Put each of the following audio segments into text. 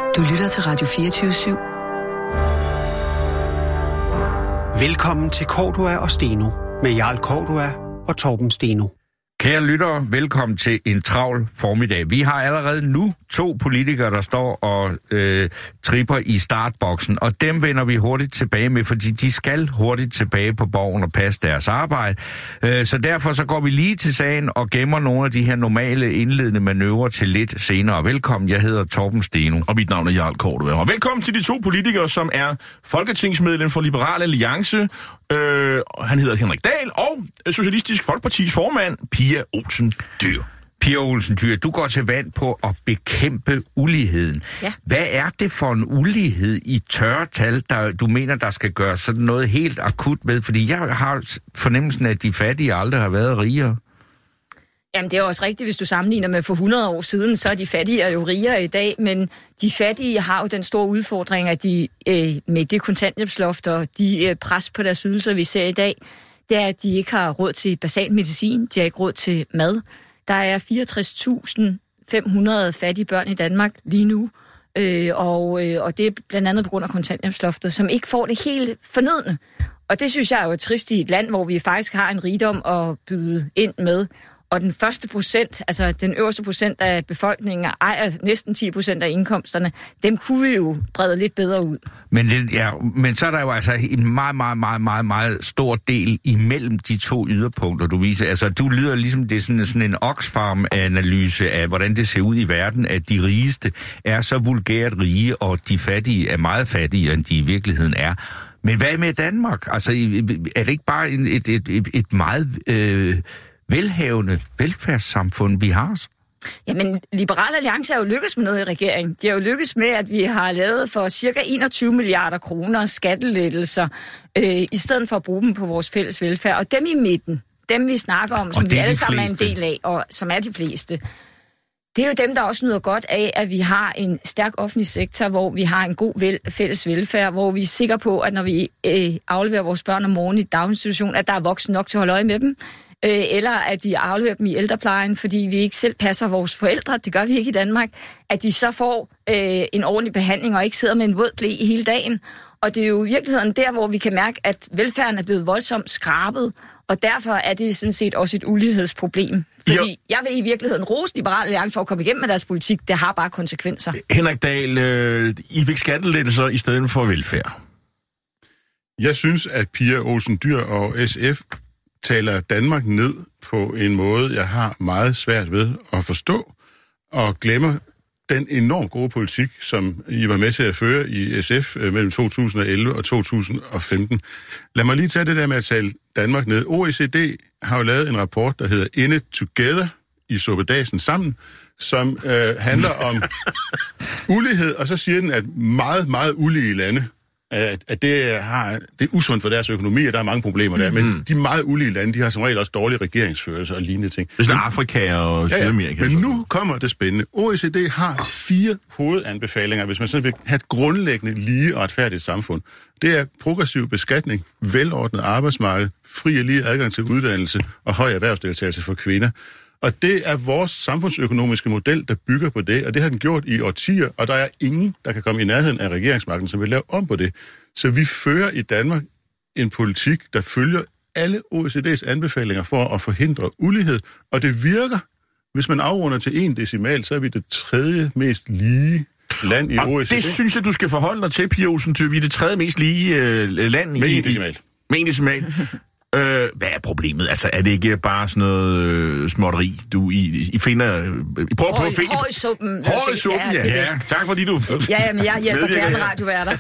Du lytter til Radio 24/7. Velkommen til Cordua og Steno med Jarl Cordua og Torben Steno. Kære lyttere, velkommen til en travl formiddag. Vi har allerede nu 2 politikere, der står og tripper i startboksen, og dem vender vi hurtigt tilbage med, fordi de skal hurtigt tilbage på Borgen og passe deres arbejde. Så derfor så går vi lige til sagen og gemmer nogle af de her normale indledende manøvrer til lidt senere. Velkommen, jeg hedder Torben Steno. Og mit navn er Jarl Cordua. Og velkommen til de 2 politikere, som er folketingsmedlem for Liberal Alliance. Han hedder Henrik Dahl, og Socialistisk Folkepartis formand, Pia Olsen Dyhr. Pia Olsen Dyhr, du går til vand på at bekæmpe uligheden. Ja. Hvad er det for en ulighed i tørre tal, du mener, der skal gøres sådan noget helt akut med? Fordi jeg har fornemmelsen af, at de fattige aldrig har været rigere. Jamen, det er også rigtigt, hvis du sammenligner med for 100 år siden, så er de fattige jo rigere i dag, men de fattige har jo den store udfordring, at de med det kontanthjælpsloft og de pres på deres ydelser, vi ser i dag, det er, at de ikke har råd til basal medicin, de har ikke råd til mad. Der er 64.500 fattige børn i Danmark lige nu, og det er blandt andet på grund af kontanthjælpsloftet, som ikke får det helt fornødne. Og det synes jeg er jo trist i et land, hvor vi faktisk har en rigdom at byde ind med. Og den første procent, altså den øverste procent af befolkningen, ejer næsten 10% af indkomsterne. Dem kunne vi jo brede lidt bedre ud. Men så er der jo altså en meget stor del imellem de 2 yderpunkter, du viser. Altså, du lyder ligesom, det er sådan en Oxfam-analyse af, hvordan det ser ud i verden, at de rigeste er så vulgært rige, og de fattige er meget fattigere, end de i virkeligheden er. Men hvad med Danmark? Altså, er det ikke bare et meget velhavende velfærdssamfund, vi har? Jamen, Liberal Alliance er jo lykkes med noget i regeringen. De har jo lykkes med, at vi har lavet for cirka 21 milliarder kroner skattelettelser, i stedet for at bruge dem på vores fælles velfærd. Og dem i midten, dem vi snakker om, som vi alle sammen er en del af, og som er de fleste, det er jo dem, der også nyder godt af, at vi har en stærk offentlig sektor, hvor vi har en god fælles velfærd, hvor vi er sikre på, at når vi afleverer vores børn om morgenen i daginstitution, at der er voksne nok til at holde øje med dem, eller at vi afleverer dem i ældreplejen, fordi vi ikke selv passer vores forældre, det gør vi ikke i Danmark, at de så får en ordentlig behandling og ikke sidder med en våd ble i hele dagen. Og det er jo i virkeligheden der, hvor vi kan mærke, at velfærden er blevet voldsomt skrabet, og derfor er det sådan set også et ulighedsproblem. Fordi jeg vil i virkeligheden rose Liberal Alliance for at komme igennem med deres politik. Det har bare konsekvenser. Henrik Dahl, I fik skattelettelser i stedet for velfærd. Jeg synes, at Pia Olsen Dyhr og SF taler Danmark ned på en måde, jeg har meget svært ved at forstå, og glemmer den enormt gode politik, som I var med til at føre i SF mellem 2011 og 2015. Lad mig lige tage det der med at tale Danmark ned. OECD har jo lavet en rapport, der hedder In It Together, i suppedasen sammen, som handler om ulighed, og så siger den, at meget ulige lande, at det er usundt for deres økonomi, og der er mange problemer der. Men de meget ulige lande, de har som regel også dårlig regeringsførelse og lignende ting. Det er Afrika og Sydamerika. Men nu kommer det spændende. OECD har 4 hovedanbefalinger, hvis man sådan vil have et grundlæggende lige og retfærdigt samfund. Det er progressiv beskatning, velordnet arbejdsmarked, fri og lige adgang til uddannelse og høj erhvervsdeltagelse for kvinder. Og det er vores samfundsøkonomiske model, der bygger på det, og det har den gjort i årtier, og der er ingen, der kan komme i nærheden af regeringsmagten, som vil lave om på det. Så vi fører i Danmark en politik, der følger alle OECD's anbefalinger for at forhindre ulighed, og det virker. Hvis man afrunder til 1 decimal, så er vi det 3. mest lige land i OECD. Det synes jeg, du skal forholde dig til, Pia Olsen Dyhr. Vi er det 3. mest lige land i... Med 1 decimal. Med 1 decimal. Hvad er problemet? Altså, er det ikke bare sådan noget småtteri, I finder... I prøver på at finde... Hår i suppen. Hår i suppen, ja. Tak fordi du... Ja, men jeg hjælper gerne radioværter.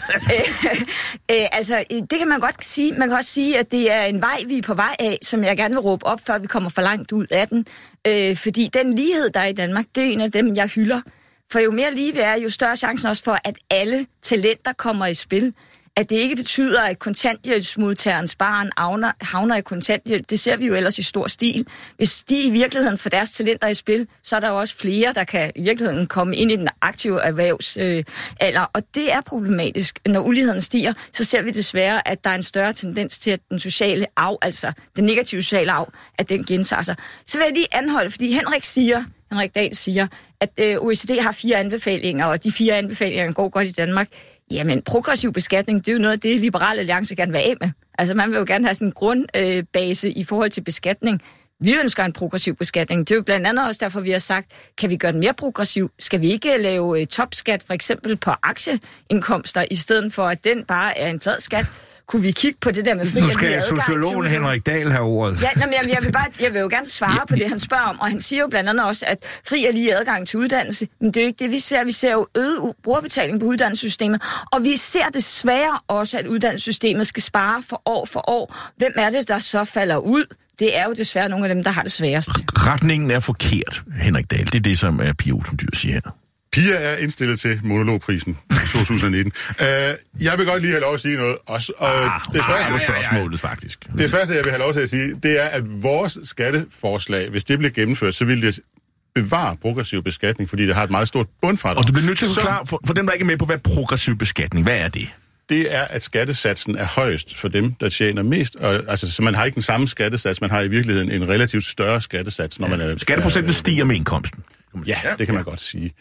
Altså, det kan man godt sige. Man kan også sige, at det er en vej, vi er på vej af, som jeg gerne vil råbe op, før vi kommer for langt ud af den. Fordi den lighed, der er i Danmark, det er en af dem, jeg hylder. For jo mere lige vi er, jo større chancen også for, at alle talenter kommer i spil. At det ikke betyder, at kontanthjælpsmodtagerens barn havner i kontanthjælp. Det ser vi jo ellers i stor stil. Hvis de i virkeligheden får deres talenter i spil, så er der jo også flere, der kan i virkeligheden komme ind i den aktive erhvervsalder. Og det er problematisk. Når uligheden stiger, så ser vi desværre, at der er en større tendens til, at den sociale arv, altså den negative sociale arv, at den gentager sig. Så vil jeg lige anholde, fordi Henrik Dahl siger, at OECD har 4 anbefalinger, og de 4 anbefalinger går godt i Danmark. Jamen, progressiv beskatning, det er jo noget af det, Liberal Alliance gerne vil af med. Altså, man vil jo gerne have sådan en grundbase i forhold til beskatning. Vi ønsker en progressiv beskatning. Det er jo blandt andet også derfor, vi har sagt, kan vi gøre den mere progressiv? Skal vi ikke lave topskat for eksempel på aktieindkomster, i stedet for at den bare er en flad skat? Kunne vi kigge på det der med fri og lige adgang til? Nu skal sociologen Henrik Dahl have ordet. Ja, jeg vil jo gerne svare på det, han spørger om, og han siger jo blandt andet også, at fri og lige adgang til uddannelse, men det er jo ikke det, vi ser. Vi ser jo øget brugerbetaling på uddannelsessystemet, og vi ser desværre også, at uddannelsessystemet skal spare for år. Hvem er det, der så falder ud? Det er jo desværre nogle af dem, der har det sværest. Retningen er forkert, Henrik Dahl. Det er det, som Pia Olsen Dyhr siger her. Pia er indstillet til monologprisen 2019. Jeg vil godt lige have lov at sige noget også. Det er spørgsmålet, faktisk. Det første, jeg vil have lov til at sige, det er, at vores skatteforslag, hvis det bliver gennemført, så vil det bevare progressiv beskatning, fordi det har et meget stort bundfradrag. Og du bliver nødt til at forklare, for dem, der ikke er med på, hvad progressiv beskatning, hvad er det? Det er, at skattesatsen er højest for dem, der tjener mest. Så man har ikke den samme skattesats, man har i virkeligheden en relativt større skattesats, når man er... Skatteprocenten stiger med indkomsten. Ja, det kan man godt sige.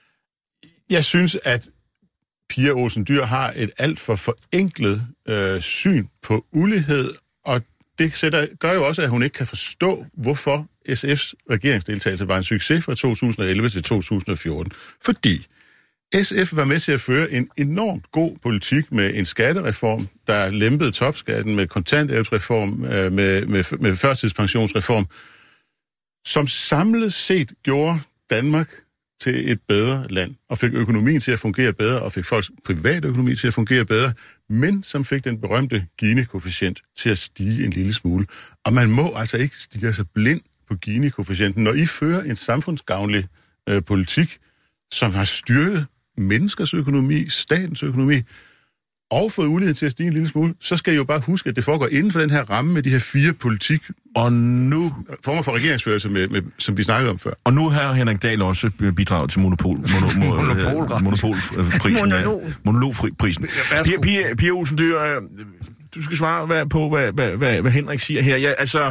Jeg synes, at Pia Olsen Dyhr har et alt for forenklet syn på ulighed, og det gør jo også, at hun ikke kan forstå, hvorfor SF's regeringsdeltagelse var en succes fra 2011 til 2014. Fordi SF var med til at føre en enormt god politik med en skattereform, der lempede topskatten, med kontanthjælpsreform, med førtidspensionsreform, som samlet set gjorde Danmark til et bedre land, og fik økonomien til at fungere bedre, og fik folks private økonomi til at fungere bedre, men som fik den berømte Gini-koefficient til at stige en lille smule. Og man må altså ikke stige sig blind på Gini-koefficienten. Når I fører en samfundsgavnlig politik, som har styrket menneskers økonomi, statens økonomi, og fået uligheden til at stige en lille smule, så skal I jo bare huske, at det foregår inden for den her ramme med de her 4 politik og nu former for regeringsførelse, som vi snakkede om før. Og nu har Henrik Dahl også bidraget til monologprisen. Pia Olsen Dyhr, du skal svare på, hvad Henrik siger her. Ja, altså,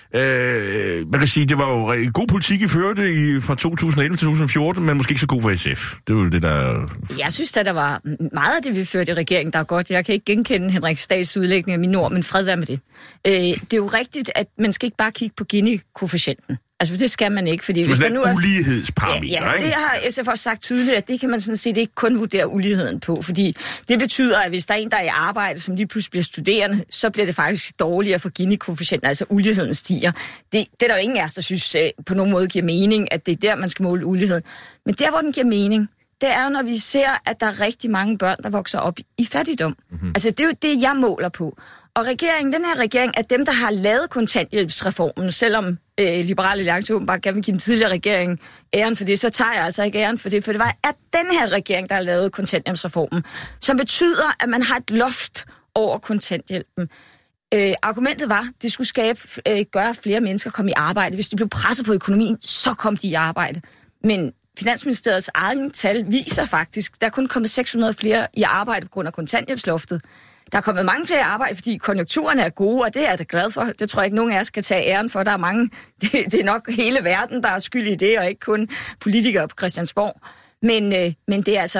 man kan sige, det var jo god politik, I førte fra 2011 til 2014, men måske ikke så god for SF. Det var jo det, der... Jeg synes, at der var meget af det, vi førte i regeringen, der er godt. Jeg kan ikke genkende Henrik Dahls udlægning af mine ord, men fred være med det. Det er jo rigtigt, at man skal ikke bare kigge på Gini-koefficienten. Altså, det skal man ikke, fordi... hvis der nu er ulighedsparameter, ikke? Det har SF også sagt tydeligt, at det kan man sådan set ikke kun vurdere uligheden på, fordi det betyder, at hvis der er en, der er i arbejde, som lige pludselig bliver studerende, så bliver det faktisk dårligere for Gini-koefficienten, altså uligheden stiger. Det er der jo ingen af os, der synes på nogen måde giver mening, at det er der, man skal måle uligheden. Men der, hvor den giver mening, det er jo, når vi ser, at der er rigtig mange børn, der vokser op i fattigdom. Mm-hmm. Altså, det er jo det, jeg måler på. Og den her regering er dem, der har lavet kontanthjælpsreformen, selvom Liberal Alliance åbenbart gerne vil give den tidligere regering æren for det, så tager jeg altså ikke æren for det, for det var den her regering, der har lavet kontanthjælpsreformen, som betyder, at man har et loft over kontanthjælpen. Argumentet var, at det skulle gøre, at flere mennesker kom i arbejde. Hvis de blev presset på økonomien, så kom de i arbejde. Men Finansministeriets egen tal viser faktisk, der er kun kommet 600 flere i arbejde på grund af kontanthjælpsloftet. Der er kommet mange flere arbejde, fordi konjunkturerne er gode, og det er jeg da glad for. Det tror jeg ikke, nogen af os skal tage æren for. Der er mange. Det er nok hele verden, der er skyld i det, og ikke kun politikere på Christiansborg. Men det er altså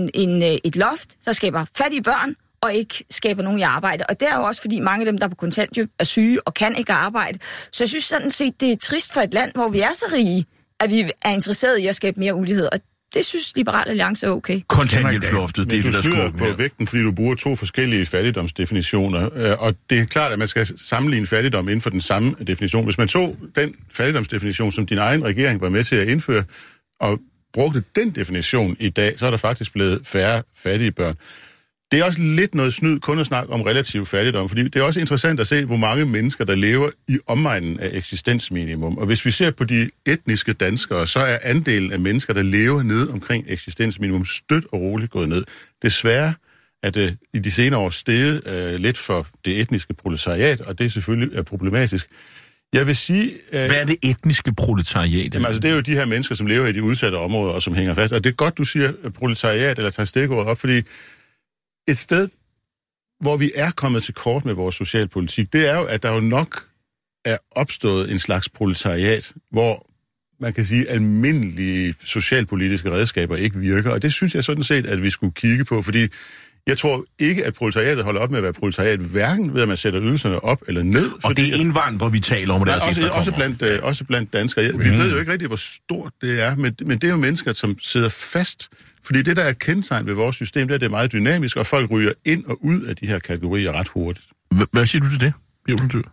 et loft, der skaber fattige børn, og ikke skaber nogen i arbejde. Og det er jo også, fordi mange af dem, der er på kontanthjælp, er syge og kan ikke arbejde. Så jeg synes sådan set, det er trist for et land, hvor vi er så rige, at vi er interesseret i at skabe mere ulighed. Og det synes Liberal Alliance er okay. Kontanthjælpsloftet, det er det, der snyder på vægten, fordi du bruger 2 forskellige fattigdomsdefinitioner. Og det er klart, at man skal sammenligne fattigdom inden for den samme definition. Hvis man tog den fattigdomsdefinition, som din egen regering var med til at indføre, og brugte den definition i dag, så er der faktisk blevet færre fattige børn. Det er også lidt noget snyd kun at snakke om relativ fattigdom, fordi det er også interessant at se, hvor mange mennesker, der lever i omegnen af eksistensminimum. Og hvis vi ser på de etniske danskere, så er andelen af mennesker, der lever nede omkring eksistensminimum, stødt og roligt gået ned. Desværre er det i de senere år steget lidt for det etniske proletariat, og det er selvfølgelig problematisk. Jeg vil sige... Hvad er det etniske proletariat? Jamen, altså, det er jo de her mennesker, som lever i de udsatte områder, og som hænger fast. Og det er godt, du siger proletariat, eller tager stikordet op, fordi et sted, hvor vi er kommet til kort med vores socialpolitik, det er jo, at der jo nok er opstået en slags proletariat, hvor man kan sige, almindelige socialpolitiske redskaber ikke virker. Og det synes jeg sådan set, at vi skulle kigge på, fordi jeg tror ikke, at proletariatet holder op med at være proletariat, hverken ved, at man sætter ydelserne op eller ned. Og det er indvandrere, vi taler om, deres efterkommere. Også blandt danskere. Vi ved jo ikke rigtig, hvor stort det er, men det er jo mennesker, som sidder fast. Fordi det, der er kendetegn ved vores system, det er meget dynamisk, og folk ryger ind og ud af de her kategorier ret hurtigt. Hvad siger du til det, Bjørn?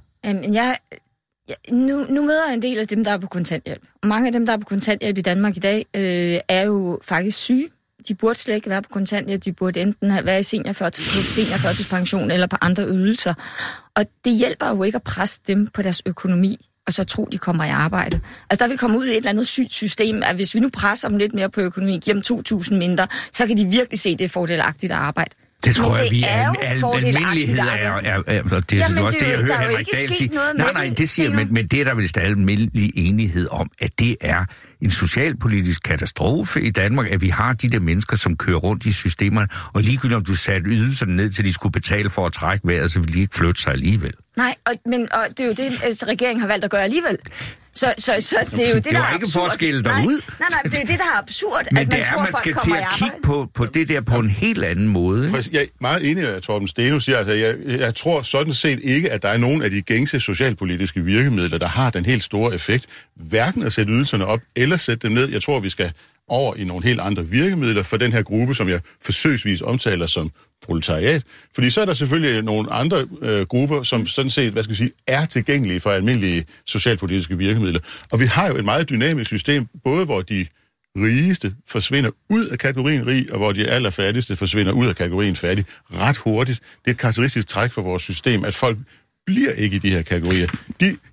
Nu møder jeg en del af dem, der er på kontanthjælp. Og mange af dem, der er på kontanthjælp i Danmark i dag, er jo faktisk syge. De burde slet ikke være på kontanthjælp. De burde enten være i seniorførtidspension eller på andre ydelser. Og det hjælper jo ikke at presse dem på deres økonomi, og så tro, de kommer i arbejde. Altså, der vil komme ud i et eller andet sygt system, at hvis vi nu presser dem lidt mere på økonomi, giver dem 2.000 mindre, så kan de virkelig se, det er fordelagtigt at arbejde. Det tror jeg, vi er almindelighed og det er også det, jeg hører Henrik Dahl sige. Nej, det siger men det er der vist almindelig enighed om, at det er en socialpolitisk katastrofe i Danmark, at vi har de der mennesker, som kører rundt i systemerne, og ligegyldigt om du satte ydelserne ned, til de skulle betale for at trække vejret, så ville de ikke flytte sig alligevel. Nej, og det er jo det, regeringen har valgt at gøre alligevel. Så det er jo det, der er ikke for at skille dig ud. Nej, det er det, der er absurd, men at man tror, man skal til at kigge på det der på en helt anden måde. Jeg er meget enig med, at Torben Steno siger, altså jeg tror sådan set ikke, at der er nogen af de gængse socialpolitiske virkemidler, der har den helt store effekt. Hverken at sætte ydelserne op eller sætte dem ned. Jeg tror, vi skal over i nogle helt andre virkemidler for den her gruppe, som jeg forsøgsvis omtaler som proletariat. Fordi så er der selvfølgelig nogle andre grupper, som sådan set, er tilgængelige for almindelige socialpolitiske virkemidler. Og vi har jo et meget dynamisk system, både hvor de rigeste forsvinder ud af kategorien rig, og hvor de allerfattigste forsvinder ud af kategorien fattig ret hurtigt. Det er et karakteristisk træk for vores system, at folk bliver ikke i de her kategorier. De 10%,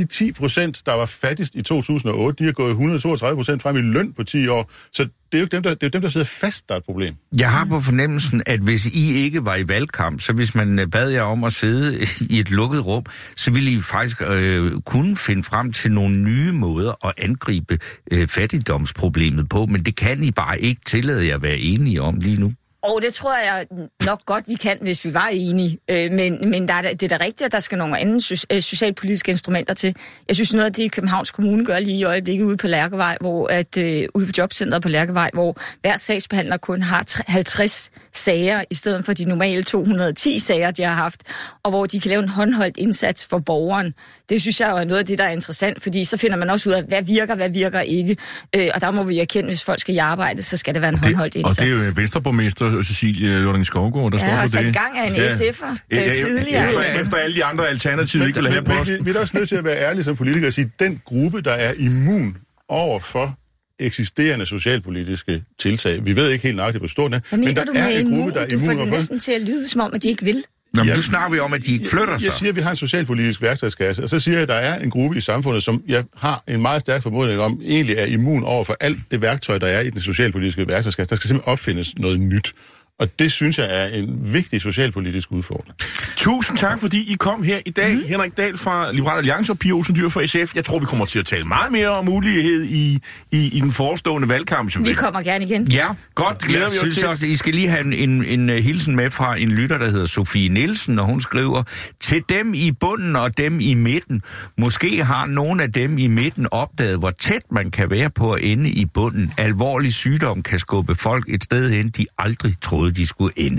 der var fattigst i 2008, de er gået 132% frem i løn på 10 år. Så det er jo dem, der sidder fast, der er et problem. Jeg har på fornemmelsen, at hvis I ikke var i valgkamp, så hvis man bad jer om at sidde i et lukket rum, så ville I faktisk kunne finde frem til nogle nye måder at angribe fattigdomsproblemet på, men det kan I bare ikke tillade jer at være enige om lige nu. Og det tror jeg nok godt, vi kan, hvis vi var enige. Men det er da rigtigt, at der skal nogle andre socialpolitiske instrumenter til. Jeg synes noget af det, Københavns Kommune gør lige i øjeblikket ude på Lærkevej, ude på jobcentret på Lærkevej, hvor hver sagsbehandler kun har 50 sager, i stedet for de normale 210 sager, de har haft, og hvor de kan lave en håndholdt indsats for borgeren. Det synes jeg jo er noget af det, der er interessant, fordi så finder man også ud af, hvad virker ikke. Og der må vi erkende, hvis folk skal i arbejde, så skal det være en håndholdt indsats. Og det er jo Venstreborgmester Cecilie Lønning Skovgaard, der står for det. Ja, og sat i gang af en SF'er tidligere. Efter alle de andre alternativer ikke vil have posten. Vi er også nødt til at være ærlige som politikere og sige, at den gruppe, der er immun over for eksisterende socialpolitiske tiltag, vi ved ikke helt nøjagtigt, hvor stor den er, men der er en gruppe, der er immun over for. Du får det næsten til at lyde, som om, at de ikke vil. Nå, men nu snakker vi om, at de ikke flytter sig. Jeg siger, at vi har en socialpolitisk værktøjskasse, og så siger jeg, at der er en gruppe i samfundet, som jeg har en meget stærk formodning om, egentlig er immun over for alt det værktøj, der er i den socialpolitiske værktøjskasse. Der skal simpelthen opfindes noget nyt. Og det synes jeg er en vigtig socialpolitisk udfordring. Tusind tak, fordi I kom her i dag. Henrik Dahl fra Liberal Alliance og Pia Olsen Dyhr fra SF. Jeg tror, vi kommer til at tale meget mere om ulighed i den forestående valgkamp. Vi kommer gerne igen. Ja, godt. Glæder vi os til. Også, I skal lige have en hilsen med fra en lytter, der hedder Sofie Nielsen, og hun skriver, til dem i bunden og dem i midten. Måske har nogle af dem i midten opdaget, hvor tæt man kan være på at ende i bunden. Alvorlig sygdom kan skubbe folk et sted hen, de aldrig troede, de skulle ende.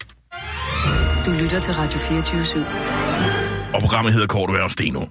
Du lytter til Radio 24/7. Og programmet hedder Kort og Steno.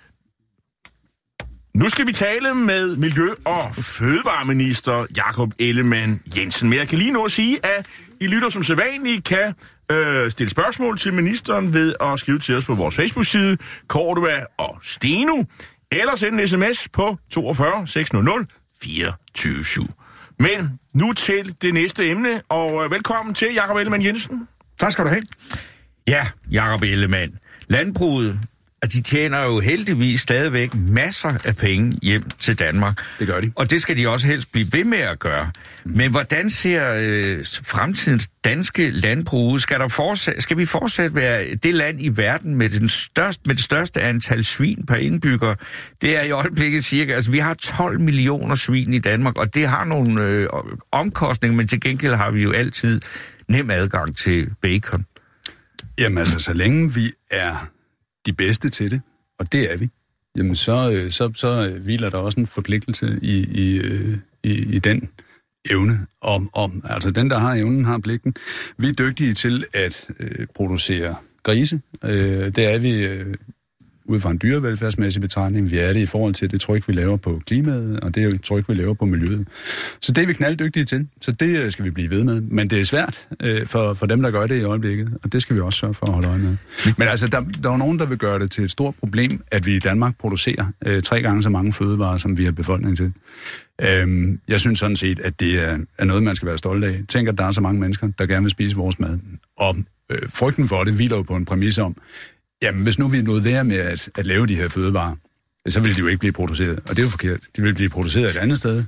Nu skal vi tale med Miljø- og Fødevareminister Jakob Ellemann-Jensen. Men jeg kan lige nå at sige, at I lytter som sædvanligt kan stille spørgsmål til ministeren ved at skrive til os på vores Facebook-side, Cordua og Steno, eller sende en sms på 42 600 24. Men nu til det næste emne, og velkommen til Jakob Ellemann-Jensen. Tak skal du have. Ja, Jakob Ellemann. Landbruget, de tjener jo heldigvis stadigvæk masser af penge hjem til Danmark. Det gør de. Og det skal de også helst blive ved med at gøre. Men hvordan ser fremtidens danske landbrug? Skal vi fortsat være det land i verden med det største antal svin per indbygger? Det er i øjeblikket cirka, altså vi har 12 millioner svin i Danmark, og det har nogle omkostninger, men til gengæld har vi jo altid nem adgang til bacon. Jamen altså, så længe vi er de bedste til det, og det er vi, jamen så hviler der også en forpligtelse i den evne. Altså den, der har evnen, har pligten. Vi er dygtige til at producere grise. Det er vi ud fra en dyrevelfærdsmæssig betragtning. Vi er det i forhold til det tryk, vi laver på klimaet, og det er jo et tryk, vi laver på miljøet. Så det er vi knalddygtige til, så det skal vi blive ved med. Men det er svært for dem, der gør det i øjeblikket, og det skal vi også sørge for at holde øje med. Men altså, der er nogen, der vil gøre det til et stort problem, at vi i Danmark producerer 3 gange så mange fødevarer, som vi har befolkning til. Jeg synes sådan set, at det er noget, man skal være stolt af. Tænk, at der er så mange mennesker, der gerne vil spise vores mad. Og frygten for det hviler jo på en præmis om, jamen, hvis nu vi nåede være med at lave de her fødevarer, så ville de jo ikke blive produceret. Og det er jo forkert. De vil blive produceret et andet sted,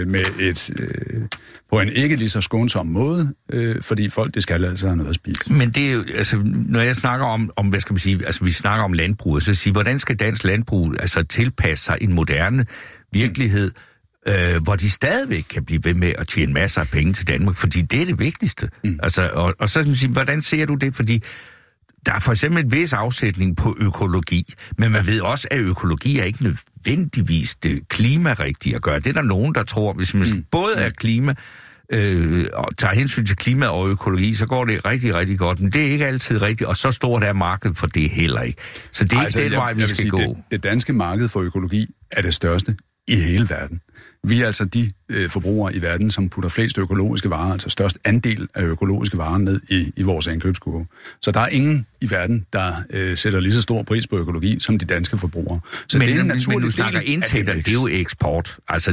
på en ikke lige så skånsom måde, fordi folk, det skal altså have noget at spise. Men det er jo, altså, når jeg snakker om hvad skal man sige, altså vi snakker om landbruget, så siger, hvordan skal dansk landbrug altså tilpasse sig en moderne virkelighed, hvor de stadigvæk kan blive ved med at tjene masser af penge til Danmark, fordi det er det vigtigste. Altså, og så sige, hvordan ser du det? Fordi der er for eksempel en vis afsætning på økologi, men man ved også, at økologi er ikke nødvendigvis det klimarigtige at gøre. Det er der nogen, der tror, hvis man både er klima, og tager hensyn til klima og økologi, så går det rigtig, rigtig godt. Men det er ikke altid rigtigt, og så stort er markedet for det heller ikke. Så det er ikke den vej, vi skal gå. Det danske marked for økologi er det største i hele verden. Vi er altså de forbrugere i verden, som putter flest økologiske varer, altså størst andel af økologiske varer ned i vores indkøbskurve. Så der er ingen i verden, der sætter lige så stor pris på økologi, som de danske forbrugere. Så men, det er en naturlig men du snakker indtægter, det er jo eksport. Altså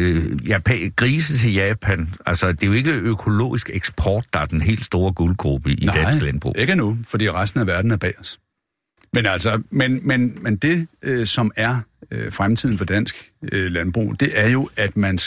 grise til Japan, altså det er jo ikke økologisk eksport, der er den helt store guldgruppe i dansk landbrug. Nej, ikke endnu, fordi resten af verden er bag os. Men altså, men det, som er fremtiden for dansk landbrug, det er jo, at man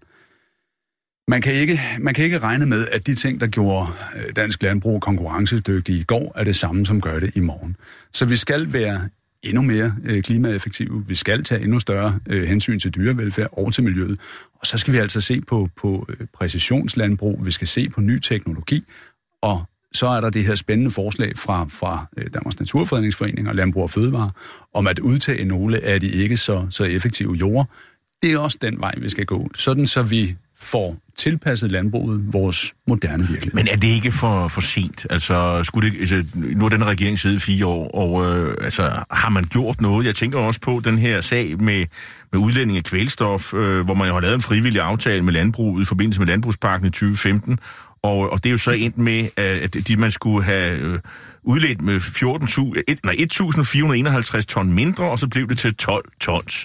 kan ikke regne med, at de ting, der gjorde dansk landbrug konkurrencedygtige i går, er det samme, som gør det i morgen. Så vi skal være endnu mere klimaeffektive. Vi skal tage endnu større hensyn til dyrevelfærd og til miljøet. Og så skal vi altså se på præcisionslandbrug. Vi skal se på ny teknologi. Og så er der det her spændende forslag fra Danmarks Naturfredningsforening og Landbrug og Fødevare om at udtage nogle af de ikke så effektive jorder. Det er også den vej, vi skal gå, sådan så vi får tilpasset landbruget vores moderne virkelighed. Men er det ikke for sent? Altså, nu har den regering siddet 4 år, og har man gjort noget? Jeg tænker også på den her sag med udledning af kvælstof, hvor man jo har lavet en frivillig aftale med landbruget i forbindelse med landbrugsparken i 2015, og det er jo så endt med, at man skulle have udledt med 1.451 ton mindre, og så blev det til 12 tons.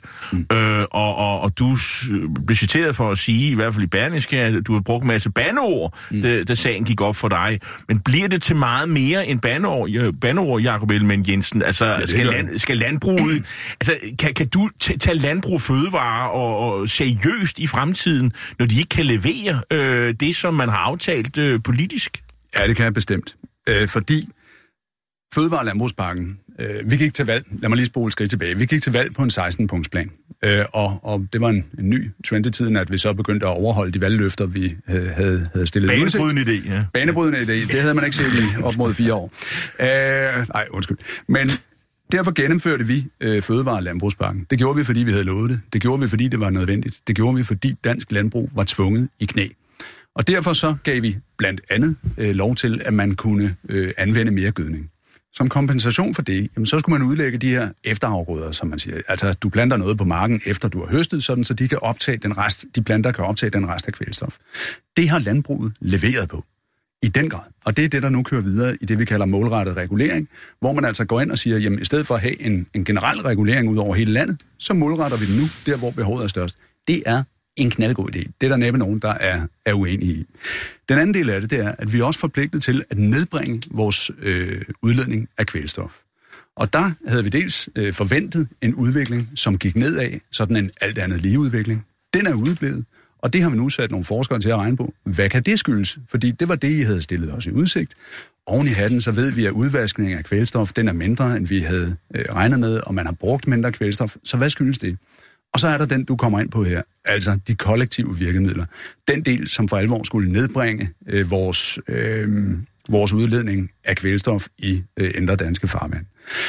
Og du blev citeret for at sige, i hvert fald i Berlingske, at du har brugt en masse bandeord, da sagen gik op for dig. Men bliver det til meget mere end bandeord, Jakob Ellemann-Jensen? Altså, skal landbruget... Altså, kan du tage landbrug fødevarer og seriøst i fremtiden, når de ikke kan levere det, som man har aftalt politisk? Ja, det kan jeg bestemt. Fordi Fødevare- og Landbrugspakken, vi gik til valg, lad mig lige spole skridt tilbage, vi gik til valg på en 16-punktsplan, og det var en ny trend i tiden, at vi så begyndte at overholde de valgløfter, vi havde stillet i udsigt. Banebrydende idé, ja. Banebrydende idé, det havde man ikke set i op mod 4 år. Nej, undskyld. Men derfor gennemførte vi Fødevare- og Landbrugspakken. Det gjorde vi, fordi vi havde lovet det. Det gjorde vi, fordi det var nødvendigt. Det gjorde vi, fordi dansk landbrug var tvunget i knæ. Og derfor så gav vi blandt andet lov til, at man kunne anvende mere gødning. Som kompensation for det, jamen, så skulle man udlægge de her efterafgrøder, som man siger. Altså, du planter noget på marken, efter du har høstet, sådan, så de planter kan optage den rest af kvælstof. Det har landbruget leveret på. I den grad. Og det er det, der nu kører videre i det, vi kalder målrettet regulering, hvor man altså går ind og siger, jamen i stedet for at have en generel regulering ud over hele landet, så målretter vi den nu, der hvor behovet er størst. Det er en knaldgod idé. Det er der næppe nogen, der er uenige i. Den anden del af det er, at vi er også forpligtet til at nedbringe vores udledning af kvælstof. Og der havde vi dels forventet en udvikling, som gik nedad, sådan en alt andet lige udvikling. Den er udeblevet, og det har vi nu sat nogle forskere til at regne på. Hvad kan det skyldes? Fordi det var det, I havde stillet os i udsigt. Oven i hatten, så ved vi, at udvaskningen af kvælstof, den er mindre, end vi havde regnet med, og man har brugt mindre kvælstof. Så hvad skyldes det? Og så er der den, du kommer ind på her, altså de kollektive virkemidler. Den del, som for alvor skulle nedbringe vores udledning af kvælstof i indre danske farvand.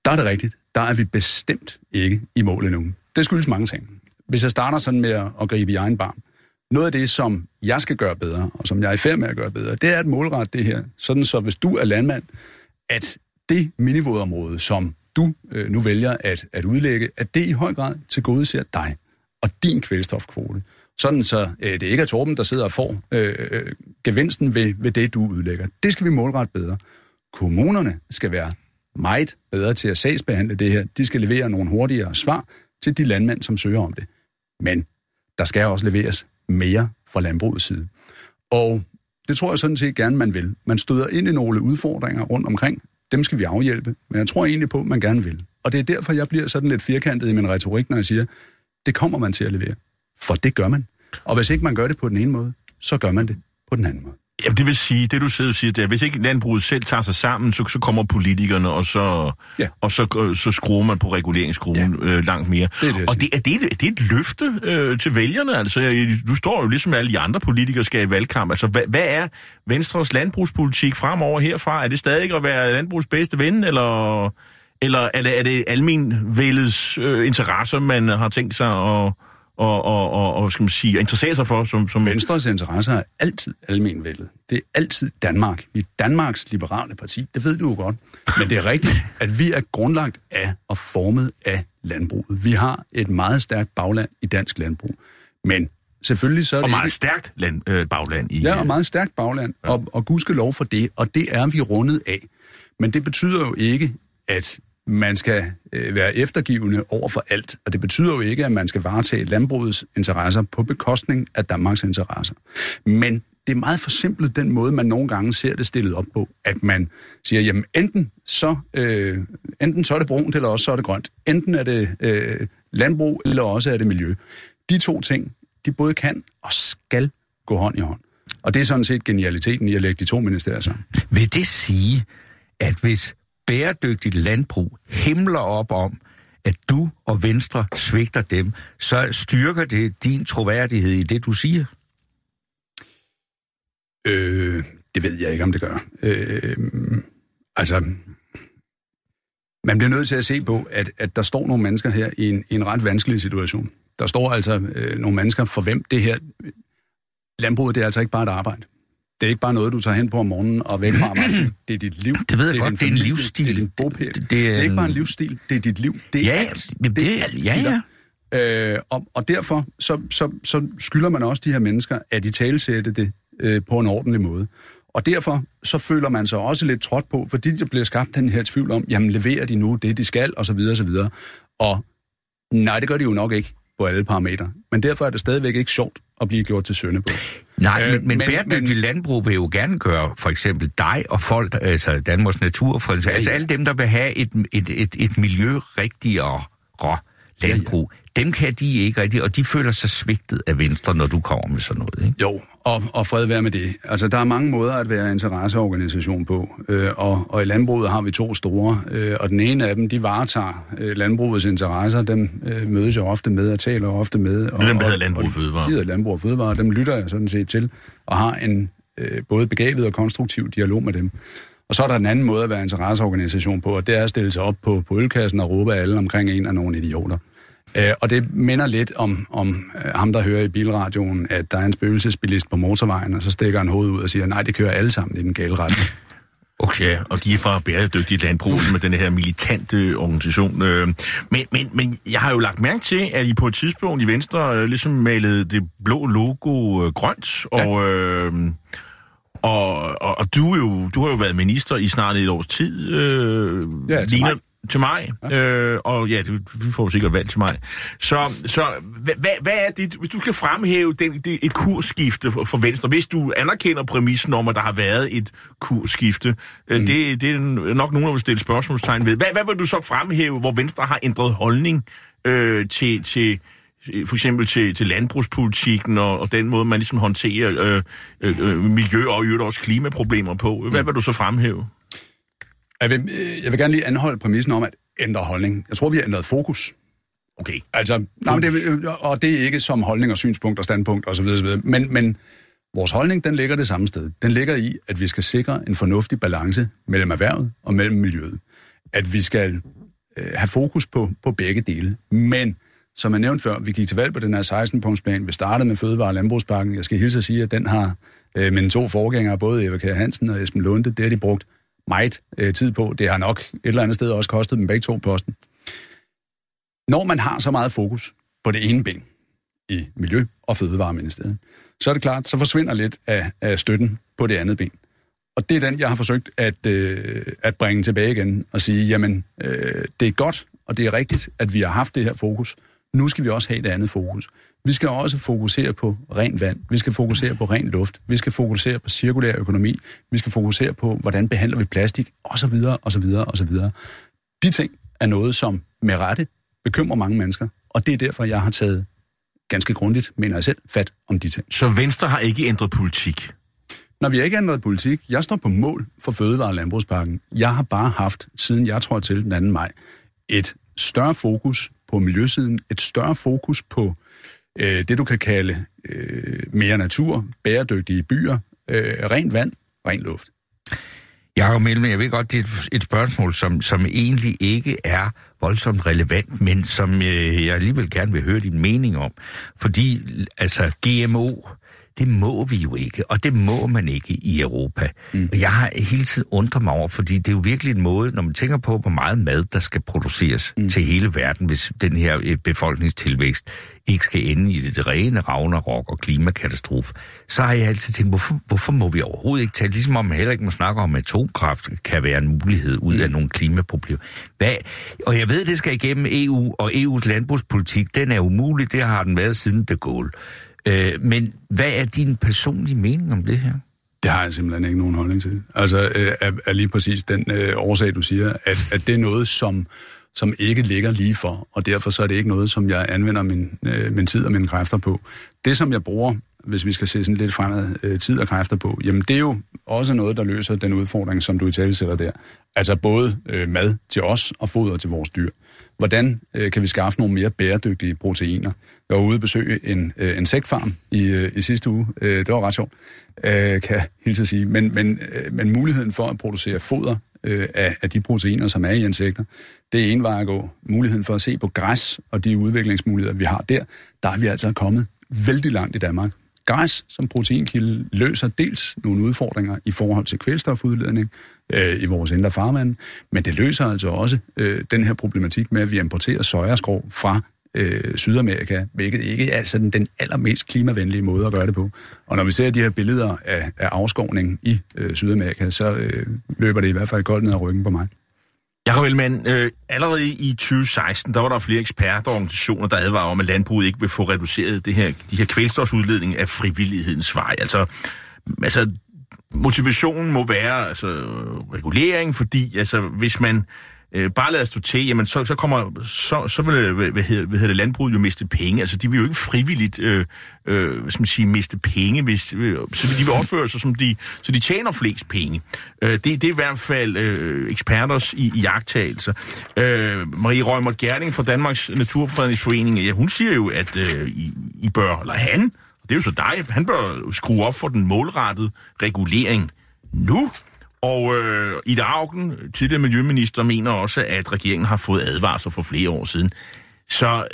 Der er det rigtigt. Der er vi bestemt ikke i mål endnu. Det skyldes mange ting. Hvis jeg starter sådan med at gribe i egen barm. Noget af det, som jeg skal gøre bedre, og som jeg er i færd med at gøre bedre, det er at målrette det her. Sådan så hvis du er landmand, at det minivådområde, som du nu vælger at udlægge, at det i høj grad tilgodeser dig og din kvælstofkvote. Sådan så det ikke er Torben, der sidder og får gevinsten ved det, du udlægger. Det skal vi målrette bedre. Kommunerne skal være meget bedre til at sagsbehandle det her. De skal levere nogle hurtigere svar til de landmænd, som søger om det. Men der skal også leveres mere fra landbrugets side. Og det tror jeg sådan set gerne, man vil. Man støder ind i nogle udfordringer rundt omkring. Dem skal vi afhjælpe. Men jeg tror egentlig på, at man gerne vil. Og det er derfor, jeg bliver sådan lidt firkantet i min retorik, når jeg siger, det kommer man til at levere. For det gør man. Og hvis ikke man gør det på den ene måde, så gør man det på den anden måde. Jamen, det vil sige, det du siger, det er, hvis ikke landbruget selv tager sig sammen, så kommer politikerne, og så skruer man på reguleringsskruen langt mere. Og det er et løfte til vælgerne. Altså, du står jo ligesom alle de andre politikere skal i valgkamp. Altså, hvad er Venstres landbrugspolitik fremover herfra? Er det stadig at være landbrugs bedste ven, eller er det almenvældets interesser, man har tænkt sig og skal man sige, interessere sig for? Som Venstres interesser er altid almenvældet. Det er altid Danmark. Vi er Danmarks liberale parti, det ved du jo godt. Men det er rigtigt, at vi er grundlagt af og formet af landbruget. Vi har et meget stærkt bagland i dansk landbrug. Men selvfølgelig så er det og meget stærkt bagland i... Ja, og meget stærkt bagland, og gudskelov for det, og det er vi rundet af. Men det betyder jo ikke, at man skal være eftergivende over for alt, og det betyder jo ikke, at man skal varetage landbrugets interesser på bekostning af Danmarks interesser. Men det er meget forsimplet den måde, man nogle gange ser det stillet op på, at man siger, jamen enten så er det brunt, eller også så er det grønt. Enten er det landbrug, eller også er det miljø. De to ting, de både kan og skal gå hånd i hånd. Og det er sådan set genialiteten i at lægge de to ministerier sammen. Vil det sige, at hvis bæredygtigt landbrug himler op om, at du og Venstre svigter dem, så styrker det din troværdighed i det, du siger? Det ved jeg ikke, om det gør. Man bliver nødt til at se på, at der står nogle mennesker her i en ret vanskelig situation. Der står altså nogle mennesker, for hvem det her landbruget, det er altså ikke bare et arbejde. Det er ikke bare noget, du tager hen på om morgenen og væk fra arbejdet. Det er dit liv. Det ved jeg godt, det er en livsstil. Det er din bopæl. Det er ikke bare en livsstil, det er dit liv. Det er alt. Det er alt. Ja. Og derfor så skylder man også de her mennesker, at de talesætter det på en ordentlig måde. Og derfor så føler man sig også lidt trådt på, fordi der bliver skabt den her tvivl om, jamen leverer de nu det, de skal, og så videre, og så videre. Og nej, det gør de jo nok ikke på alle parametre. Men derfor er det stadigvæk ikke sjovt at blive gjort til sønne på. Nej, men bæredygtigt landbrug vil jo gerne gøre for eksempel dig og folk, altså Danmarks Naturfredningsforening, altså alle dem, der vil have et miljørigtigere landbrug, dem kan de ikke rigtigt, og de føler sig svigtet af Venstre, når du kommer med sådan noget, ikke? Jo, og fred være med det. Altså, der er mange måder at være interesseorganisation på, og i landbruget har vi to store, og den ene af dem, de varetager landbrugets interesser, dem mødes jeg ofte med og taler ofte med. Og, dem, der hedder Landbrug og Fødevare. De hedder Landbrug og Fødevare, dem lytter jeg sådan set til, og har en både begavet og konstruktiv dialog med dem. Og så er der en anden måde at være interesseorganisation på, og det er at stille sig op på ølkassen og råbe alle omkring en af nogle idioter. Og det minder lidt om ham, der hører i bilradioen, at der er en spøgelsesbilist på motorvejen, og så stikker han hovedet ud og siger, nej, det kører alle sammen i den gale retning. Okay, og de er fra Bæredygtigt Landbrug med den her militante organisation. Men jeg har jo lagt mærke til, at I på et tidspunkt i Venstre ligesom malede det blå logo grønt, og du har jo været minister i snart et års tid. Til mig. Ja. Og ja, vi får sikkert valg til mig. Så hvad er det, hvis du skal fremhæve et kursskifte for Venstre, hvis du anerkender præmissen om, at der har været et kursskifte, det er nok nogen, der vil stille spørgsmålstegn ved. Hvad vil du så fremhæve, hvor Venstre har ændret holdning til for eksempel til landbrugspolitikken og den måde, man ligesom håndterer miljø- og også klimaproblemer på? Hvad vil du så fremhæve? Jeg vil gerne lige anholde præmissen om at ændre holdning. Jeg tror, vi har ændret fokus. Okay. Altså, og det er ikke som holdning og synspunkt og standpunkt osv. Men vores holdning, den ligger det samme sted. Den ligger i, at vi skal sikre en fornuftig balance mellem erhvervet og mellem miljøet. At vi skal have fokus på begge dele. Men, som jeg nævnte før, vi gik til valg på den her 16-punktsplan. Vi startede med Fødevare- og Landbrugspakken. Jeg skal hilse at sige, at den har mine 2 forgængere, både Eva Kjær Hansen og Esben Lunde, det har de brugt meget tid på. Det har nok et eller andet sted også kostet dem begge 2 posten. Når man har så meget fokus på det ene ben i Miljø- og Fødevareministeriet, så er det klart, så forsvinder lidt af støtten på det andet ben. Og det er den, jeg har forsøgt at bringe tilbage igen og sige, jamen, det er godt, og det er rigtigt, at vi har haft det her fokus. Nu skal vi også have det andet fokus. Vi skal også fokusere på rent vand. Vi skal fokusere på ren luft. Vi skal fokusere på cirkulær økonomi. Vi skal fokusere på, hvordan behandler vi plastik, osv., osv., osv. De ting er noget, som med rette bekymrer mange mennesker, og det er derfor, jeg har taget ganske grundigt, mener jeg selv, fat om de ting. Så Venstre har ikke ændret politik? Når vi ikke har ændret politik, jeg står på mål for Fødevare- og Landbrugspakken. Jeg har bare haft, siden jeg trådte til den 2. maj, et større fokus på miljøsiden, et større fokus på det, du kan kalde mere natur, bæredygtige byer, rent vand, ren luft. Jakob Ellemann, jeg ved godt, det er et spørgsmål, som egentlig ikke er voldsomt relevant, men som jeg alligevel gerne vil høre din mening om. Fordi, altså, GMO, det må vi jo ikke, og det må man ikke i Europa. Og jeg har hele tiden undret mig over, fordi det er jo virkelig en måde, når man tænker på, hvor meget mad, der skal produceres til hele verden, hvis den her befolkningstilvækst ikke skal ende i det rene ragnarok og klimakatastrofe, så har jeg altid tænkt, hvorfor må vi overhovedet ikke tale, ligesom om man heller ikke må snakke om, at atomkraft kan være en mulighed ud af nogle klimaproblemer. Og jeg ved, det skal igennem EU, og EU's landbrugspolitik, den er umulig, det har den været siden de Gaulle. Men hvad er din personlige mening om det her? Det har jeg simpelthen ikke nogen holdning til. Altså, er lige præcis den årsag, du siger, at det er noget, som ikke ligger lige for, og derfor så er det ikke noget, som jeg anvender min tid og mine kræfter på. Det, som jeg bruger, hvis vi skal se sådan lidt fremad tid og kræfter på, jamen det er jo også noget, der løser den udfordring, som du i tale sætter der. Altså både mad til os og foder til vores dyr. Hvordan kan vi skaffe nogle mere bæredygtige proteiner? Jeg var ude at besøge en insektfarm i sidste uge. Det var ret sjovt, kan jeg hilse at sige. Men muligheden for at producere foder af de proteiner, som er i insekter, det er en vej at gå. Muligheden for at se på græs og de udviklingsmuligheder, vi har der er vi altså kommet vældig langt i Danmark. Græs som proteinkilde løser dels nogle udfordringer i forhold til kvælstofudledning i vores indre farvand, men det løser altså også den her problematik med, at vi importerer sojaskrå fra Sydamerika, hvilket ikke er sådan den allermest klimavenlige måde at gøre det på. Og når vi ser de her billeder af afskovning i Sydamerika, så løber det i hvert fald godt ned ad ryggen på mig. Jakob Ellemann, allerede i 2016, der var der flere eksperter og organisationer, der advarer om, at landbruget ikke vil få reduceret de her kvælstofudledning af frivillighedens vej. Altså motivationen må være regulering, fordi hvis man bare lader stå til, jamen så vil landbruget jo miste penge. Altså de vil jo ikke frivilligt miste penge, så de vil opføre sig så de tjener flest penge. Det er i hvert fald eksperters iagttagelser. Marie Reumert Gjerding fra Danmarks Naturfredningsforening, ja, hun siger jo, at I bør, eller han, det er jo så dig, han bør skrue op for den målrettede regulering nu. Og Ida Auken, tidligere miljøminister, mener også, at regeringen har fået advarsler for flere år siden. Så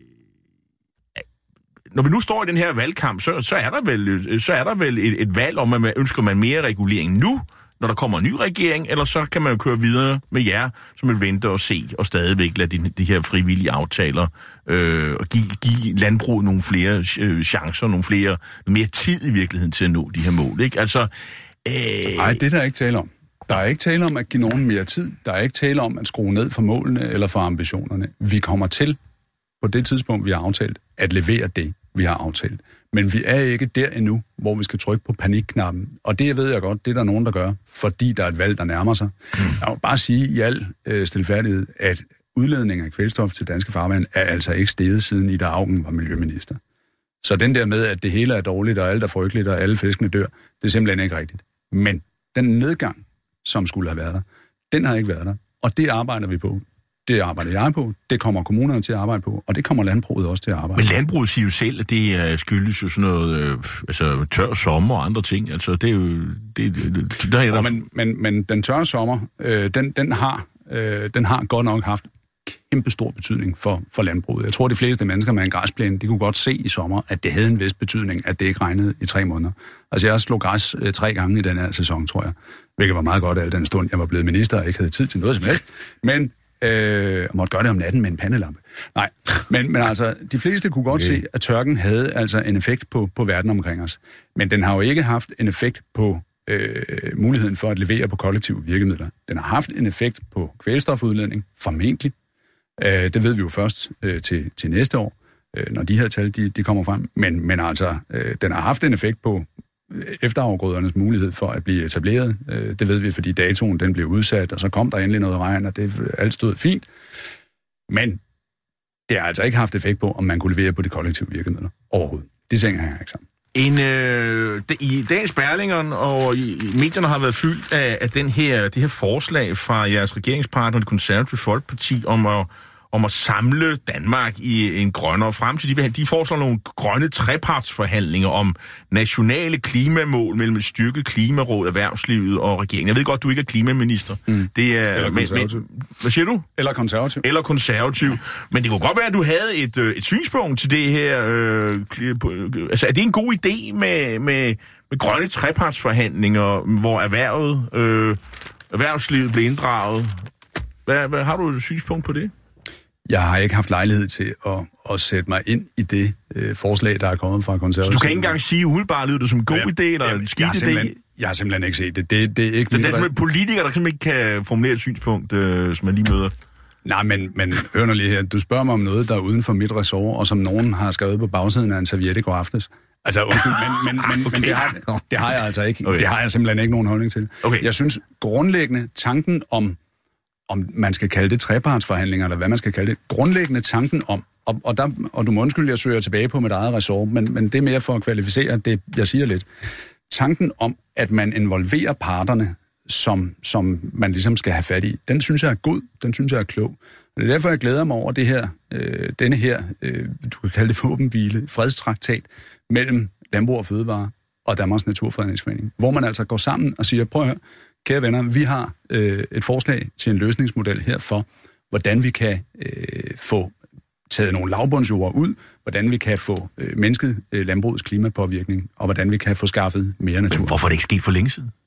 når vi nu står i den her valgkamp, så er der vel et valg om, at ønsker man mere regulering nu, når der kommer en ny regering, eller så kan man jo køre videre med jer, som vil vente og se, og stadigvæk lade de her frivillige aftaler og give landbruget nogle flere chancer, noget mere tid i virkeligheden til at nå de her mål, ikke? Altså nej, det er der ikke tale om. Der er ikke tale om at give nogen mere tid. Der er ikke tale om at skrue ned for målene eller for ambitionerne. Vi kommer til, på det tidspunkt, vi har aftalt, at levere det, vi har aftalt. Men vi er ikke der endnu, hvor vi skal trykke på panikknappen. Og det ved jeg godt, det er der nogen, der gør, fordi der er et valg, der nærmer sig. Jeg må bare sige i al stilfærdighed, at udledning af kvælstof til danske farvand er altså ikke steget siden Ida Auken var miljøminister. Så den der med, at det hele er dårligt, og alt er frygteligt, og alle fiskene dør, det er simpelthen ikke rigtigt. Men den nedgang, som skulle have været der, den har ikke været der. Og det arbejder vi på. Det arbejder jeg på, det kommer kommunerne til at arbejde på, og det kommer landbruget også til at arbejde på. Men landbruget siger jo selv, at det skyldes jo sådan noget tør sommer og andre ting. Altså, det er jo... Men den tørre sommer, den har godt nok haft kæmpe stor betydning for landbruget. Jeg tror, de fleste mennesker med en græsplæne, de kunne godt se i sommer, at det havde en vis betydning, at det ikke regnede i 3 måneder. Altså, jeg slog græs 3 gange i den her sæson, tror jeg. Hvilket var meget godt al den stund, jeg var blevet minister og ikke havde tid til noget som helst. Men jeg måtte gøre det om natten med en pandelampe. Nej, men altså, de fleste kunne godt se, at tørken havde altså en effekt på verden omkring os. Men den har jo ikke haft en effekt på muligheden for at levere på kollektive virkemidler. Den har haft en effekt på kvælstofudledning, formentlig. Det ved vi jo først til næste år, når de her tal de kommer frem. Men altså, den har haft en effekt på efterafgrødernes mulighed for at blive etableret. Det ved vi, fordi datoen den blev udsat, og så kom der endelig noget regn, og det alt stod fint. Men det har altså ikke haft effekt på, om man kunne levere på de kollektive virkemidler overhovedet. Det hænger jeg ikke sammen. I dagens Berlingeren og i medierne har været fyldt af det her forslag fra jeres regeringspartner, Det Konservative Folkeparti, om at samle Danmark i en grønnere fremtid. De foreslår nogle grønne trepartsforhandlinger om nationale klimamål mellem et styrket klimaråd, erhvervslivet og regeringen. Jeg ved godt, du ikke er klimaminister. Det er eller konservativ. Hvad siger du? Eller konservativ. Men det kunne godt være, at du havde et synspunkt til det her. Altså, er det en god idé med grønne trepartsforhandlinger, hvor erhvervslivet bliver inddraget? Hvad har du et synspunkt på det? Jeg har ikke haft lejlighed til at sætte mig ind i det forslag, der er kommet fra konservative. Så du kan ikke engang sige, umiddelbart lyder det som en god idé eller en skidt idé? Jeg har simpelthen ikke set det. Det er ikke så det er simpelthen politikere, der simpelthen ikke kan formulere et synspunkt, som man lige møder? Nej, men hør nu lige her. Du spørger mig om noget, der er uden for mit ressort, og som nogen har skrevet på bagsiden af en serviette i går aftes. Altså, undskyld, men det har jeg altså ikke. Okay. Det har jeg simpelthen ikke nogen holdning til. Okay. Jeg synes grundlæggende tanken om man skal kalde det trepartsforhandlinger, eller hvad man skal kalde det, grundlæggende tanken om, og du må undskylde, jeg søger tilbage på mit eget ressort, men det er mere for at kvalificere det, jeg siger lidt. Tanken om, at man involverer parterne, som man ligesom skal have fat i, den synes jeg er god, den synes jeg er klog. Og det er derfor, jeg glæder mig over det her, denne her, du kan kalde det våbenhvile, fredstraktat mellem Landbrug og Fødevare og Danmarks Naturfredningsforening, hvor man altså går sammen og siger, prøv at høre, kære venner, vi har et forslag til en løsningsmodel her for, hvordan vi kan få taget nogle lavbundsjord ud, hvordan vi kan få mindsket landbrugets klimapåvirkning, og hvordan vi kan få skaffet mere natur. Men hvorfor er det ikke sket for længe siden?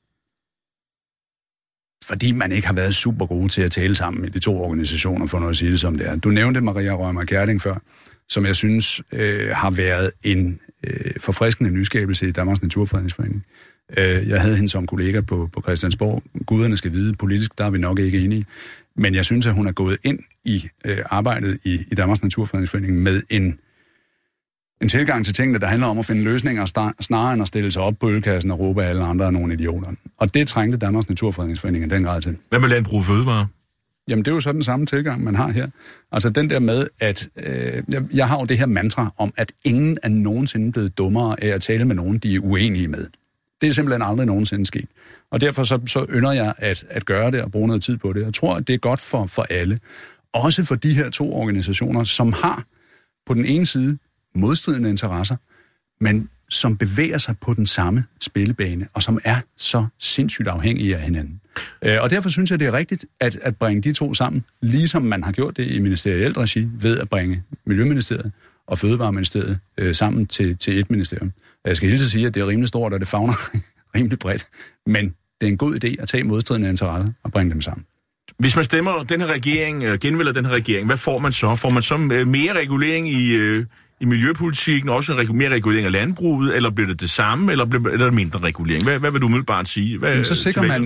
Fordi man ikke har været super gode til at tale sammen i de 2 organisationer, for at sige det som det er. Du nævnte Maria Rømer Kjærding før, som jeg synes har været en forfriskende nyskabelse i Danmarks Naturfredningsforening. Jeg havde hende som kollega på Christiansborg. Guderne skal vide, politisk, der er vi nok ikke enige. Men jeg synes, at hun er gået ind i arbejdet i Danmarks Naturfredningsforening med en tilgang til tingene, der handler om at finde løsninger, snarere end at stille sig op på ølkassen og råbe, at alle andre er nogle idioter. Og det trængte Danmarks Naturfredningsforening i den grad til. Hvad med Landbrug og Fødevare? Jamen, det er jo så den samme tilgang, man har her. Altså den der med, at jeg har jo det her mantra om, at ingen er nogensinde blevet dummere af at tale med nogen, de er uenige med. Det er simpelthen aldrig nogensinde sket. Og derfor så ynder jeg at gøre det og bruge noget tid på det. Jeg tror, at det er godt for alle. Også for de her 2 organisationer, som har på den ene side modstridende interesser, men som bevæger sig på den samme spillebane, og som er så sindssygt afhængige af hinanden. Og derfor synes jeg, det er rigtigt at bringe de 2 sammen, ligesom man har gjort det i ministerielt regi, ved at bringe Miljøministeriet og Fødevareministeriet sammen til et ministerium. Jeg skal hilse at sige, at det er rimelig stort, og det favner rimelig bredt, men det er en god idé at tage modstridende interesser og bringe dem sammen. Hvis man stemmer den her regering, genvælger den her regering, hvad får man så? Får man så mere regulering i miljøpolitikken, også mere regulering af landbruget, eller bliver det samme, eller bliver det mindre regulering? Hvad vil du umiddelbart sige? Så sikrer man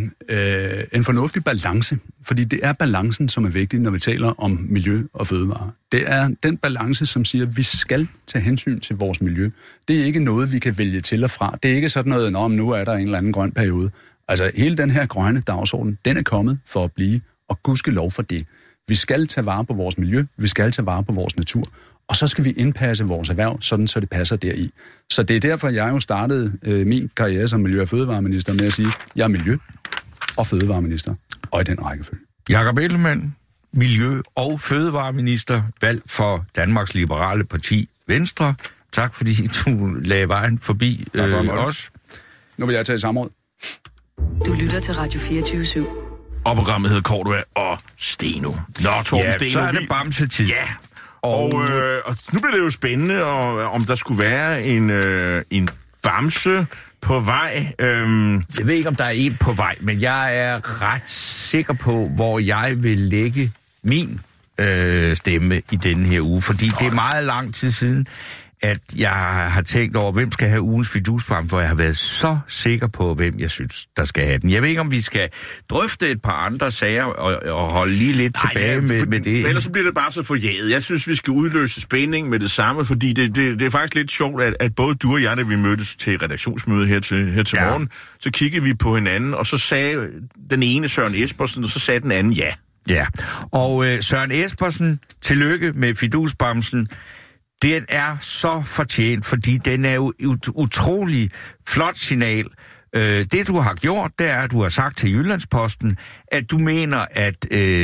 en fornuftig balance, fordi det er balancen, som er vigtig, når vi taler om miljø og fødevare. Det er den balance, som siger, at vi skal tage hensyn til vores miljø. Det er ikke noget, vi kan vælge til og fra. Det er ikke sådan noget, om nu er der en eller anden grøn periode. Altså hele den her grønne dagsorden, den er kommet for at blive, og gudskelov for det. Vi skal tage vare på vores miljø, vi skal tage vare på vores natur, og så skal vi indpasse vores erhverv, sådan så det passer deri. Så det er derfor, jeg jo startede min karriere som miljø- og fødevareminister med at sige, jeg er miljø- og fødevareminister, og i den rækkefølge. Jakob Ellemann, miljø- og fødevareminister, valgt for Danmarks Liberale Parti Venstre. Tak fordi du lagde vejen forbi os. Nu vil jeg tage samråd. Du lytter til Radio 24/7. Og programmet hedder Cordua og Steno. Nå, Torben Steno. Så er det bamsetid. Ja. Og nu bliver det jo spændende, om der skulle være en bamse på vej. Jeg ved ikke, om der er en på vej, men jeg er ret sikker på, hvor jeg vil lægge min stemme i denne her uge. Fordi det er meget lang tid siden, at jeg har tænkt over, hvem skal have ugens fidusprogram, for jeg har været så sikker på, hvem jeg synes, der skal have den. Jeg ved ikke, om vi skal drøfte et par andre sager og holde lige lidt tilbage med det. Ellers så bliver det bare så forjaget. Jeg synes, vi skal udløse spænding med det samme, fordi det er faktisk lidt sjovt, at både du og jeg, da vi mødtes til redaktionsmøde her til morgen, så kiggede vi på hinanden, og så sagde den ene Søren Espersen, og så sagde den anden ja. Ja, og Søren Espersen, tillykke med fidusbamsen. Den er så fortjent, fordi den er jo et utrolig flot signal. Det, du har gjort, det er, at du har sagt til Jyllandsposten, at du mener, at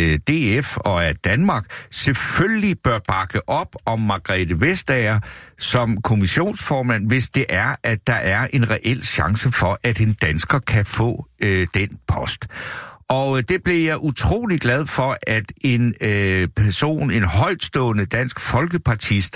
DF og at Danmark selvfølgelig bør bakke op om Margrethe Vestager som kommissionsformand, hvis det er, at der er en reel chance for, at en dansker kan få den post. Og det blev jeg utrolig glad for, at en person, en højtstående dansk folkepartist,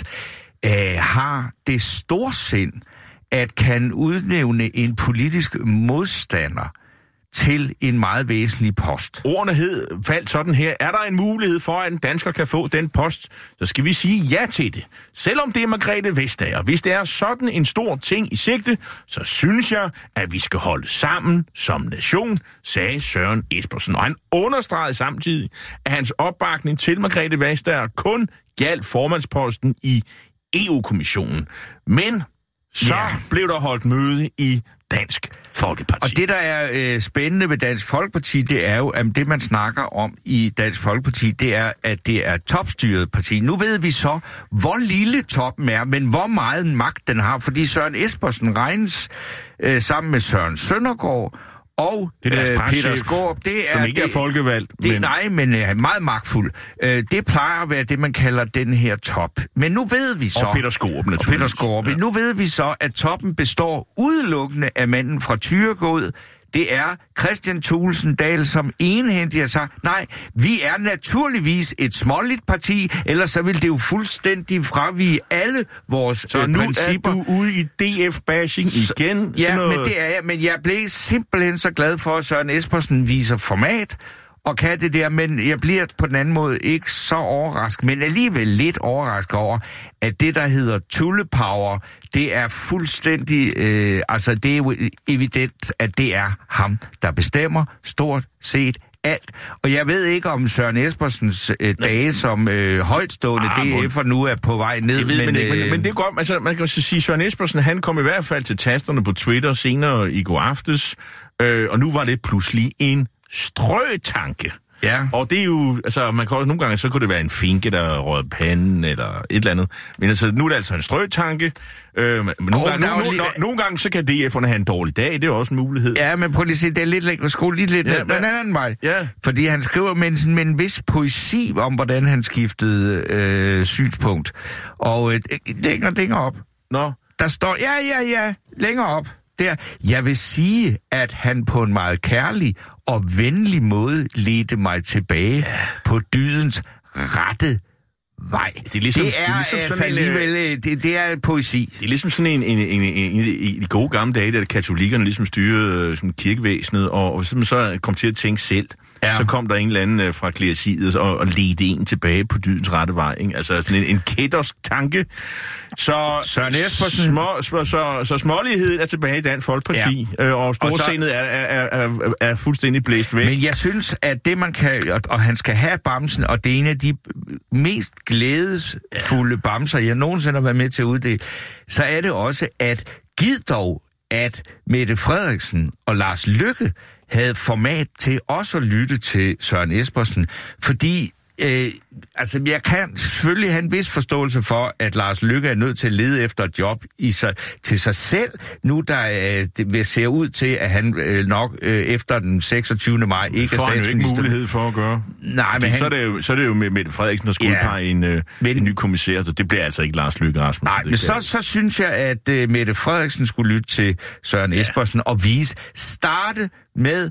har det storsind, at kan udnævne en politisk modstander til en meget væsentlig post. Ordene faldt sådan her. Er der en mulighed for, at en dansker kan få den post, så skal vi sige ja til det. Selvom det er Margrethe Vestager. Hvis det er sådan en stor ting i sigte, så synes jeg, at vi skal holde sammen som nation, sagde Søren Espersen. Og han understregede samtidig, at hans opbakning til Margrethe Vestager kun gjaldt formandsposten i EU-kommissionen. Men så blev der holdt møde i Dansk Folkeparti. Og det, der er spændende ved Dansk Folkeparti, det er jo, at det, man snakker om i Dansk Folkeparti, det er, at det er topstyret parti. Nu ved vi så, hvor lille toppen er, men hvor meget magt den har, fordi Søren Espersen regnes sammen med Søren Søndergaard og Peter Skaarup, som ikke er folkevalgt. Men er meget magtfuld. Det plejer at være det, man kalder den her top. Men nu ved vi så... Og Peter Skaarup. Ja. Nu ved vi så, at toppen består udelukkende af manden fra Thyregod. Det er Kristian Thulesen Dahl, som enhændigt har sagt, nej, vi er naturligvis et småligt parti, ellers så vil det jo fuldstændig fravige alle vores principper. Så nu er du ude i DF-bashing igen? Ja, men det er jeg. Men jeg blev simpelthen så glad for, at Søren Espersen viser format, og kan det der, men jeg bliver på den anden måde ikke så overrasket, men alligevel lidt overrasket over, at det, der hedder tullepower, det er fuldstændig, det er jo evident, at det er ham, der bestemmer stort set alt. Og jeg ved ikke, om Søren Espersens dage som højtstående DF'er nu er på vej ned. Men det er godt, altså man kan sige, Søren Espersen, han kom i hvert fald til tasterne på Twitter senere i går aftes, og nu var det pludselig en strøtanke. Ja. Og det er jo, altså man kan også nogle gange, så kunne det være en finke, der rød panden, eller et eller andet. Men altså, nu er det altså en strøtanke. Nogle gange, så kan DF'erne have en dårlig dag, det er også en mulighed. Ja, men prøv lige at se, det er lidt lækkert. Skole lige lidt den anden vej. Ja. Fordi han skriver med en vis poesi om, hvordan han skiftede synspunkt. Og længere op. Nå. Der står, længere op. Der. Jeg vil sige, at han på en meget kærlig og venlig måde ledte mig tilbage på dydens rette vej. Det er poesi. Det er ligesom sådan i de gode gamle dage, da katolikkerne ligesom styrede kirkevæsenet, og så kom til at tænke selv. Ja. Så kom der en eller anden fra kleresiet og ledte en tilbage på dydens rette vej. Ikke? Altså sådan en kættersk tanke. Så Søren Espersen, så småligheden er tilbage i Dansk Folkeparti, og storsindet er fuldstændig blæst væk. Men jeg synes, at det man kan, og han skal have bamsen, og det er en af de mest glædesfulde bamser, jeg nogensinde har været med til at uddele, så er det også, at gid dog, at Mette Frederiksen og Lars Løkke havde format til også at lytte til Søren Espersen, fordi jeg kan selvfølgelig have en vis forståelse for, at Lars Løkke er nødt til at lede efter et job til sig selv, nu der det ser ud til, at han nok efter den 26. maj ikke er statsminister. Får han jo ikke mulighed for at gøre. Nej, men så er det jo med Mette Frederiksen, der skal udpege en ny kommissær, så det bliver altså ikke Lars Løkke Rasmussen. Nej, men så synes jeg, at Mette Frederiksen skulle lytte til Søren Espersen og starte med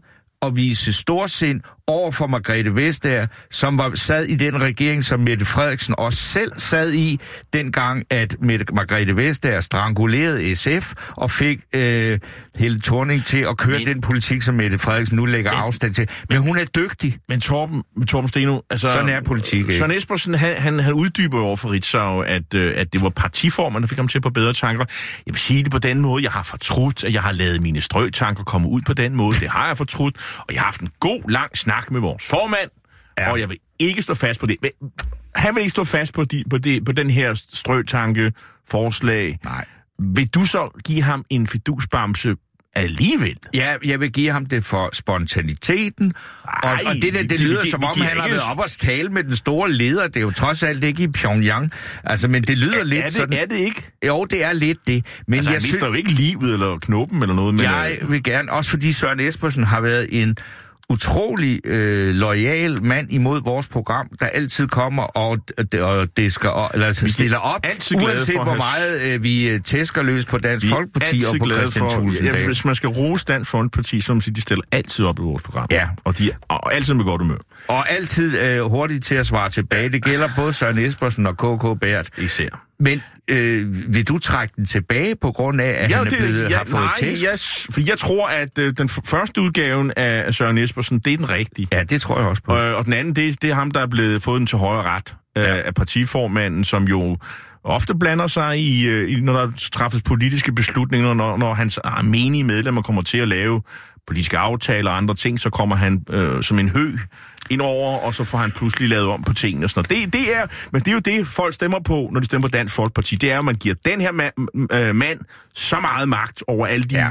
at vise storsind over for Margrethe Vestager, som sad i den regering, som Mette Frederiksen også selv sad i, dengang at Margrethe Vestager strangulerede SF og fik Helle Thorning til at køre den politik, som Mette Frederiksen nu lægger afstand til. Men hun er dygtig. Men Torben Steno, altså... Sådan er politik, ikke? Søren Espersen, han uddyber over for Ritzau, at det var partiformen, der fik ham til på bedre tanker. Jeg vil sige det på den måde. Jeg har fortrudt, at jeg har lavet mine strøtanker komme ud på den måde. Det har jeg fortrudt. Og jeg har haft en god, lang snak med vores formand. Ja. Og jeg vil ikke stå fast på det. Han vil ikke stå fast på den her strøtanke forslag. Nej. Vil du så give ham en fidusbamse alligevel? Ja, jeg vil give ham det for spontaniteten. Og det lyder som om, han har været op og tale med den store leder. Det er jo trods alt ikke i Pyongyang. Altså, men det lyder lidt sådan... Er det ikke? Jo, det er lidt det. Men altså, han mister jo ikke livet eller knoppen eller noget. Men jeg vil gerne, også fordi Søren Espersen har været en utrolig loyal mand imod vores program, der altid kommer og disker, eller stiller op, uanset hvor meget vi tæsker løs på Dansk Folkeparti og på Christian Thulesen Dahl. Hvis man skal rose Dansk Folkeparti, så de stiller altid op i vores program. Ja. Og de er altid med godt humør. Og altid hurtigt til at svare tilbage. Det gælder både Søren Espersen og KK Bært. Især. Men vil du trække den tilbage på grund af, at han er blevet, har fået tæsk? For jeg tror, at den første udgaven af Søren Espersen, det er den rigtige. Ja, det tror jeg også på. Og den anden, det er ham, der er blevet fået den til højre ret af partiformanden, som jo ofte blander sig i når der træffes politiske beslutninger, når hans menige medlemmer kommer til at lave politiske aftaler og andre ting, så kommer han som en høg indover, og så får han pludselig lavet om på tingene og sådan noget. Men det er jo det, folk stemmer på, når de stemmer på Dansk Folkeparti. Det er jo, at man giver den her mand så meget magt over alle de,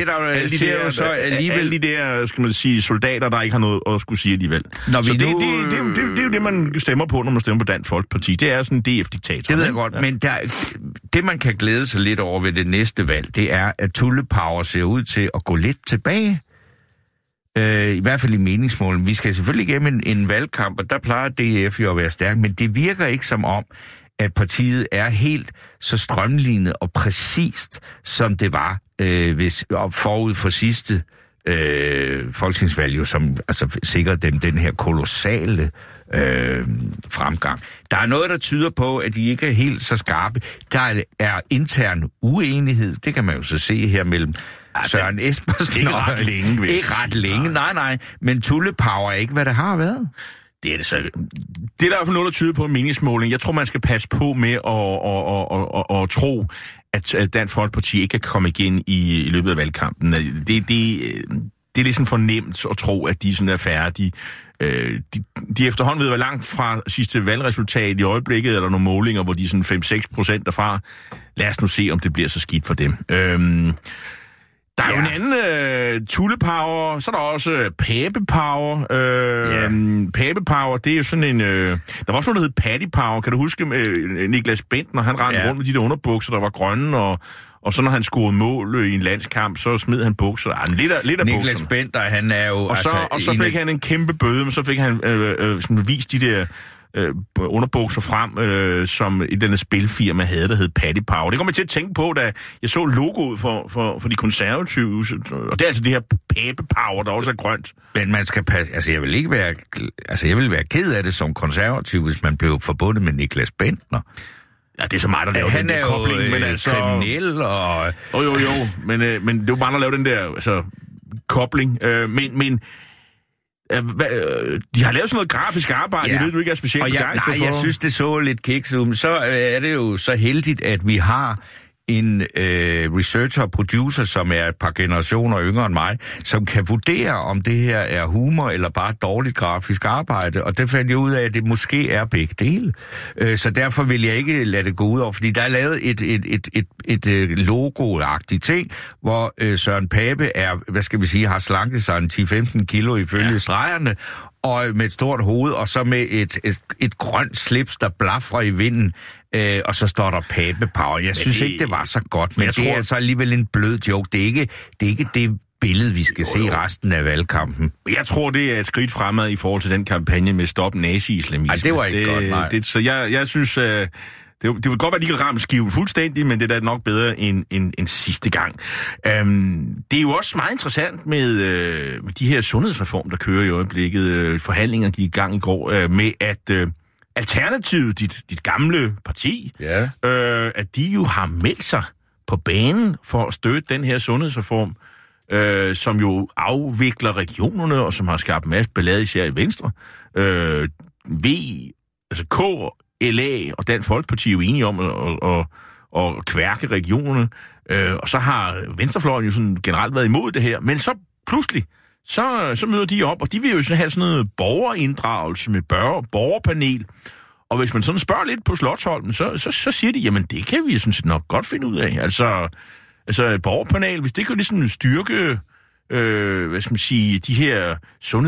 alle de der, skal man sige, soldater, der ikke har noget at skulle sige alligevel. Så det er jo det, man stemmer på, når man stemmer på Dansk Folkeparti. Det er sådan en DF-diktator. Det ved jeg godt, men det, man kan glæde sig lidt over ved det næste valg, det er, at Tulle Power ser ud til at gå lidt tilbage. I hvert fald i meningsmålen. Vi skal selvfølgelig igennem en valgkamp, og der plejer DF jo at være stærk, men det virker ikke som om, at partiet er helt så strømlignet og præcist, som det var forud for sidste folketingsvalg, som altså sikrede dem den her kolossale fremgang. Der er noget, der tyder på, at de ikke er helt så skarpe. Der er intern uenighed, det kan man jo så se her mellem Søren Espersen. Ikke ret længe. Ikke ret længe, nej. Men Tulle Power er ikke, hvad det har været. Det er det så. Det er der i hvert fald noget, der tyder på en meningsmåling. Jeg tror, man skal passe på med at tro, at Dansk Folkeparti ikke kan komme igen i løbet af valgkampen. Det er ligesom for nemt at tro, at de sådan er færdige. De efterhånden ved, hvor langt fra sidste valgresultat i øjeblikket, eller nogle målinger, hvor de er sådan 5-6% derfra. Lad os nu se, om det bliver så skidt for dem. Der er jo en anden Tulle-power, så er der også Pape-power. Pape-power, det er jo sådan en... der var også noget, der hed Patty-power. Kan du huske Niklas Bentner, han rendte rundt med de der underbukser, der var grønne, og så når han scorede mål i en landskamp, så smed han bukser. Lidt af Niklas bukserne. Bentner, han er jo... Og så fik han en kæmpe bøde, men så fik han vist de der... underbukser frem, som i denne spilfirma havde, der hed Patty Power. Det kom jeg til at tænke på, da jeg så logoet for de konservative, og det er altså det her Pape Power, der også er grønt. Men man skal passe, altså jeg vil være ked af det som konservativ, hvis man blev forbundet med Niklas Bentner. Ja, det er så meget, der laver den der kobling, men altså... kriminel og... Jo, men det er jo bare at lave den der kobling, men de har lavet sådan noget grafisk arbejde, jeg ved, du ikke er specielt begejstret for. Jeg synes, det så lidt kikset ud, men så er det jo så heldigt, at vi har en researcher og producer, som er et par generationer yngre end mig, som kan vurdere, om det her er humor eller bare dårligt grafisk arbejde, og det fandt jeg ud af, at det måske er begge dele. Så derfor vil jeg ikke lade det gå ud over, fordi der er lavet et logo-agtigt ting, hvor Søren Pape har slanket sig en 10-15 kilo ifølge stregerne, og med et stort hoved, og så med et grønt slips, der blafrer i vinden, og så står der Pape Power. Jeg synes ikke, det var så godt, men det er altså alligevel en blød joke. Det er ikke det billede, vi skal se resten af valgkampen. Jeg tror, det er et skridt fremad i forhold til den kampagne med Stop Nazi-islamisme. Det var ikke godt, nej. Så jeg synes, Det vil godt være, at de kan ramme skiven fuldstændig, men det er da nok bedre end sidste gang. Det er jo også meget interessant med de her sundhedsreformer, der kører i øjeblikket. Forhandlinger gik i gang i går med, at Alternativet, dit gamle parti, at de jo har meldt sig på banen for at støtte den her sundhedsreform, som jo afvikler regionerne, og som har skabt en masse ballade især i Venstre. K, LA og Dansk Folkeparti er jo enige om at kværke regionerne, og så har Venstrefløjen jo sådan generelt været imod det her, men så pludselig, så møder de op, og de vil jo sådan have sådan noget borgerinddragelse med borgerpanel, og hvis man sådan spørger lidt på Slotsholmen, så siger de, jamen det kan vi sådan set nok godt finde ud af. Altså et borgerpanel, hvis det kan ligesom styrke, de her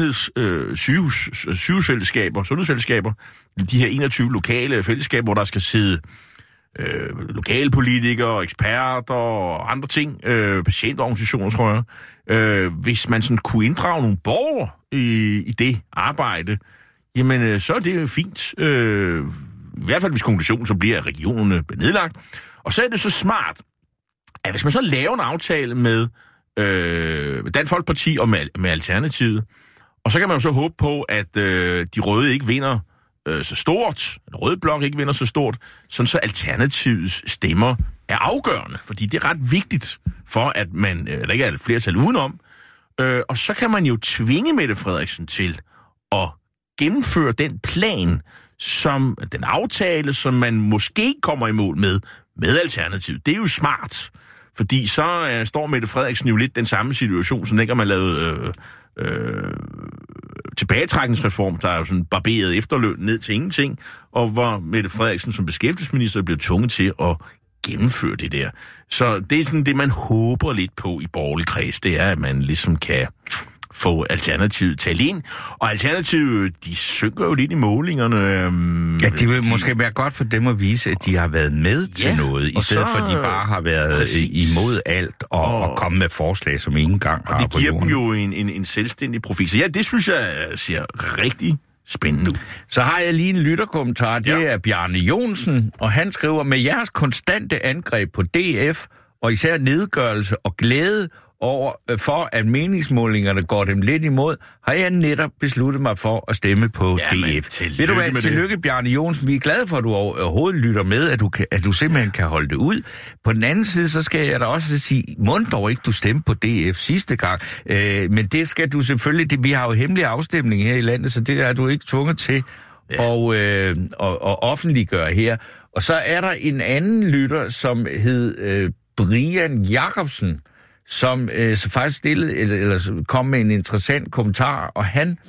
sundhedsfællesskaber, de her 21 lokale fællesskaber, hvor der skal sidde lokalpolitikere, eksperter og andre ting, patientorganisationer, tror jeg. Hvis man sådan kunne inddrage nogle borgere i det arbejde, jamen så er det jo fint. I hvert fald hvis konklusionen så bliver, at regionerne bliver nedlagt. Og så er det så smart, at hvis man så laver en aftale med Dansk Folkeparti og med Alternativet, og så kan man jo så håbe på, at de røde ikke vinder så stort, den røde blok ikke vinder så stort, sådan så Alternativets stemmer er afgørende, fordi det er ret vigtigt for, at der ikke er et flertal udenom, og så kan man jo tvinge Mette Frederiksen til at gennemføre den plan, den aftale, som man måske kommer i mål med Alternativet. Det er jo smart, fordi så står Mette Frederiksen jo lidt den samme situation, som dengang man lavede tilbagetrækningsreform, der er jo sådan barberet efterløn ned til ingenting, og hvor Mette Frederiksen som beskæftigelsesminister bliver tvunget til at gennemføre det der. Så det er sådan det, man håber lidt på i borgerlig kreds, det er, at man ligesom kan få Alternativet talt ind. Og Alternativet, de synker jo lidt i målingerne. Ja, det vil måske være godt for dem at vise, at de har været med til noget, i stedet for, at de bare har været imod alt og kommet med forslag, som ingen gang har på jorden. Og det giver dem jo en selvstændig profil. Så ja, det synes jeg ser rigtig spændende ud. Så har jeg lige en lytterkommentar. Det er Bjarne Jonsen, og han skriver, med jeres konstante angreb på DF, og især nedgørelse og glæde for at meningsmålingerne går dem lidt imod, har jeg netop besluttet mig for at stemme på DF. Ved du hvad, tillykke Bjarne Jonsen, vi er glade for, at du overhovedet lytter med, at du simpelthen kan holde det ud. På den anden side, så skal jeg da også sige, mund dog ikke, du stemte på DF sidste gang, men det skal du selvfølgelig, vi har jo hemmelig afstemning her i landet, så det er du ikke tvunget til at offentliggøre her. Og så er der en anden lytter, som hed Brian Jacobsen, som faktisk kom med en interessant kommentar, og han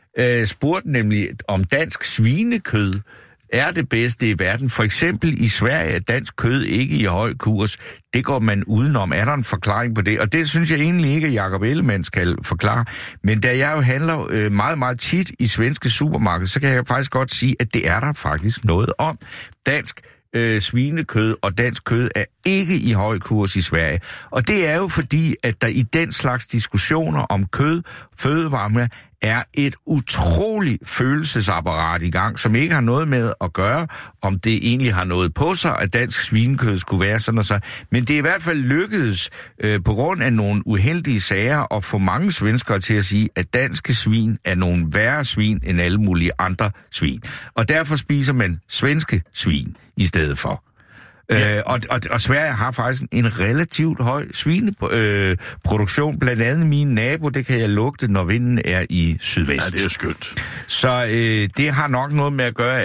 spurgte nemlig, om dansk svinekød er det bedste i verden. For eksempel i Sverige er dansk kød ikke i høj kurs. Det går man udenom. Er der en forklaring på det? Og det synes jeg egentlig ikke, at Jakob Ellemann skal forklare. Men da jeg jo handler meget, meget tit i svenske supermarkeder, så kan jeg faktisk godt sige, at det er der faktisk noget om. Dansk svinekød og dansk kød er ikke i høj kurs i Sverige. Og det er jo fordi, at der i den slags diskussioner om kød, fødevarer, er et utroligt følelsesapparat i gang, som ikke har noget med at gøre, om det egentlig har noget på sig, at dansk svinekød skulle være sådan og så. Men det er i hvert fald lykkedes på grund af nogle uheldige sager at få mange svenskere til at sige, at danske svin er nogle værre svin end alle mulige andre svin. Og derfor spiser man svenske svin i stedet for. Ja. Og Sverige har faktisk en relativt høj svineproduktion. Blandt andet min nabo, det kan jeg lugte, når vinden er i sydvest. Ja, det er skønt. Så det har nok noget med at gøre,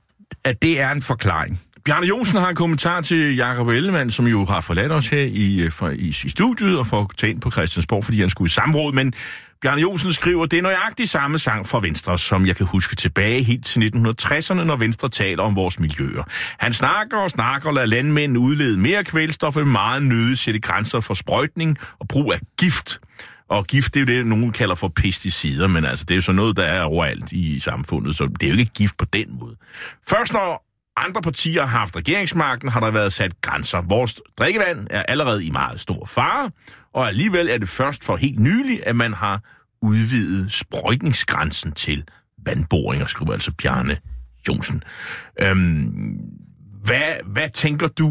at det er en forklaring. Bjarne Jonsen har en kommentar til Jakob Ellemann, som jo har forladt os her i studiet og får tage ind på Christiansborg, fordi han skulle i samråd, men Bjarne Jonsen skriver, det er nøjagtigt samme sang fra Venstre, som jeg kan huske tilbage helt til 1960'erne, når Venstre taler om vores miljøer. Han snakker og lader landmænd udlede mere kvælstof og meget nødigt sætte grænser for sprøjtning og brug af gift. Og gift, det er jo det, nogen kalder for pesticider, men altså, det er jo sådan noget, der er overalt i samfundet, så det er jo ikke gift på den måde. Først når andre partier har haft regeringsmagten, har der været sat grænser. Vores drikkevand er allerede i meget stor fare, og alligevel er det først for helt nylig, at man har udvidet sprøjtningsgrænsen til vandboringer, skriver altså Bjarne Jonsen. Hvad tænker du?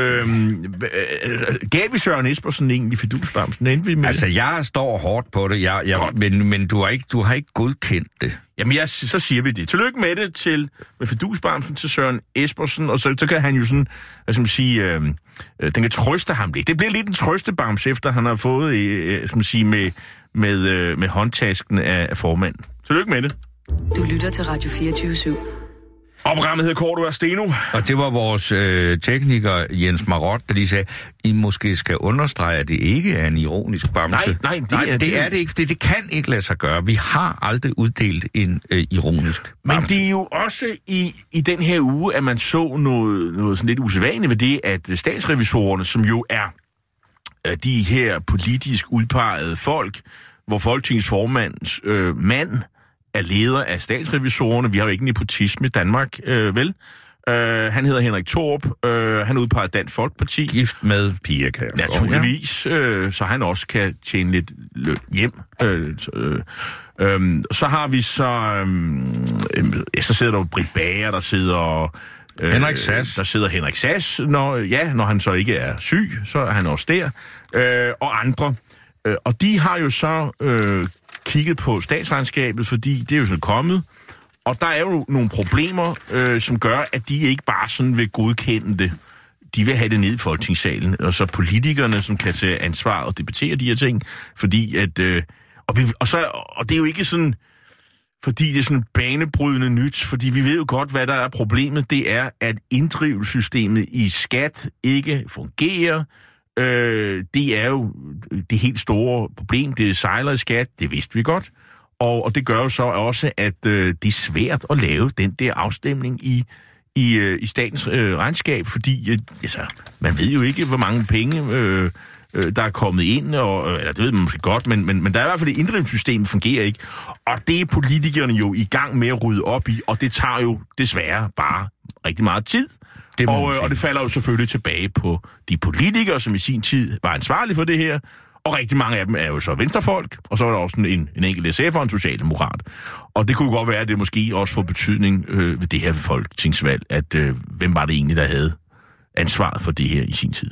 Gav vi Søren Espersen egentlig fidusbamsen? Altså, jeg står hårdt på det, men du har ikke godkendt det. Jamen, så siger vi det. Tillykke med det med fidusbamsen til Søren Espersen, og så kan han jo sådan, hvad skal man sige, den kan trøste ham lidt. Det bliver lidt en trøstebams, efter han har fået, skal man sige, med håndtasken af formanden. Tillykke med det. Du lytter til Radio 24/7. Og programmet hedder Kort og Steno. Og det var vores tekniker, Jens Marot, der lige sagde, I måske skal understrege, at det ikke er en ironisk bamse. Nej, det er det ikke. Det kan ikke lade sig gøre. Vi har aldrig uddelt en ironisk bamse. Men det er jo også i den her uge, at man så noget sådan lidt usædvanligt ved det, at statsrevisorerne, som jo er de her politisk udpegede folk, hvor Folketingets formands mand er leder af statsrevisorerne. Vi har jo ikke nepotisme i Danmark, vel? Han hedder Henrik Thorup. Han udpeger Dansk Folkeparti. Gift med Pia Kjærsgaard. Naturligvis, så han også kan tjene lidt hjem. Så har vi så sidder der Britt Bager, der sidder Henrik Sass. Der sidder Henrik Sass, når han så ikke er syg, så er han også der. Og andre. Og de har jo så kigget på statsregnskabet, fordi det er jo sådan kommet. Og der er jo nogle problemer, som gør, at de ikke bare sådan vil godkende det. De vil have det ned i Folketingssalen. Og så politikerne, som kan tage ansvar og debattere de her ting. Fordi at... Og det er jo ikke sådan... Fordi det er sådan banebrydende nyt. Fordi vi ved jo godt, hvad der er problemet. Det er, at inddrivelsessystemet i skat ikke fungerer. Det er jo det helt store problem. Det sejler i skat, det vidste vi godt. Og det gør jo så også, at det er svært at lave den der afstemning i statens regnskab, fordi man ved jo ikke, hvor mange penge der er kommet ind, eller det ved man måske godt, men der er i hvert fald, det inddrivelsessystem fungerer ikke. Og det er politikerne jo i gang med at rydde op i, og det tager jo desværre bare rigtig meget tid. Og det falder jo selvfølgelig tilbage på de politikere, som i sin tid var ansvarlige for det her. Og rigtig mange af dem er jo så venstrefolk, og så er der også en enkelt SF og en socialdemokrat. Og det kunne jo godt være, at det måske også får betydning ved det her folketingsvalg, at hvem var det egentlig, der havde ansvaret for det her i sin tid?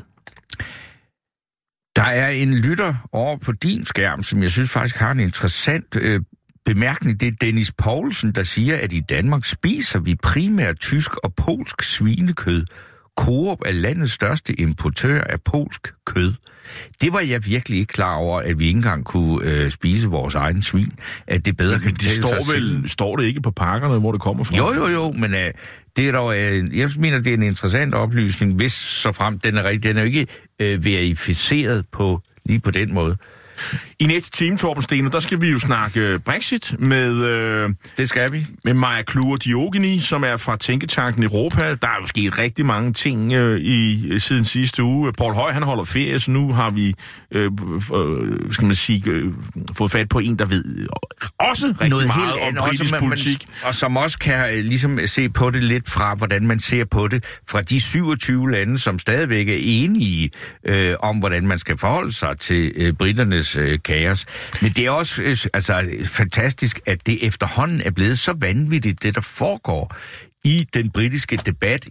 Der er en lytter over på din skærm, som jeg synes faktisk har en interessant bemærkning. Det er Dennis Poulsen, der siger, at i Danmark spiser vi primært tysk og polsk svinekød. Coop er landets største importør af polsk kød. Det var jeg virkelig ikke klar over, at vi ikke engang kunne spise vores egen svin. At det bedre kan betale sig. Står det ikke på pakkerne, hvor det kommer fra? Jo, men det er dog, jeg mener, det er en interessant oplysning, hvis så frem den er rigtig. Den er jo ikke verificeret lige på den måde. I næste time, Torben Steno, der skal vi jo snakke Brexit med... det skal vi. Med Maja Kluwer-Diogeni, som er fra Tænketanken Europa. Der er jo sket rigtig mange ting siden sidste uge. Poul Høj, han holder ferie, så nu har vi, skal man sige, fået fat på en, der ved også rigtig noget meget om britisk politik. Og som også kan ligesom se på det lidt fra, hvordan man ser på det fra de 27 lande, som stadigvæk er enige om, hvordan man skal forholde sig til britternes kaos. Men det er også fantastisk, at det efterhånden er blevet så vanvittigt, det der foregår i den britiske debat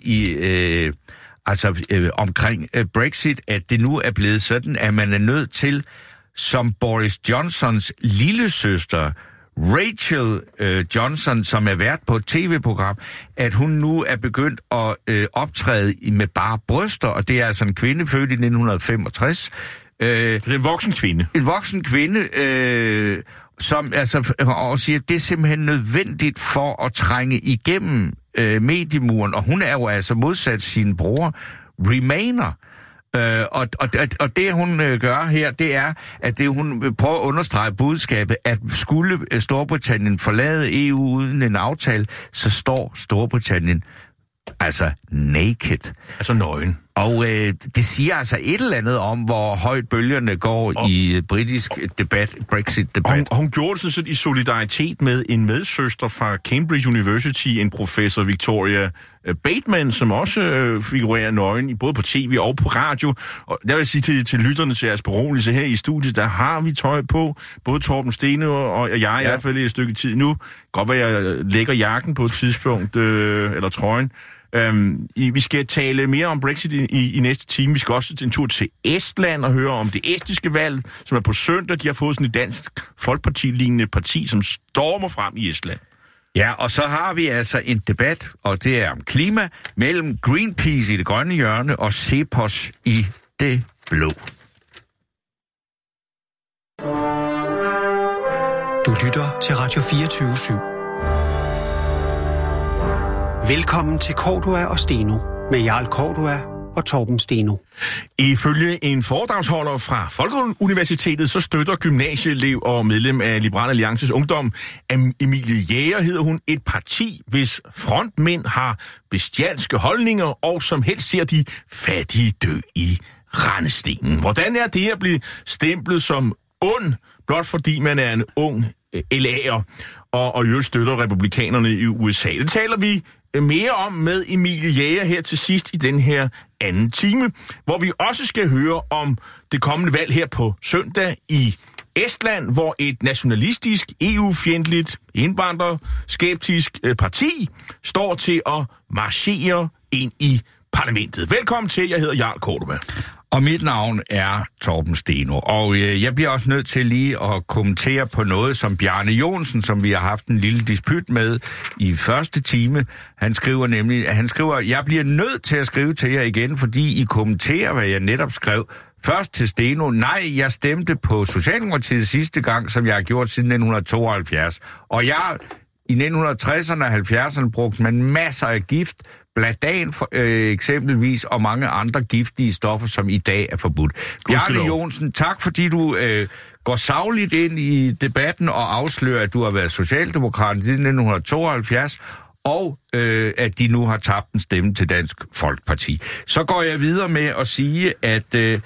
omkring Brexit, at det nu er blevet sådan, at man er nødt til, som Boris Johnsons lillesøster, Rachel Johnson, som er vært på et tv-program, at hun nu er begyndt at optræde med bare bryster, og det er altså en kvinde født i 1965. Det er en voksen kvinde. En voksen kvinde, som og siger, at det er simpelthen nødvendigt for at trænge igennem mediemuren, og hun er jo altså modsat sin bror, Remainer. Og det hun gør her, det er, at hun prøver at understrege budskabet, at skulle Storbritannien forlade EU uden en aftale, så står Storbritannien naked. Altså nøgen. Og det siger altså et eller andet om, hvor højt bølgerne går i britisk Brexit-debat. Hun gjorde det sådan i solidaritet med en medsøster fra Cambridge University, en professor Victoria Bateman, som også figurerer nøgen, både på tv og på radio. Og der vil jeg sige til lytterne til jeres beroligelse her i studiet, der har vi tøj på, både Torben Steno og jeg i hvert fald et stykke tid nu. Godt være, jeg lægger jakken på et tidspunkt, eller trøjen. Vi skal tale mere om Brexit i næste time. Vi skal også en tur til Estland og høre om det estiske valg, som er på søndag. De har fået sådan et dansk folkeparti-lignende parti, som stormer frem i Estland. Ja, og så har vi altså en debat, og det er om klima, mellem Greenpeace i det grønne hjørne og Cepos i det blå. Du lytter til Radio 24/7. Velkommen til Cordua og Steno med Jarl Cordua og Torben Steno. Ifølge en foredragsholder fra Folkeuniversitetet, så støtter gymnasieelev og medlem af Liberal Alliances Ungdom, Emilie Jæger hedder hun, et parti, hvis frontmænd har bestialske holdninger og som helst ser de fattige dø i rendestenen. Hvordan er det at blive stemplet som ond, blot fordi man er en ung LA'er og jo støtter republikanerne i USA? Det taler vi mere om med Emilie Jæger her til sidst i den her anden time, hvor vi også skal høre om det kommende valg her på søndag i Estland, hvor et nationalistisk, EU-fjendtligt, indvandrerskeptisk parti står til at marchere ind i parlamentet. Velkommen til, jeg hedder Jarl Cordua. Og mit navn er Torben Steno, og jeg bliver også nødt til lige at kommentere på noget, som Bjarne Johnsen, som vi har haft en lille disput med i første time, han skriver, jeg bliver nødt til at skrive til jer igen, fordi I kommenterer, hvad jeg netop skrev. Først til Steno, nej, jeg stemte på Socialdemokratiet sidste gang, som jeg har gjort siden 1972, og i 1960'erne og 70'erne brugte man masser af gift, bladan eksempelvis, og mange andre giftige stoffer, som i dag er forbudt. Bjarne Johnsen, tak fordi du går sagligt ind i debatten og afslører, at du har været socialdemokrat siden 1972, og at de nu har tabt en stemme til Dansk Folkeparti. Så går jeg videre med at sige, at er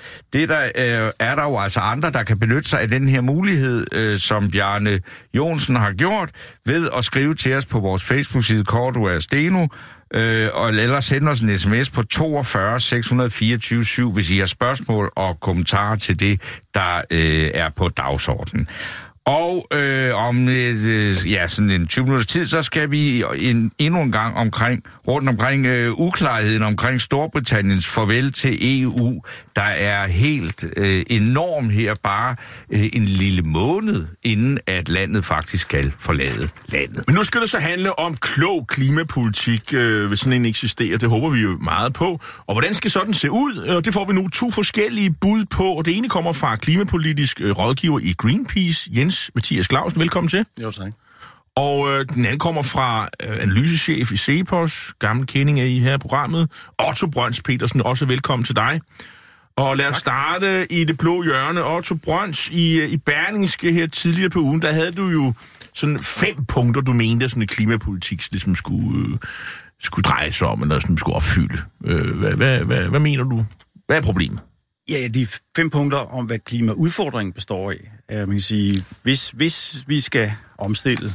der jo altså andre, der kan benytte sig af den her mulighed, som Bjarne Johnsen har gjort, ved at skrive til os på vores Facebook-side Cordua og Steno, eller sende os en sms på 42 624 7, hvis I har spørgsmål og kommentarer til det, der er på dagsordenen. Og om sådan en 20 minutters tid, så skal vi endnu en gang rundt omkring uklarheden omkring Storbritanniens farvel til EU, der er helt enorm her bare en lille måned, inden at landet faktisk skal forlade landet. Men nu skal det så handle om klog klimapolitik, hvis sådan en eksisterer. Det håber vi jo meget på. Og hvordan skal sådan se ud? Det får vi nu 2 forskellige bud på, og det ene kommer fra klimapolitisk rådgiver i Greenpeace, Jens Mathias Clausen. Velkommen til. Jo, tak. Og den anden kommer fra analysechef i Cepos, gammel kending af I her programmet, Otto Brøns Petersen. Også velkommen til dig. Og lad os starte i det blå hjørne. Otto Brøns, i Berlingske her tidligere på ugen, der havde du jo sådan 5 punkter, du mente, sådan en klimapolitik ligesom skulle dreje sig om, eller sådan skulle opfylde. Hvad mener du? Hvad er problemet? Ja, de 5 punkter om, hvad klimaudfordringen består af. Man kan sige, hvis vi skal omstille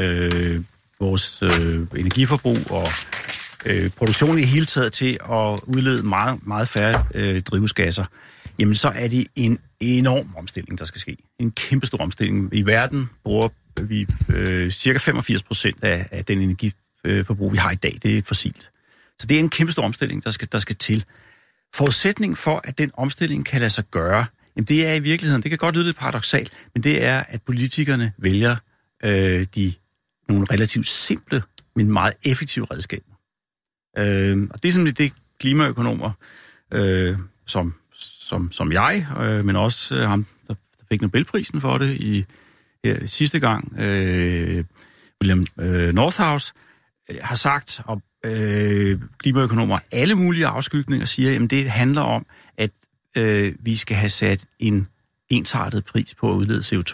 vores energiforbrug og produktion i hele taget til at udlede meget, meget færre drivhusgasser, jamen så er det en enorm omstilling, der skal ske. En kæmpestor omstilling. I verden bruger vi cirka 85% af den energiforbrug, vi har i dag. Det er fossilt. Så det er en kæmpestor omstilling, der skal til. Forudsætningen for, at den omstilling kan lade sig gøre, jamen det er i virkeligheden, det kan godt lyde lidt paradoksalt, men det er, at politikerne vælger nogle relativt simple, men meget effektive redskaber. Og det er simpelthen det klimaøkonomer, som jeg, men også ham, der fik Nobelprisen for det sidste gang, William Northouse, har sagt, og klimaøkonomer alle mulige afskygninger siger, at det handler om, at vi skal have sat en ensartet pris på at udlede CO2.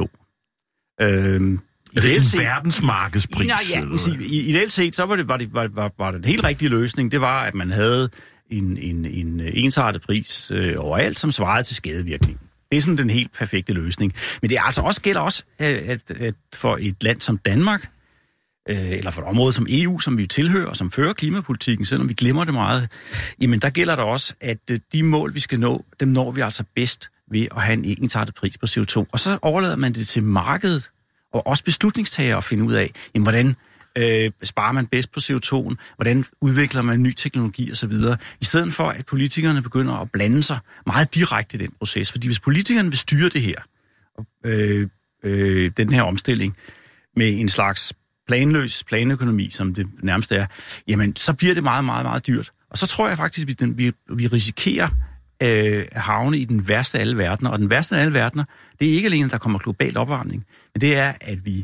Altså en verdensmarkedspris? Ja, ideelt set, så var det den helt rigtige løsning. Det var, at man havde en ensartet pris overalt, som svarede til skadevirkningen. Det er sådan den helt perfekte løsning. Men det gælder også, at for et land som Danmark, eller for et område som EU, som vi tilhører, og som fører klimapolitikken, selvom vi glemmer det meget, jamen der gælder der også, at de mål, vi skal nå, dem når vi altså bedst ved at have en ensartet pris på CO2. Og så overlader man det til markedet, og også beslutningstagere at finde ud af, jamen, hvordan sparer man bedst på CO2'en? Hvordan udvikler man ny teknologi osv.? I stedet for, at politikerne begynder at blande sig meget direkte i den proces. Fordi hvis politikerne vil styre det her, den her omstilling, med en slags planløs planøkonomi, som det nærmest er, jamen, så bliver det meget, meget, meget dyrt. Og så tror jeg faktisk, at vi risikerer at havne i den værste af alle verdener. Og den værste af alle verdener, det er ikke alene, at der kommer global opvarmning, men det er, at vi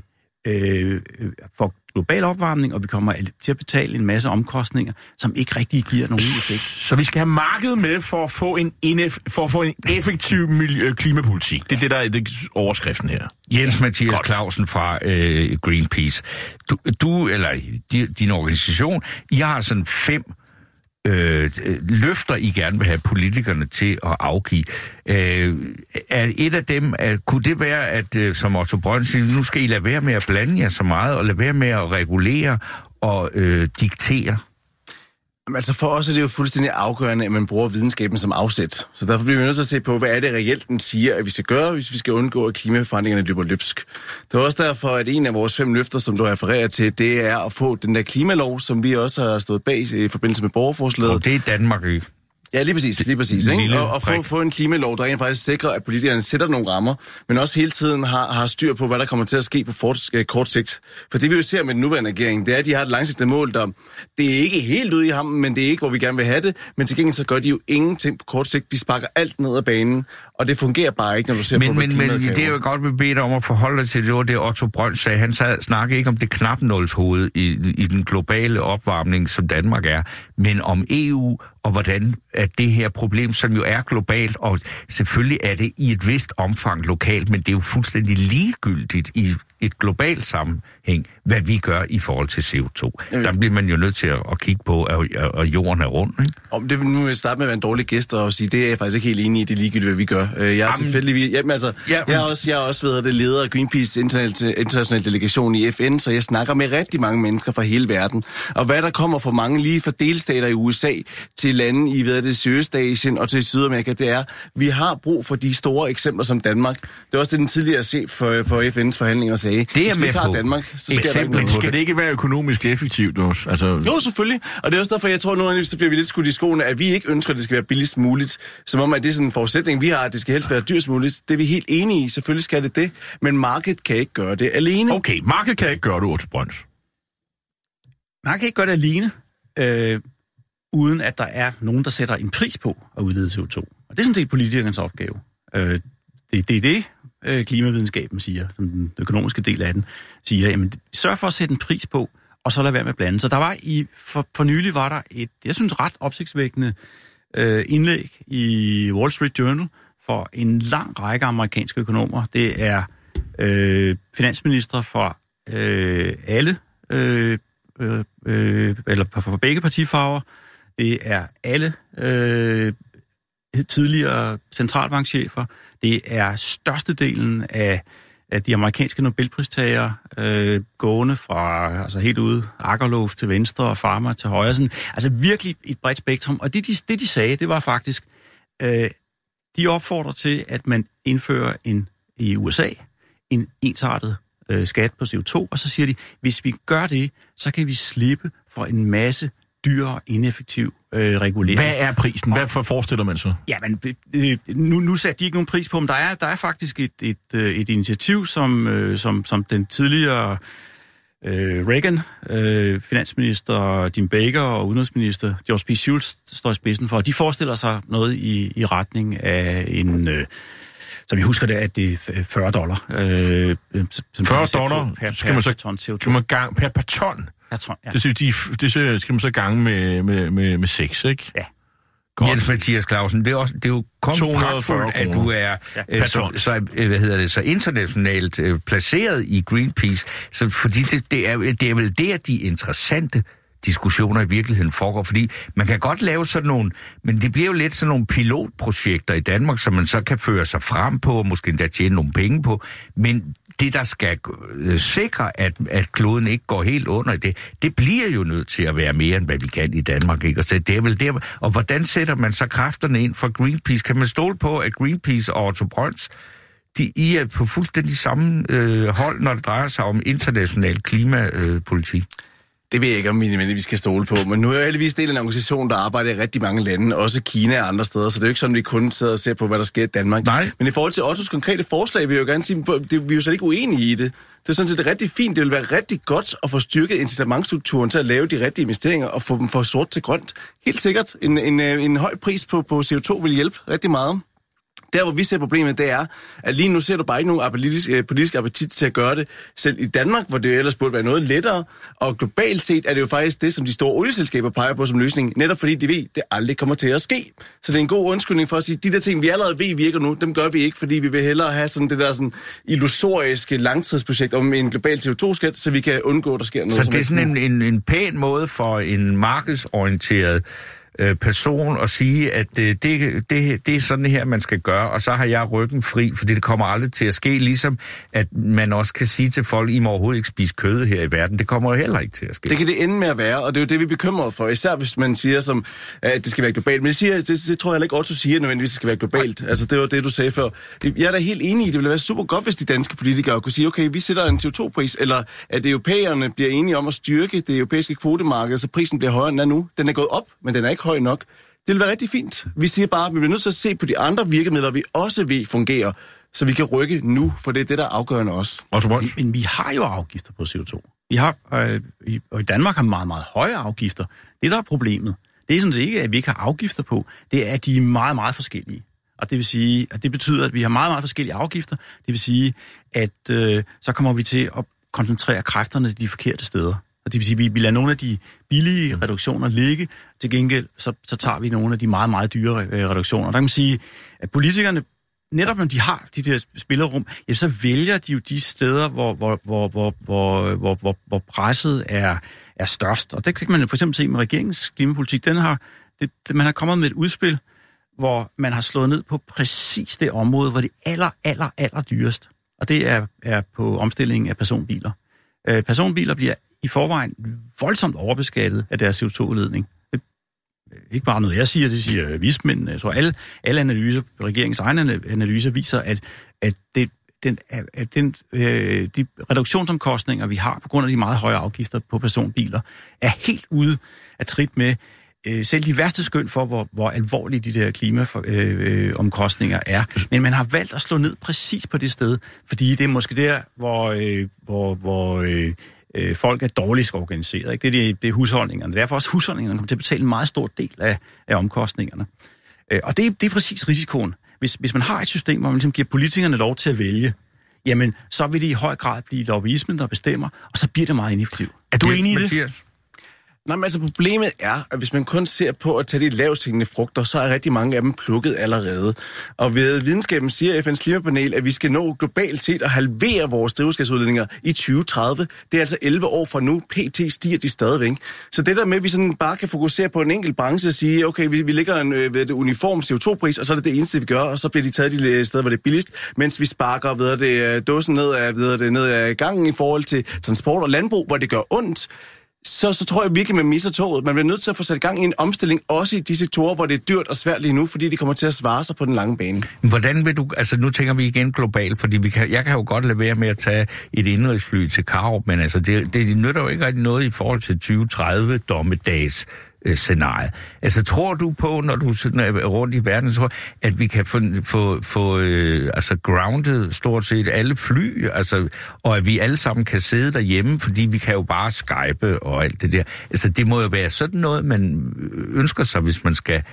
får global opvarmning, og vi kommer til at betale en masse omkostninger, som ikke rigtig giver nogen effekt. Så vi skal have markedet med for at få en effektiv klimapolitik. Det er det, der er overskriften her. Jens Mathias Clausen fra Greenpeace. Du eller din organisation, I har sådan 5 løfter, I gerne vil have politikerne til at afgive. Er et af dem, kunne det være, at som Otto Brøns siger, nu skal I lade være med at blande jer så meget, og lade være med at regulere og diktere? Altså for os er det jo fuldstændig afgørende, at man bruger videnskaben som afsæt. Så derfor bliver vi nødt til at se på, hvad er det reelt, den siger, at vi skal gøre, hvis vi skal undgå, at klimaforandringerne løber løbsk. Det er også derfor, at en af vores 5 løfter, som du refererer til, det er at få den der klimalov, som vi også har stået bag i forbindelse med borgerforslaget. Og det er Danmark ikke. Ja, lige præcis. Ikke? Og få en klimalov, der rent faktisk sikrer, at politikerne sætter nogle rammer, men også hele tiden har styr på, hvad der kommer til at ske på kort sigt. For det vi jo ser med den nuværende regering, det er, at de har et langsigtet mål, der det er ikke helt ude i ham, men det er ikke, hvor vi gerne vil have det. Men til gengæld så gør de jo ingenting på kort sigt. De sparker alt ned ad banen, og det fungerer bare ikke, når du ser på, hvad klimaet Men det er jo godt, vi beder dig om at forholde dig til det Otto Brøns sagde. Han snakkede ikke om det knapnålshoved i den globale opvarmning, som Danmark er, men om EU og hvordan at det her problem, som jo er globalt, og selvfølgelig er det i et vist omfang lokalt, men det er jo fuldstændig ligegyldigt i et globalt sammenhæng, hvad vi gør i forhold til CO2. Der bliver man jo nødt til at kigge på, at jorden er rund, ikke? Om det nu vil jeg starte med at være en dårlig gæst og sige, det er jeg faktisk ikke helt enig i, det er ligegyldigt, hvad vi gør. Jeg er tilfældigvis... Jeg er også ved det leder af Greenpeace international delegation i FN, så jeg snakker med rigtig mange mennesker fra hele verden. Og hvad der kommer for mange lige fra delstater i USA til lande i Sydøstasien og til Sydamerika, det er, vi har brug for de store eksempler som Danmark. Det er også det, den tidligere chef for FN's forhandlinger sagde. Det er med på. Danmark, så skal det ikke være økonomisk effektivt også? Altså... Jo, selvfølgelig. Og det er også derfor, jeg tror, at så bliver vi lidt skudt i skoene, at vi ikke ønsker, at det skal være billigst muligt. Som om, at det er sådan en forudsætning, vi har, at det skal helst være dyrest muligt. Det er vi helt enige i. Selvfølgelig skal det. Men markedet kan ikke gøre det alene. Okay, markedet kan ikke gøre det, Otto Brøns. Markedet kan ikke gøre det alene, uden at der er nogen, der sætter en pris på at udlede CO2. Og det er sådan set politikernes opgave. Det er det, klimavidenskaben siger, som den økonomiske del af den, siger, jamen sørg for at sætte en pris på, og så lad være med at blande. Så der var for nylig var der et, jeg synes, ret opsigtsvækkende indlæg i Wall Street Journal for en lang række amerikanske økonomer. Det er finansministre fra alle, eller fra begge partifarver. Det er alle tidligere centralbankchefer. Det er størstedelen af de amerikanske Nobelpristagere, gående fra altså helt ude, Akerlof til venstre og Farmer til højre. Sådan, altså virkelig et bredt spektrum. Og det de sagde, det var faktisk, de opfordrer til, at man indfører i USA en ensartet skat på CO2, og så siger de, hvis vi gør det, så kan vi slippe for en masse dyr og ineffektiv regulering. Hvad er prisen? Hvad forestiller man så? Ja, men nu satte de ikke nogen pris på, men der er faktisk et initiativ, som den tidligere Reagan, finansminister Jim Baker og udenrigsminister George P. Shultz står i spidsen for. De forestiller sig noget i retning af en... som jeg husker det, at det er $40. $40 skal man så ton CO2. Per ton? Per ton, ja. Det skal man så gange med 6, ikke? Ja. Godt. Jens Mathias Clausen, det er jo kun pragtfuldt, at du er så internationalt placeret i Greenpeace, så fordi det er vel der, de interessante diskussioner i virkeligheden foregår, fordi man kan godt lave sådan nogle, men det bliver jo lidt sådan nogle pilotprojekter i Danmark, som man så kan føre sig frem på, og måske endda tjene nogle penge på, men det, der skal sikre, at kloden ikke går helt under det bliver jo nødt til at være mere, end hvad vi kan i Danmark, ikke? Og så det er vel der, og hvordan sætter man så kræfterne ind for Greenpeace? Kan man stole på, at Greenpeace og Otto Brøns, I er på fuldstændig samme hold, når det drejer sig om international klimapolitik. Det ved jeg ikke, om vi skal stole på, men nu er jeg heldigvis del af en organisation, der arbejder i rigtig mange lande, også Kina og andre steder, så det er jo ikke sådan, at vi kun sidder og ser på, hvad der sker i Danmark. Nej. Men i forhold til Ottos konkrete forslag, vil jeg jo gerne sige, vi er jo slet ikke uenige i det. Det er sådan set rigtig fint. Det vil være rigtig godt at få styrket incitamentstrukturen til at lave de rigtige investeringer og få dem fra sort til grønt. Helt sikkert. En høj pris på CO2 vil hjælpe rigtig meget. Der, hvor vi ser problemet, det er, at lige nu ser du bare ikke nogen politisk appetit til at gøre det. Selv i Danmark, hvor det ellers burde være noget lettere, og globalt set er det jo faktisk det, som de store olieselskaber peger på som løsning, netop fordi de ved, at det aldrig kommer til at ske. Så det er en god undskyldning for at sige, at de der ting, vi allerede ved virker nu, dem gør vi ikke, fordi vi vil hellere have sådan det der sådan illusoriske langtidsprojekt om en global CO2-skat, så vi kan undgå, at der sker noget. Så det er sådan en pæn måde for en markedsorienteret person at sige, at det er sådan her, man skal gøre, og så har jeg ryggen fri, fordi det kommer aldrig til at ske, ligesom at man også kan sige til folk, I må overhovedet ikke spise kød her i verden. Det kommer jo heller ikke til at ske. Det kan det ende med at være, og det er jo det, vi er bekymret for, især hvis man siger, at det skal være globalt. Men det tror jeg heller ikke, Otto siger nødvendigvis, det skal være globalt. Altså, det var det, du sagde før. Jeg er da helt enig i, det ville være super godt, hvis de danske politikere kunne sige, okay, vi sætter en CO2-pris, eller at europæerne bliver enige om at styrke det europæiske kvotemarked, så prisen bliver højere end den er nu. Den er gået op, men den er ikke høj nok. Det vil være rigtig fint. Vi siger bare, at vi bliver nødt til at se på de andre virkemidler, vi også ved fungerer, så vi kan rykke nu, for det er det, der er afgørende også. Men vi har jo afgifter på CO2. Vi har, og i Danmark har meget, meget høje afgifter. Det, der er problemet, det er sådan set ikke, at vi ikke har afgifter på. Det er, at de er meget, meget forskellige. Og det vil sige, at det betyder, at vi har meget, meget forskellige afgifter. Det vil sige, at så kommer vi til at koncentrere kræfterne de forkerte steder. Og det vil sige, at vi lader nogle af de billige reduktioner ligge. Til gengæld, så tager vi nogle af de meget, meget dyre reduktioner. Der kan man sige, at politikerne, netop når de har de der spillerum, ja, så vælger de jo de steder, hvor presset er størst. Og det kan man for eksempel se med regeringens klimapolitik. Man har kommet med et udspil, hvor man har slået ned på præcis det område, hvor det er aller dyrest. Og det er på omstillingen af personbiler. Personbiler bliver i forvejen voldsomt overbeskattet af deres CO2-udledning. Ikke bare noget, jeg siger, det siger vismændene. Jeg tror, alle analyser, regeringens egne analyser, viser, at de reduktionsomkostninger, vi har på grund af de meget høje afgifter på personbiler, er helt ude af trit med selv de værste skøn for, hvor alvorlige de der klimaomkostninger er. Men man har valgt at slå ned præcis på det sted, fordi det er måske der, hvor folk er dårligst organiseret. Ikke? Det er husholdningerne. Derfor også husholdningerne kommer til at betale en meget stor del af omkostningerne. Og det er præcis risikoen. Hvis man har et system, hvor man ligesom giver politikerne lov til at vælge, jamen, så vil det i høj grad blive lobbyismen, der bestemmer, og så bliver det meget ineffektivt. Er du enig i det? Nej, men altså problemet er, at hvis man kun ser på at tage de lavthængende frugter, så er rigtig mange af dem plukket allerede. Og ved videnskaben siger FN's klimapanel, at vi skal nå globalt set at halvere vores drivhusgasudledninger i 2030. Det er altså 11 år fra nu. PT stiger de stadigvæk. Så det der med, at vi sådan bare kan fokusere på en enkelt branche og sige, okay, vi lægger en uniform CO2-pris, og så er det eneste, vi gør, og så bliver de taget de steder, hvor det er billigst, mens vi sparker dåsen ned af gangen i forhold til transport og landbrug, hvor det gør ondt. Så tror jeg virkelig, man misser toget. Man bliver nødt til at få sat gang i en omstilling, også i de sektorer, hvor det er dyrt og svært lige nu, fordi de kommer til at svare sig på den lange bane. Hvordan vil du, altså nu tænker vi igen globalt, fordi jeg kan jo godt lade være med at tage et indenrigsfly til Karup, men altså det nytter jo ikke rigtig noget i forhold til 2030 dommedags scenarie. Altså tror du på, når du sådan er rundt i verden, at vi kan få altså grounded stort set alle fly, altså, og at vi alle sammen kan sidde derhjemme, fordi vi kan jo bare Skype og alt det der. Altså det må jo være sådan noget, man ønsker sig, hvis man skal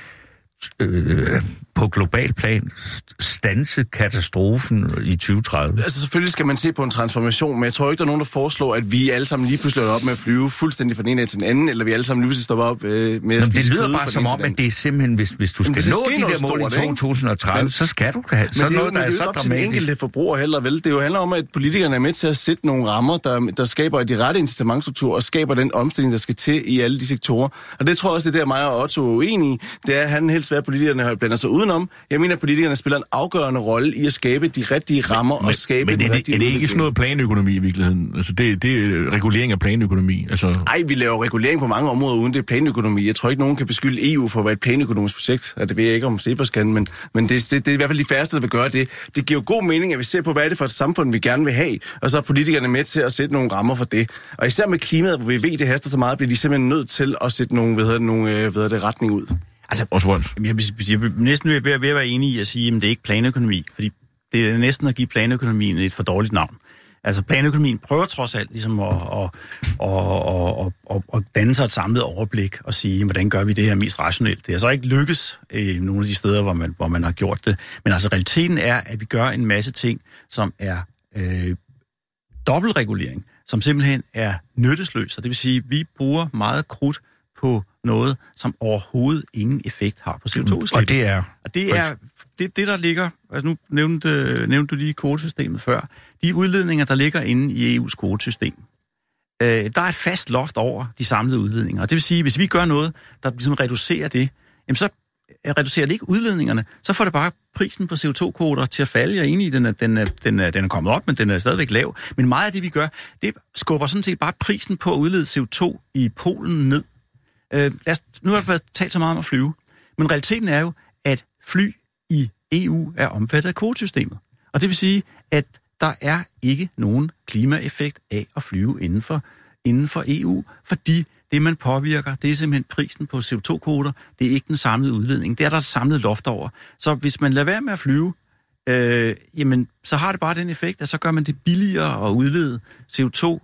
på global plan standse katastrofen i 2030? Altså selvfølgelig skal man se på en transformation, men jeg tror ikke, der er nogen, der foreslår, at vi alle sammen lige pludselig er op med at flyve fuldstændig fra den ene til den anden, eller vi alle sammen lige pludselig stopper op med at spise. Det lyder bare som om, at det er simpelthen, hvis du skal nå de der mål i 2030, så skal du have sådan noget, der er så dramatisk. Men det er jo ikke op til den enkelte forbruger heller, vel? Det jo handler om, at politikerne er med til at sætte nogle rammer, der skaber de rette incitamentstrukturer og skaber den omstilling, der skal til i alle de sektorer. Og det tror jeg også, det der mig og Otto er uenige. Det er, at han helst være politikerne blander sig udenom udenom. Jeg mener, at politikerne spiller en afgørende rolle i at skabe de rigtige rammer og skabe men den rigtige er det ikke sådan noget planøkonomi i virkeligheden? Altså, det er regulering af planøkonomi. Altså... Nej, vi laver regulering på mange områder, uden det er planøkonomi. Jeg tror ikke, nogen kan beskylde EU for at være et planøkonomisk projekt. Det ved jeg ikke om Cepos kan, men det er i hvert fald de færreste, der vil gøre det. Det giver jo god mening, at vi ser på, hvad er det for et samfund, vi gerne vil have, og så er politikerne med til at sætte nogle rammer for det. Og især med klimaet, hvor vi ved, det haster så meget, bliver de simpelthen nødt til at sætte nogle retning ud. Altså, jeg vil næsten ved at være enig i at sige, at det er ikke planøkonomi, fordi det er næsten at give planøkonomien et for dårligt navn. Altså, planøkonomien prøver trods alt ligesom at danne sig et samlet overblik og sige, hvordan gør vi det her mest rationelt. Det er så ikke lykkes i nogle af de steder, hvor man har gjort det. Men altså, realiteten er, at vi gør en masse ting, som er dobbeltregulering, som simpelthen er nyttesløs. Og det vil sige, at vi bruger meget krudt på noget, som overhovedet ingen effekt har på CO2-udslippet. Og det er det, der ligger, altså nu nævnte du lige kvotesystemet før, de udledninger, der ligger inde i EU's kvotesystem, der er et fast loft over de samlede udledninger. Og det vil sige, at hvis vi gør noget, der ligesom reducerer det, jamen så reducerer det ikke udledningerne, så får det bare prisen på CO2-kvoter til at falde. Jeg er enig i, den er kommet op, men den er stadigvæk lav. Men meget af det, vi gør, det skubber sådan set bare prisen på at udlede CO2 i Polen ned. Nu har der været talt så meget om at flyve, men realiteten er jo, at fly i EU er omfattet af kvotesystemet. Og det vil sige, at der er ikke nogen klimaeffekt af at flyve inden for EU, fordi det, man påvirker, det er simpelthen prisen på CO2-kvoter, det er ikke den samlede udledning. Det er der et samlet loft over. Så hvis man lader være med at flyve, jamen, så har det bare den effekt, at så gør man det billigere at udlede CO2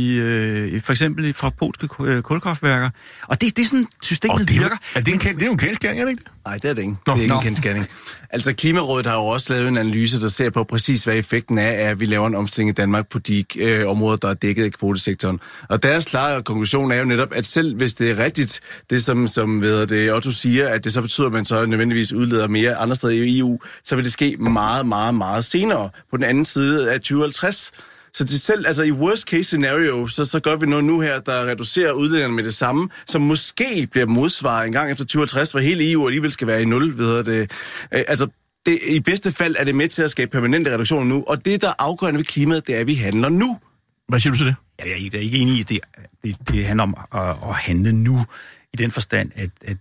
for eksempel fra polske kulkraftværker. Og det er sådan, systemet virker. Det er jo en kendsgerning, er det ikke? Nej, det er det ikke. Det er ikke en kendsgerning. Altså, Klimarådet har jo også lavet en analyse, der ser på præcis, hvad effekten er, at vi laver en omstilling i Danmark på de områder, der er dækket i kvotesektoren. Og deres klare konklusion er jo netop, at selv hvis det er rigtigt, det som Otto siger, at det så betyder, at man så nødvendigvis udleder mere andre steder i EU, så vil det ske meget, meget, meget senere på den anden side af 2050. Så til selv, altså i worst case scenario, så gør vi noget nu her, der reducerer udledningerne med det samme, som måske bliver modsvaret en gang efter 2050, hvor hele EU alligevel skal være i 0, Altså, i bedste fald er det med til at skabe permanente reduktioner nu, og det, der er afgørende ved klimaet, det er, at vi handler nu. Hvad siger du til det? Jeg er ikke enig i, at det handler om at handle nu, i den forstand, at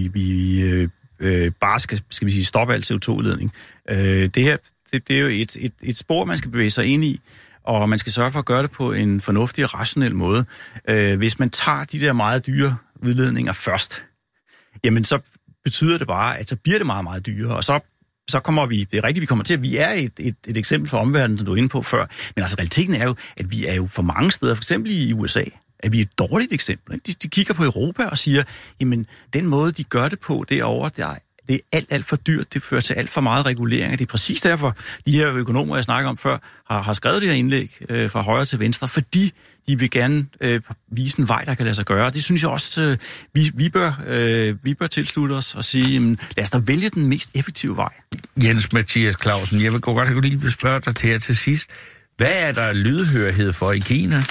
vi bare skal vi sige, stoppe al CO2-udledning. Det her, det er jo et spor, man skal bevæge sig ind i, og man skal sørge for at gøre det på en fornuftig og rationel måde. Hvis man tager de der meget dyre udledninger først, jamen så betyder det bare, at så bliver det meget, meget dyrere, og så kommer vi, det er rigtigt, vi kommer til, at vi er et eksempel for omverdenen, som du er inde på før, men altså realiteten er jo, at vi er jo for mange steder, for eksempel i USA, at vi er et dårligt eksempel. Ikke? De kigger på Europa og siger, jamen den måde, de gør det på derovre, det er alt for dyrt, det fører til alt for meget regulering, og det er præcis derfor, de her økonomer, jeg snakker om før, har skrevet det her indlæg fra højre til venstre, fordi de vil gerne vise en vej, der kan lade sig gøre. Det synes jeg også, vi bør tilslutte os og sige, jamen, lad os da vælge den mest effektive vej. Jens Mathias Clausen, jeg vil godt lige spørge dig til her til sidst. Hvad er der lydhørhed for i Kina?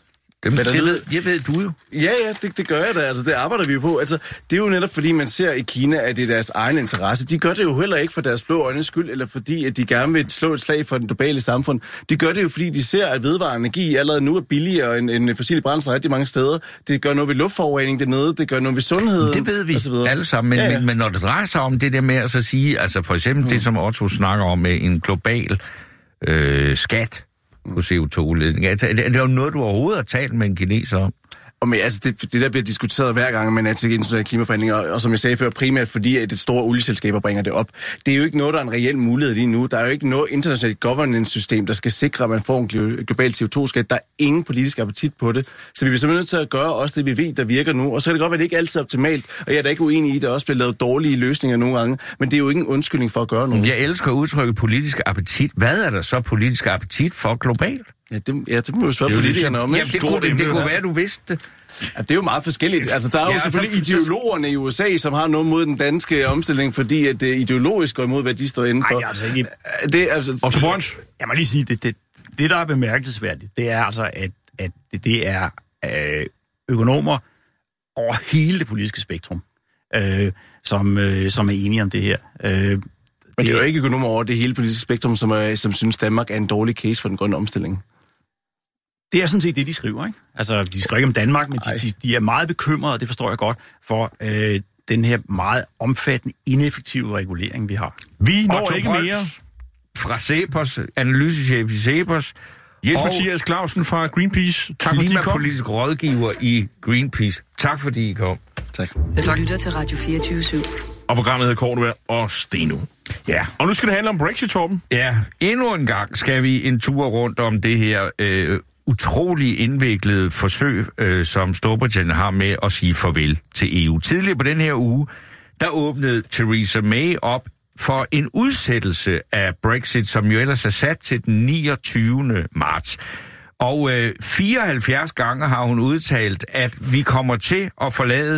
Jeg ved du jo. Ja, det gør jeg da. Altså, det arbejder vi jo på. Altså, det er jo netop, fordi man ser i Kina, at det er deres egen interesse. De gør det jo heller ikke for deres blå øjnes skyld, eller fordi, at de gerne vil slå et slag for den globale samfund. De gør det jo, fordi de ser, at vedvarende energi allerede nu er billigere end fossile brændsler rigtig mange steder. Det gør noget ved luftforurening dernede, det gør noget ved sundhed. Det ved vi alle sammen, men når det drejer sig om det der med at så sige, altså for eksempel det, som Otto snakker om med en global skat på CO2-udledning. Altså, det er jo noget, du overhovedet har talt med en kineser om. Men altså, det der bliver diskuteret hver gang, man er til internationale klimaforhandlinger, og som jeg sagde før, primært fordi, at det store olieselskaber bringer det op. Det er jo ikke noget, der er en reel mulighed lige nu. Der er jo ikke noget internationalt governance-system, der skal sikre, at man får en global CO2-skat. Der er ingen politisk appetit på det. Så vi bliver simpelthen nødt til at gøre også det, vi ved, der virker nu. Og så kan det godt være, at det ikke altid er optimalt, og jeg er da ikke uenig i, at der også bliver lavet dårlige løsninger nogle gange, men det er jo ikke en undskyldning for at gøre noget. Jeg elsker udtrykket politisk appetit. Hvad er der så politisk appetit for globalt? Det må jo spørge politikerne om. Jamen, det kunne være, du vidste det. Ja, det er jo meget forskelligt. Altså, der er jo selvfølgelig ideologerne i USA, som har noget mod den danske omstilling, fordi at det ideologisk går imod, hvad de står indenfor. Nej, altså ikke. Jeg må lige sige, det der er bemærkelsesværdigt, det er altså, at det er økonomer over hele det politiske spektrum, som er enige om det her. Men det er jo ikke økonomer over det hele politiske spektrum, som synes, Danmark er en dårlig case for den grønne omstilling. Det er sådan set det, de skriver, ikke? Altså, de skriver ikke om Danmark, men de er meget bekymrede, og det forstår jeg godt, for den her meget omfattende, ineffektive regulering, vi har. Vi når ikke mere. Fra Cepos, analysechef i Cepos. Jens Mathias Clausen fra Greenpeace. Tak fordi I kom. Klimapolitisk rådgiver i Greenpeace. Tak fordi I kom. Tak. Du lytter til Radio 24/7. Og programmet hedder Kortevær og Steno. Ja. Og nu skal det handle om Brexit, Torben. Ja, endnu en gang skal vi en tur rundt om det her utrolig indviklede forsøg, som Storbritannien har med at sige farvel til EU. Tidligere på den her uge, der åbnede Theresa May op for en udsættelse af Brexit, som jo ellers er sat til den 29. marts. Og 74 gange har hun udtalt, at vi kommer til at forlade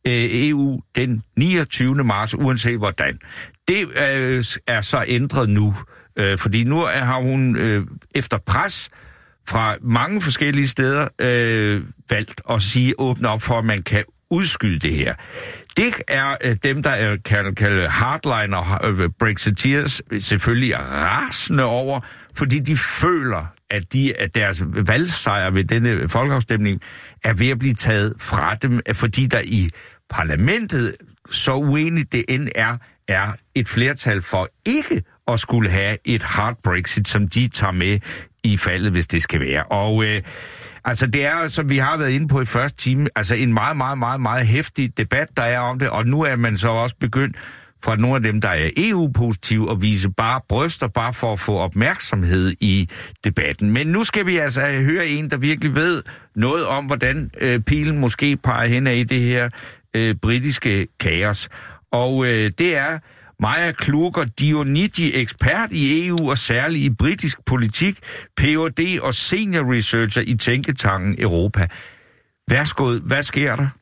EU den 29. marts, uanset hvordan. Det er så ændret nu, fordi nu har hun efter pres fra mange forskellige steder valgt at sige, åbne op for, at man kan udskyde det her. Det er dem, der kan kalde hardliner Brexiteers, selvfølgelig rasende over, fordi de føler, at deres valgsejr ved denne folkeafstemning er ved at blive taget fra dem, fordi der i parlamentet, så uenigt det end er et flertal for ikke at skulle have et hard Brexit, som de tager med i faldet, hvis det skal være. Og altså det er, som vi har været inde på i første time, altså en meget, meget, meget, meget heftig debat, der er om det, og nu er man så også begyndt fra nogle af dem, der er EU-positive, at vise bare bryster, bare for at få opmærksomhed i debatten. Men nu skal vi altså høre en, der virkelig ved noget om, hvordan pilen måske peger hen af i det her britiske kaos. Og det er Maja Kluger Dionigi, ekspert i EU og særligt i britisk politik, Ph.D. og senior researcher i Tænketanken Europa. Værsgo, hvad sker der?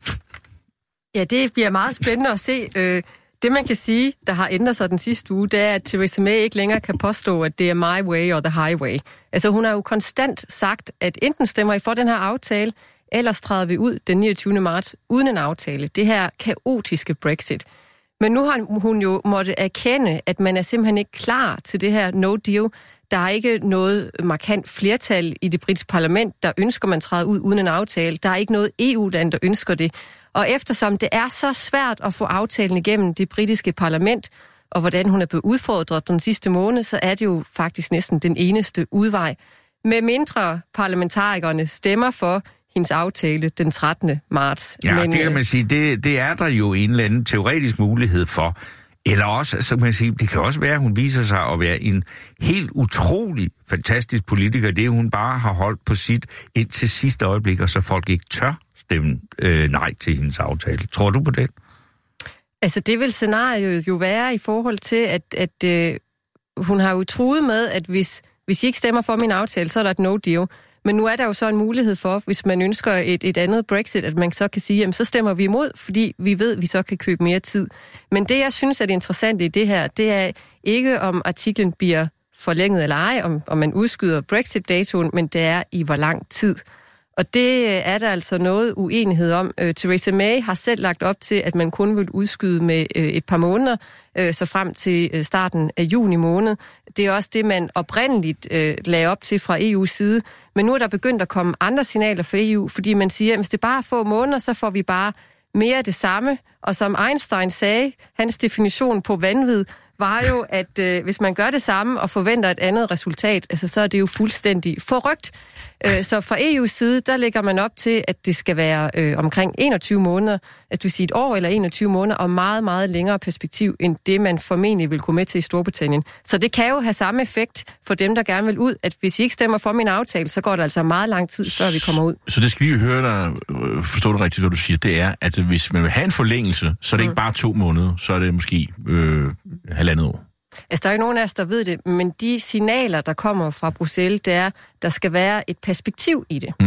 Ja, det bliver meget spændende at se. Det, man kan sige, der har ændret sig den sidste uge, det er, at Theresa May ikke længere kan påstå, at det er my way or the highway. Altså, hun har jo konstant sagt, at enten stemmer I for den her aftale, ellers træder vi ud den 29. marts uden en aftale. Det her kaotiske Brexit. Men nu har hun jo måtte erkende, at man er simpelthen ikke klar til det her no deal. Der er ikke noget markant flertal i det britiske parlament, der ønsker, man træder ud uden en aftale. Der er ikke noget EU-land, der ønsker det. Og eftersom det er så svært at få aftalen igennem det britiske parlament, og hvordan hun er blevet udfordret den sidste måned, så er det jo faktisk næsten den eneste udvej. Med mindre parlamentarikerne stemmer for hendes aftale den 13. marts. Ja, men, det kan man sige, det er der jo en eller anden teoretisk mulighed for. Eller også, så kan man sige, det kan også være, at hun viser sig at være en helt utrolig fantastisk politiker. Det hun bare har holdt på sit indtil sidste øjeblik, og så folk ikke tør stemme nej til hendes aftale. Tror du på det? Altså, det vil scenariet jo være i forhold til, at hun har jo truet med, at hvis I ikke stemmer for min aftale, så er der et no deal. Men nu er der jo så en mulighed for, hvis man ønsker et andet Brexit, at man så kan sige, jamen så stemmer vi imod, fordi vi ved, at vi så kan købe mere tid. Men det, jeg synes er det interessante i det her, det er ikke, om artiklen bliver forlænget eller ej, om man udskyder Brexit-datoen, men det er i hvor lang tid. Og det er der altså noget uenighed om. Theresa May har selv lagt op til, at man kun vil udskyde med et par måneder, så frem til starten af juni måned. Det er også det, man oprindeligt lagde op til fra EU's side. Men nu er der begyndt at komme andre signaler fra EU, fordi man siger, at hvis det bare er få måneder, så får vi bare mere af det samme. Og som Einstein sagde, hans definition på vanvid var jo, at hvis man gør det samme og forventer et andet resultat, altså, så er det jo fuldstændig forrygt. Så fra EU's side, der lægger man op til, at det skal være omkring 21 måneder, altså det vil sige et år eller 21 måneder, og meget, meget længere perspektiv, end det man formentlig vil gå med til i Storbritannien. Så det kan jo have samme effekt for dem, der gerne vil ud, at hvis I ikke stemmer for min aftale, så går det altså meget lang tid, før vi kommer ud. Så det skal vi høre dig forstå det rigtigt, hvad du siger, det er, at hvis man vil have en forlængelse, så er det ikke bare 2 måneder, så er det måske 1,5 år. Altså, der er jo nogen af os, der ved det, men de signaler, der kommer fra Bruxelles, det er, der skal være et perspektiv i det.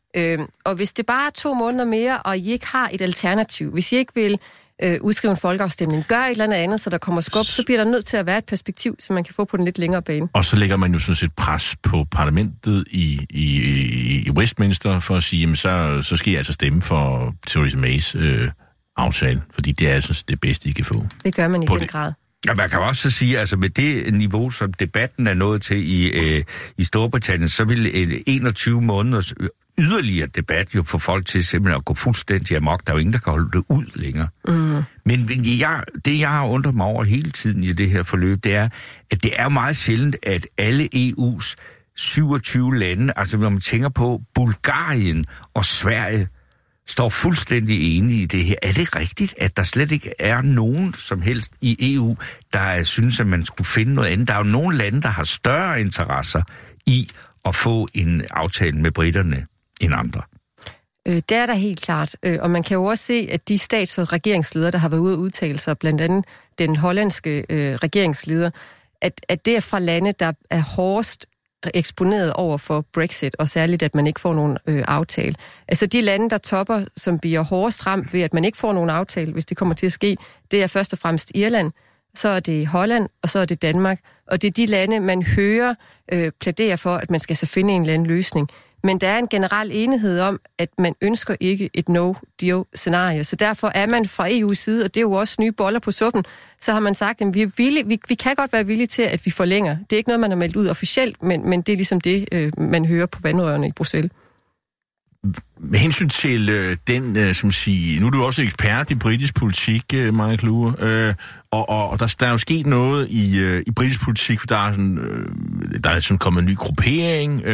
Og hvis det bare er 2 måneder mere, og I ikke har et alternativ, hvis I ikke vil udskrive en folkeafstemning, gør et eller andet, så der kommer skub, så bliver der nødt til at være et perspektiv, så man kan få på den lidt længere bane. Og så lægger man jo sådan set pres på parlamentet i Westminster for at sige, jamen så skal I altså stemme for Theresa Mays aftale, fordi det er altså det bedste, I kan få. Det gør man i den grad. Ja, man kan også sige, altså med det niveau, som debatten er nået til i Storbritannien, så vil 21 måneders yderligere debat jo få folk til simpelthen at gå fuldstændig amok. Der er jo ingen, der kan holde det ud længere. Men det, jeg har undret mig over hele tiden i det her forløb, det er, at det er meget sjældent, at alle EU's 27 lande, altså når man tænker på Bulgarien og Sverige, står fuldstændig enige i det her. Er det rigtigt, at der slet ikke er nogen som helst i EU, der synes, at man skulle finde noget andet? Der er jo nogle lande, der har større interesser i at få en aftale med briterne end andre. Det er der helt klart. Og man kan jo også se, at de stats- og regeringsledere, der har været ude at udtale sig, blandt andet den hollandske regeringsleder, at det er fra lande, der er hårdest eksponeret over for Brexit, og særligt, at man ikke får nogen aftale. Altså de lande, der topper, som bliver hårdest ramt ved, at man ikke får nogen aftale, hvis det kommer til at ske, det er først og fremmest Irland, så er det Holland, og så er det Danmark. Og det er de lande, man hører plædere for, at man skal så finde en eller anden løsning. Men der er en generel enighed om, at man ønsker ikke et no-deal-scenarie. Så derfor er man fra EU's side, og det er jo også nye boller på suppen, så har man sagt, at vi kan godt være villige til, at vi forlænger. Det er ikke noget, man har meldt ud officielt, men det er ligesom det, man hører på vandrørene i Bruxelles. Med hensyn til den, som siger, nu er du også ekspert i britisk politik, Maja Klure, og der er jo sket noget i britisk politik, for der er sådan kommet en ny gruppering,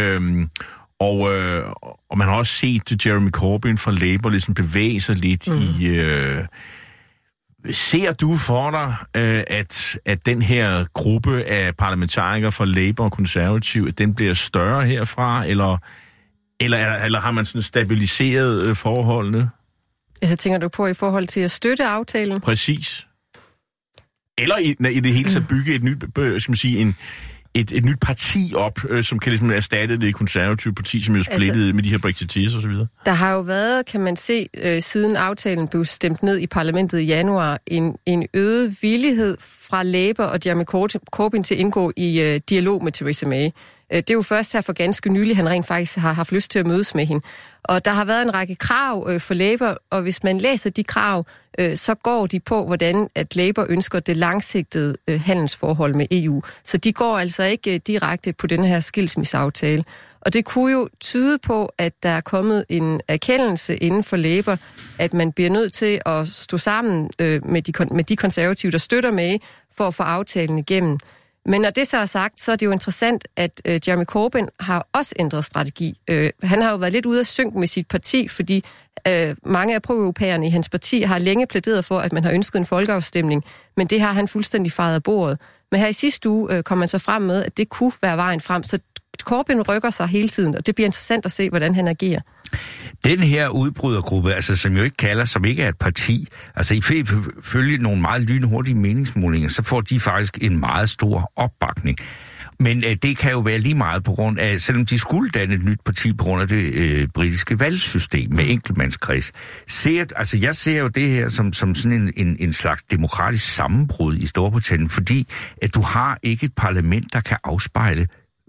og man har også set Jeremy Corbyn fra Labour ligesom bevæge sig lidt i... Ser du for dig, at den her gruppe af parlamentarikere fra Labour og Konservativ, at den bliver større herfra, eller har man sådan stabiliseret forholdene? Altså tænker du på i forhold til at støtte aftalen? Præcis. Eller i det hele taget bygge et nyt, skal man sige, et nyt parti op, som kan ligesom erstatte det konservative parti, som jo splittet med de her brexiteers og så videre. Der har jo været, kan man se, siden aftalen blev stemt ned i parlamentet i januar, en øget villighed fra Labour og Jeremy Corbyn til at indgå i dialog med Theresa May. Det er jo først her for ganske nylig, han rent faktisk har haft lyst til at mødes med hende. Og der har været en række krav for Labour, og hvis man læser de krav, så går de på, hvordan at Labour ønsker det langsigtede handelsforhold med EU. Så de går altså ikke direkte på den her skilsmisseaftale. Og det kunne jo tyde på, at der er kommet en erkendelse inden for Labour, at man bliver nødt til at stå sammen med de konservative, der støtter med, for at få aftalen igennem. Men når det så er sagt, så er det jo interessant, at Jeremy Corbyn har også ændret strategi. Han har jo været lidt ude af synk med sit parti, fordi mange af pro-europæerne i hans parti har længe plæderet for, at man har ønsket en folkeafstemning, men det har han fuldstændig fejet af bordet. Men her i sidste uge kom man så frem med, at det kunne være vejen frem, så Corbyn rykker sig hele tiden, og det bliver interessant at se, hvordan han agerer. Den her udbrydergruppe, altså som jo ikke kalder, som ikke er et parti, altså ifølge nogle meget lynhurtige meningsmålinger, så får de faktisk en meget stor opbakning. Men det kan jo være lige meget på grund af, selvom de skulle danne et nyt parti på grund af det britiske valgsystem med enkeltmandskreds. Jeg ser jo det her som sådan en slags demokratisk sammenbrud i Storbritannien, fordi at du har ikke et parlament, der kan afspejle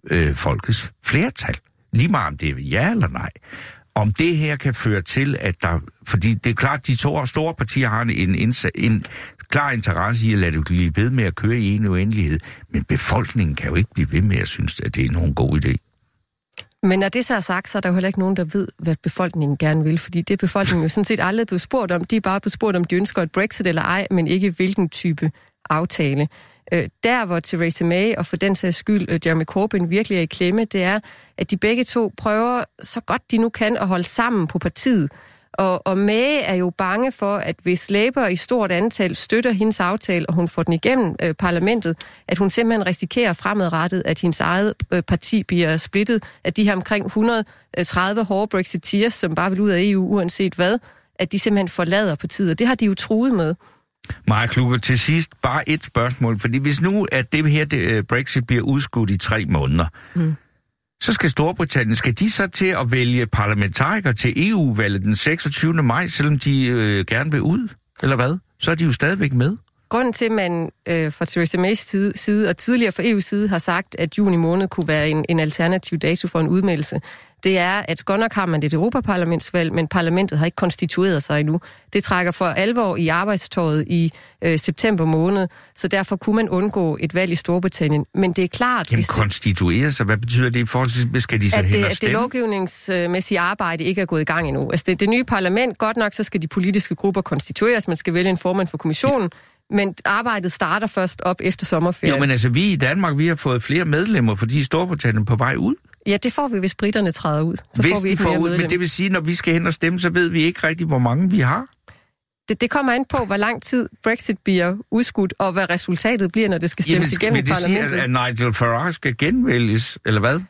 folkets flertal. Lige meget om det er ja eller nej. Om det her kan føre til, at der... Fordi det er klart, at de to store partier har en klar interesse i at lade det blive ved med at køre i en uendelighed. Men befolkningen kan jo ikke blive ved med at synes, at det er nogen god idé. Men når det så er sagt, så er der jo heller ikke nogen, der ved, hvad befolkningen gerne vil. Fordi det er befolkningen jo sådan set aldrig blevet spurgt om. De er bare blevet spurgt om, de ønsker et Brexit eller ej, men ikke hvilken type aftale. Der, hvor Theresa May og for den sags skyld Jeremy Corbyn virkelig er i klemme, det er, at de begge to prøver så godt de nu kan at holde sammen på partiet. Og May er jo bange for, at hvis Labour i stort antal støtter hendes aftale, og hun får den igennem parlamentet, at hun simpelthen risikerer fremadrettet, at hendes eget parti bliver splittet af de her omkring 130 hårde brexiteers, som bare vil ud af EU uanset hvad, at de simpelthen forlader partiet. Og det har de jo truet med. Maja Klure, til sidst bare et spørgsmål, fordi hvis nu at det her Brexit bliver udskudt i 3 måneder, så skal Storbritannien, de så til at vælge parlamentarikere til EU-valget den 26. maj, selvom de gerne vil ud, eller hvad? Så er de jo stadigvæk med. Grunden til, at man fra Theresa Mays side og tidligere fra EU's side har sagt, at juni måned kunne være en alternativ dato for en udmeldelse, det er, at godt nok har man et europaparlamentsvalg, men parlamentet har ikke konstitueret sig endnu. Det trækker for alvor i arbejdstøjet i september måned, så derfor kunne man undgå et valg i Storbritannien. Men det er klart... Jamen konstituere sig, hvad betyder det i forhold til, skal de så hen og stemme? At det lovgivningsmæssige arbejde ikke er gået i gang endnu. Altså det nye parlament, godt nok så skal de politiske grupper konstitueres, man skal vælge en formand for kommissionen, men arbejdet starter først op efter sommerferien. Jo, men altså vi i Danmark, vi har fået flere medlemmer, fordi Storbritannien er på vej ud. Ja, det får vi, hvis briterne træder ud. Så hvis får vi de får ud, men det vil sige, når vi skal hen og stemme, så ved vi ikke rigtig, hvor mange vi har. Det kommer an på, hvor lang tid Brexit bliver udskudt, og hvad resultatet bliver, når det skal stemmes igennem i parlamentet. Vil det sige, at Nigel Farage skal genvælges, eller hvad?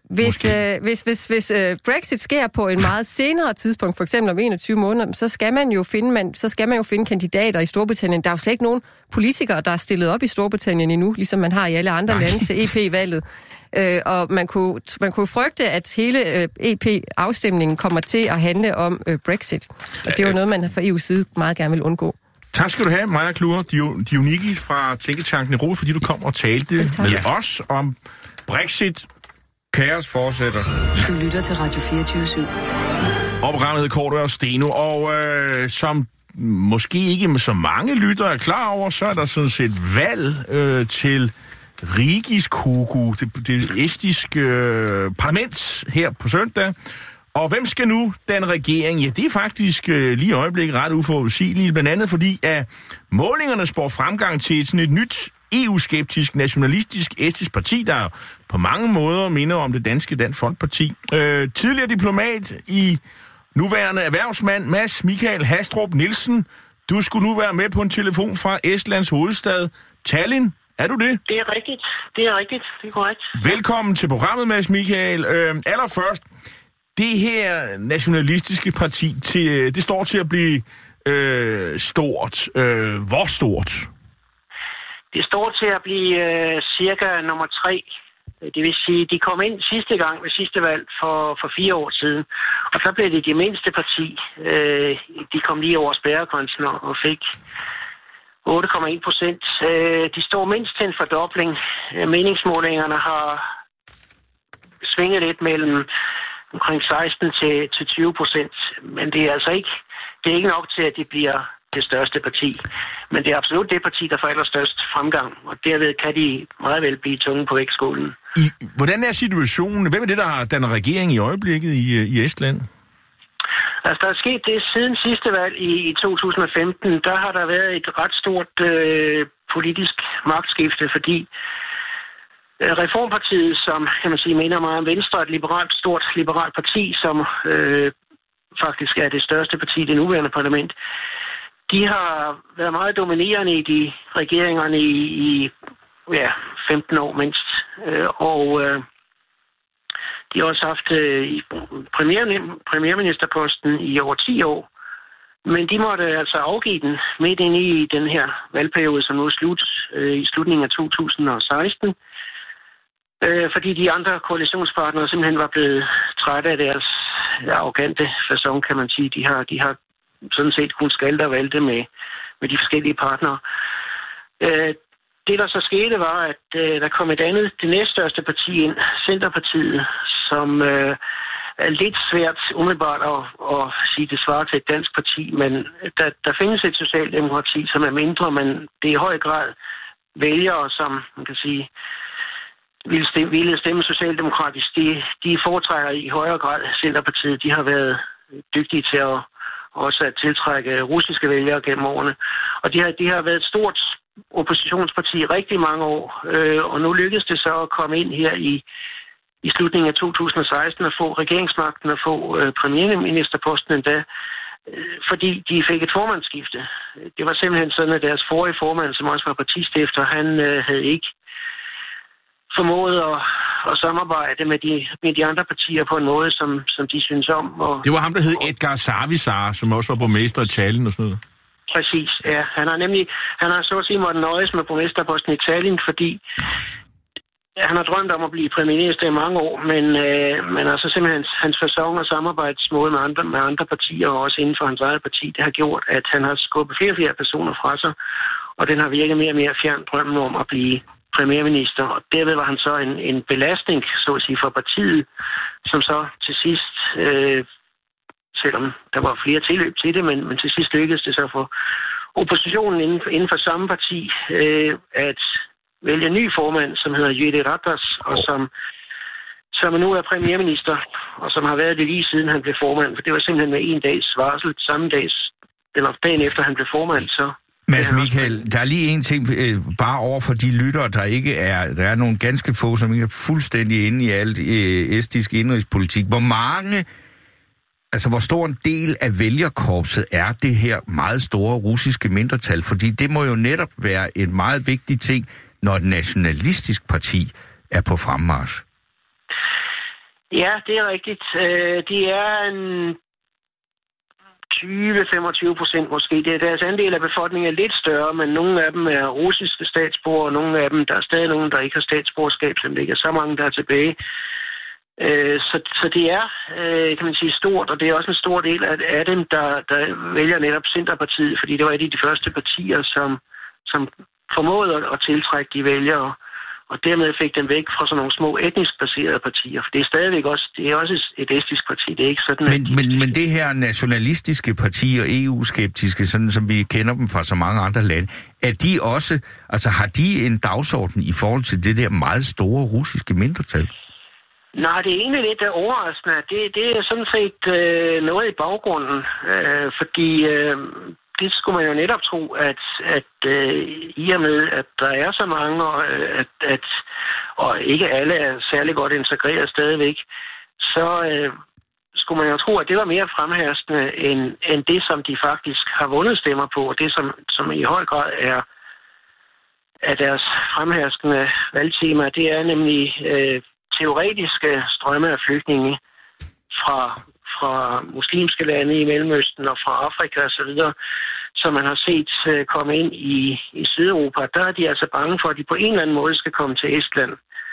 Hvis Brexit sker på en meget senere tidspunkt, for eksempel om 21 måneder, så skal man jo finde kandidater i Storbritannien. Der er jo slet ikke nogen politikere, der er stillet op i Storbritannien endnu, ligesom man har i alle andre lande til EP-valget. Og man kunne frygte, at hele EP-afstemningen kommer til at handle om Brexit. Og det er jo noget, man fra EU's side meget gerne vil undgå. Tak skal du have, Maja Klure Dionigi fra Tænketanken Europa, fordi du kom og talte med os om Brexit. Kaos fortsætter. Du lytter til Radio 24/7. Og programmet hedder Kort og Steno, og som måske ikke så mange lyttere er klar over, så er der sådan set valg til Rigiskugu, det estiske parlament her på søndag. Og hvem skal nu danne regering? Ja, det er faktisk lige i øjeblikket ret uforudsigeligt, blandt andet fordi, at målingerne spår fremgang til sådan et nyt EU-skeptisk, nationalistisk estisk parti, der på mange måder minder om det danske Dansk Folkeparti. Tidligere diplomat i nuværende erhvervsmand Mads Michael Hastrup Nielsen. Du skulle nu være med på en telefon fra Estlands hovedstad Tallinn. Er du det? Det er rigtigt. Det er korrekt. Velkommen til programmet, Mads Michael. Allerførst, det her nationalistiske parti, det står til at blive stort. Hvor stort? Det står til at blive cirka nummer 3. Det vil sige, de kom ind sidste gang ved sidste valg for 4 år siden. Og så blev det mindste parti. De kom lige over spærregrænsen og fik 8,1%. De står mindst til en fordobling. Meningsmålingerne har svinget lidt mellem omkring 16 til 20%. Men det er altså ikke nok til, at det bliver det største parti. Men det er absolut det parti, der får allerstørst fremgang, og derved kan de meget vel blive tunge på vægtskålen. Hvordan er situationen? Hvem er det, der danner regering i øjeblikket i Estland? Altså, der er sket det siden sidste valg i 2015. Der har der været et ret stort politisk magtskifte, fordi Reformpartiet, som kan man sige, minder meget om Venstre, et stort liberalt parti, som faktisk er det største parti i det nuværende parlament, de har været meget dominerende i de regeringerne i 15 år mindst. Og de har også haft premierministerposten i over 10 år. Men de måtte altså afgive den midt ind i den her valgperiode, som nu er slut i slutningen af 2016. Fordi de andre koalitionspartnere simpelthen var blevet trætte af deres arrogante facon, kan man sige. De har sådan set kun skalte og valte med de forskellige partnere. Det, der så skete, var, at der kom det næststørste parti ind, Centerpartiet, som er lidt svært umiddelbart at sige, det svarer til et dansk parti, men der findes et socialdemokrati, som er mindre, men det er i høj grad vælgere, som man kan sige, ville stemme socialdemokratisk. De foretrækker i højere grad Centerpartiet. De har været dygtige til at også at tiltrække russiske vælgere gennem årene. Og de har været et stort oppositionsparti i rigtig mange år, og nu lykkedes det så at komme ind her i slutningen af 2016 og få regeringsmagten og få premierministerposten endda, fordi de fik et formandskifte. Det var simpelthen sådan, at deres forrige formand, som også var partistifter, han havde ikke formået at samarbejde med de andre partier på en måde, som de synes om. Og det var ham, der hed Edgar Savisaar, som også var borgmester i Tallinn og sådan noget. Præcis, ja. Han har så at sige måttet nøjes med borgmesterposten i Tallinn, fordi han har drømt om at blive premierminister i mange år, men altså simpelthen hans facon og samarbejdsmåde med andre partier, og også inden for hans eget parti, det har gjort, at han har skubbet flere personer fra sig, og den har virket mere og mere fjern drømmen om at blive premierminister, og derved var han så en belastning, så at sige, for partiet, som så til sidst, selvom der var flere tilløb til det, men til sidst lykkedes det så for oppositionen inden for samme parti at vælge en ny formand, som hedder Jytte Ratas, og som nu er premierminister, og som har været det lige siden han blev formand, for det var simpelthen med en dags varsel, dagen efter han blev formand, så... Mads Michael, der er lige en ting, bare over for de lyttere, der er nogle ganske få, som ikke er fuldstændig inde i alt estisk indrigspolitik. Hvor stor en del af vælgerkorpset er det her meget store russiske mindretal? Fordi det må jo netop være en meget vigtig ting, når et nationalistisk parti er på fremmarch. Ja, det er rigtigt. Det er en 20-25% måske. Deres andel af befolkningen er lidt større, men nogle af dem er russiske statsborgere, og nogle af dem, der er stadig nogen, der ikke har statsborgerskab, som det ikke er så mange, der er tilbage. Så det er, kan man sige, stort, og det er også en stor del af dem, der vælger netop Centerpartiet, fordi det var et af de første partier, som formåede at tiltrække de vælgere, og dermed fik dem væk fra sådan nogle små etnisk baserede partier. For det er stadigvæk også, et estisk parti, det er ikke sådan... Men det her nationalistiske parti og EU-skeptiske, sådan som vi kender dem fra så mange andre lande, er de også, har de en dagsorden i forhold til det der meget store russiske mindretal? Nej, det er egentlig lidt overraskende. Det er sådan set noget i baggrunden, fordi det skulle man jo netop tro, at i og med, at der er så mange, og ikke alle er særlig godt integreret stadigvæk, så skulle man jo tro, at det var mere fremherskende end det, som de faktisk har vundet stemmer på, og det, som i høj grad er deres fremherskende valgtema. Det er nemlig teoretiske strømme af flygtninge fra muslimske lande i Mellemøsten og fra Afrika osv., som man har set komme ind i Sydeuropa. Der er de altså bange for, at de på en eller anden måde skal komme til Estland.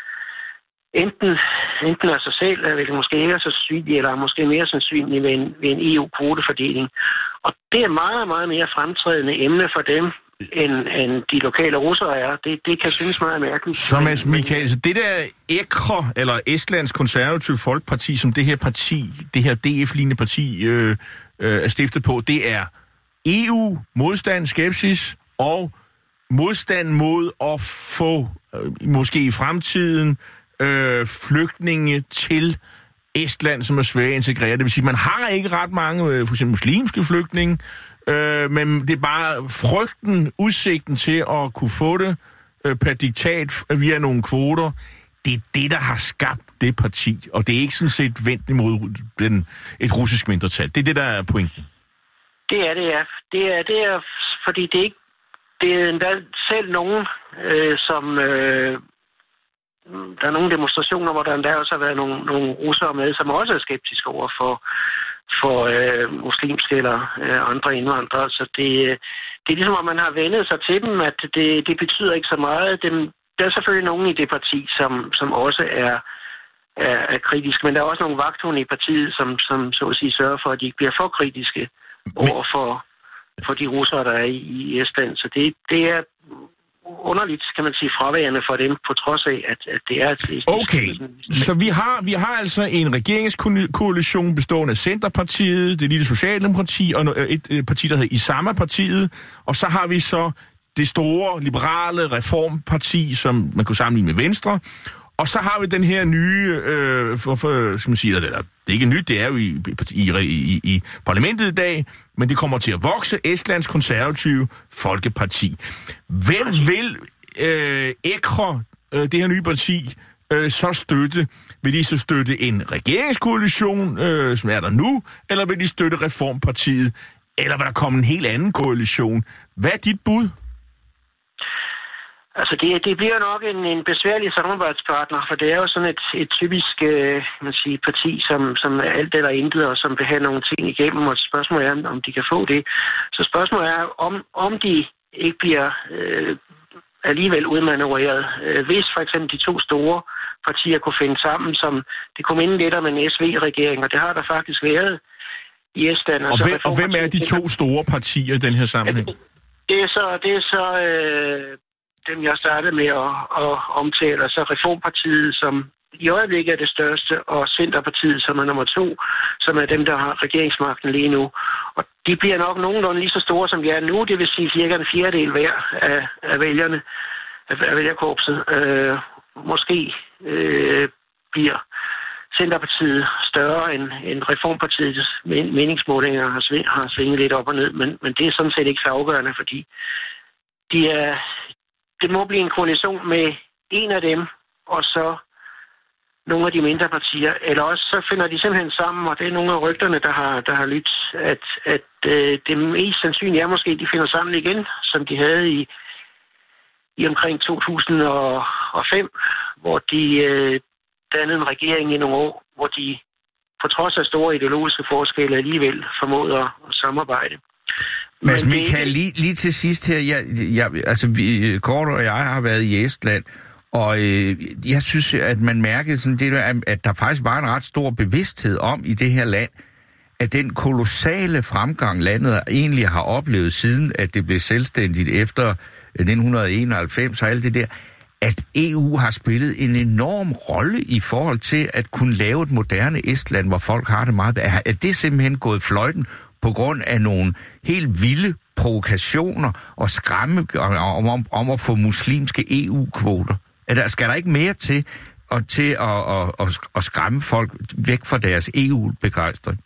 Enten af sig selv, eller måske ikke er så sandsynligt, eller måske mere sandsynligt ved en EU-kvotefordeling. Og det er meget, meget mere fremtrædende emne for dem, end de lokale russere er. Det kan synes meget mærkeligt. Så Mads Michael, det der EKRO, eller Estlands Konservative Folkeparti, som det her DF-lignende parti er stiftet på, det er EU, modstand, skepsis og modstand mod at få, måske i fremtiden, flygtninge til Estland, som er svære at integrere. Det vil sige, at man har ikke ret mange, for eksempel muslimske flygtninge, men det er bare frygten, udsigten til at kunne få det per diktat via nogle kvoter. Det er det, der har skabt det parti, og det er ikke sådan set vendt imod et russisk mindretal. Det er det, der er pointen. Det er det, ja. Det er fordi det er endda selv nogen, som... der er nogle demonstrationer, hvor der endda også har været nogle russere med, som også er skeptiske over for muslimske eller andre indvandrere. Så det er ligesom, at man har vendet sig til dem, at det betyder ikke så meget. Der er selvfølgelig nogen i det parti, som også er kritiske, men der er også nogle vagthunde i partiet, som så at sige sørger for, at de ikke bliver for kritiske over for de russere, der er i Estland. Så det er underligt, kan man sige, fraværende for dem, på trods af, at det er... Okay, så vi har altså en regeringskoalition bestående af Centerpartiet, det lille Socialdemokrati, og et parti, der hedder Isama-partiet, og så har vi så det store liberale reformparti, som man kunne sammenligne med Venstre, og så har vi den her nye, som man siger, det er ikke nyt, det er jo i parlamentet i dag, men det kommer til at vokse, Estlands Konservative Folkeparti. Hvem vil EKRO, det her nye parti, så støtte? Vil de så støtte en regeringskoalition, som er der nu, eller vil de støtte Reformpartiet, eller vil der komme en helt anden koalition? Hvad er dit bud? Altså, det bliver nok en besværlig samarbejdspartner, for det er jo sådan et typisk parti, som er alt eller intet, og som vil have nogle ting igennem, og spørgsmålet er, om de kan få det. Så spørgsmålet er, om de ikke bliver alligevel udmanøvreret. Hvis for eksempel de to store partier kunne finde sammen, som det kunne minde lidt om en SV-regering, og det har der faktisk været i Estland. Og hvem er de to store partier i den her sammenhæng? Det er så dem jeg startede med at omtale, så Reformpartiet, som i øjeblikket er det største, og Centerpartiet, som er nummer 2, som er dem, der har regeringsmagten lige nu. Og de bliver nok nogenlunde lige så store, som de er nu, det vil sige cirka en fjerdedel hver af vælgerne, af vælgerkorpset. Måske bliver Centerpartiet større end Reformpartiets meningsmålinger har svinget lidt op og ned, men det er sådan set ikke så afgørende, fordi det må blive en koalition med en af dem, og så nogle af de mindre partier, eller også så finder de simpelthen sammen, og det er nogle af rygterne, der har lyttet, at det mest sandsynlige er måske, at de finder sammen igen, som de havde i omkring 2005, hvor de dannede en regering i nogle år, hvor de på trods af store ideologiske forskelle alligevel formåede at samarbejde. Mads Michael, lige til sidst her, Kort og jeg har været i Estland, og jeg synes, at man mærkede sådan det, at der faktisk var en ret stor bevidsthed om i det her land, at den kolossale fremgang, landet egentlig har oplevet siden, at det blev selvstændigt efter 1991 og alt det der, at EU har spillet en enorm rolle i forhold til at kunne lave et moderne Estland, hvor folk har det meget. Er det simpelthen gået fløjten på grund af nogle helt vilde provokationer og skræmme om at få muslimske EU-kvoter? Skal der ikke mere til at skræmme folk væk fra deres EU-begejstring?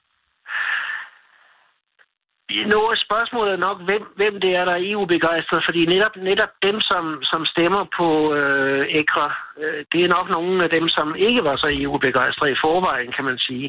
Nu er spørgsmålet nok, hvem det er, der er EU-begejstret, fordi netop dem, som stemmer på ECRA, det er nok nogle af dem, som ikke var så EU-begejstret i forvejen, kan man sige.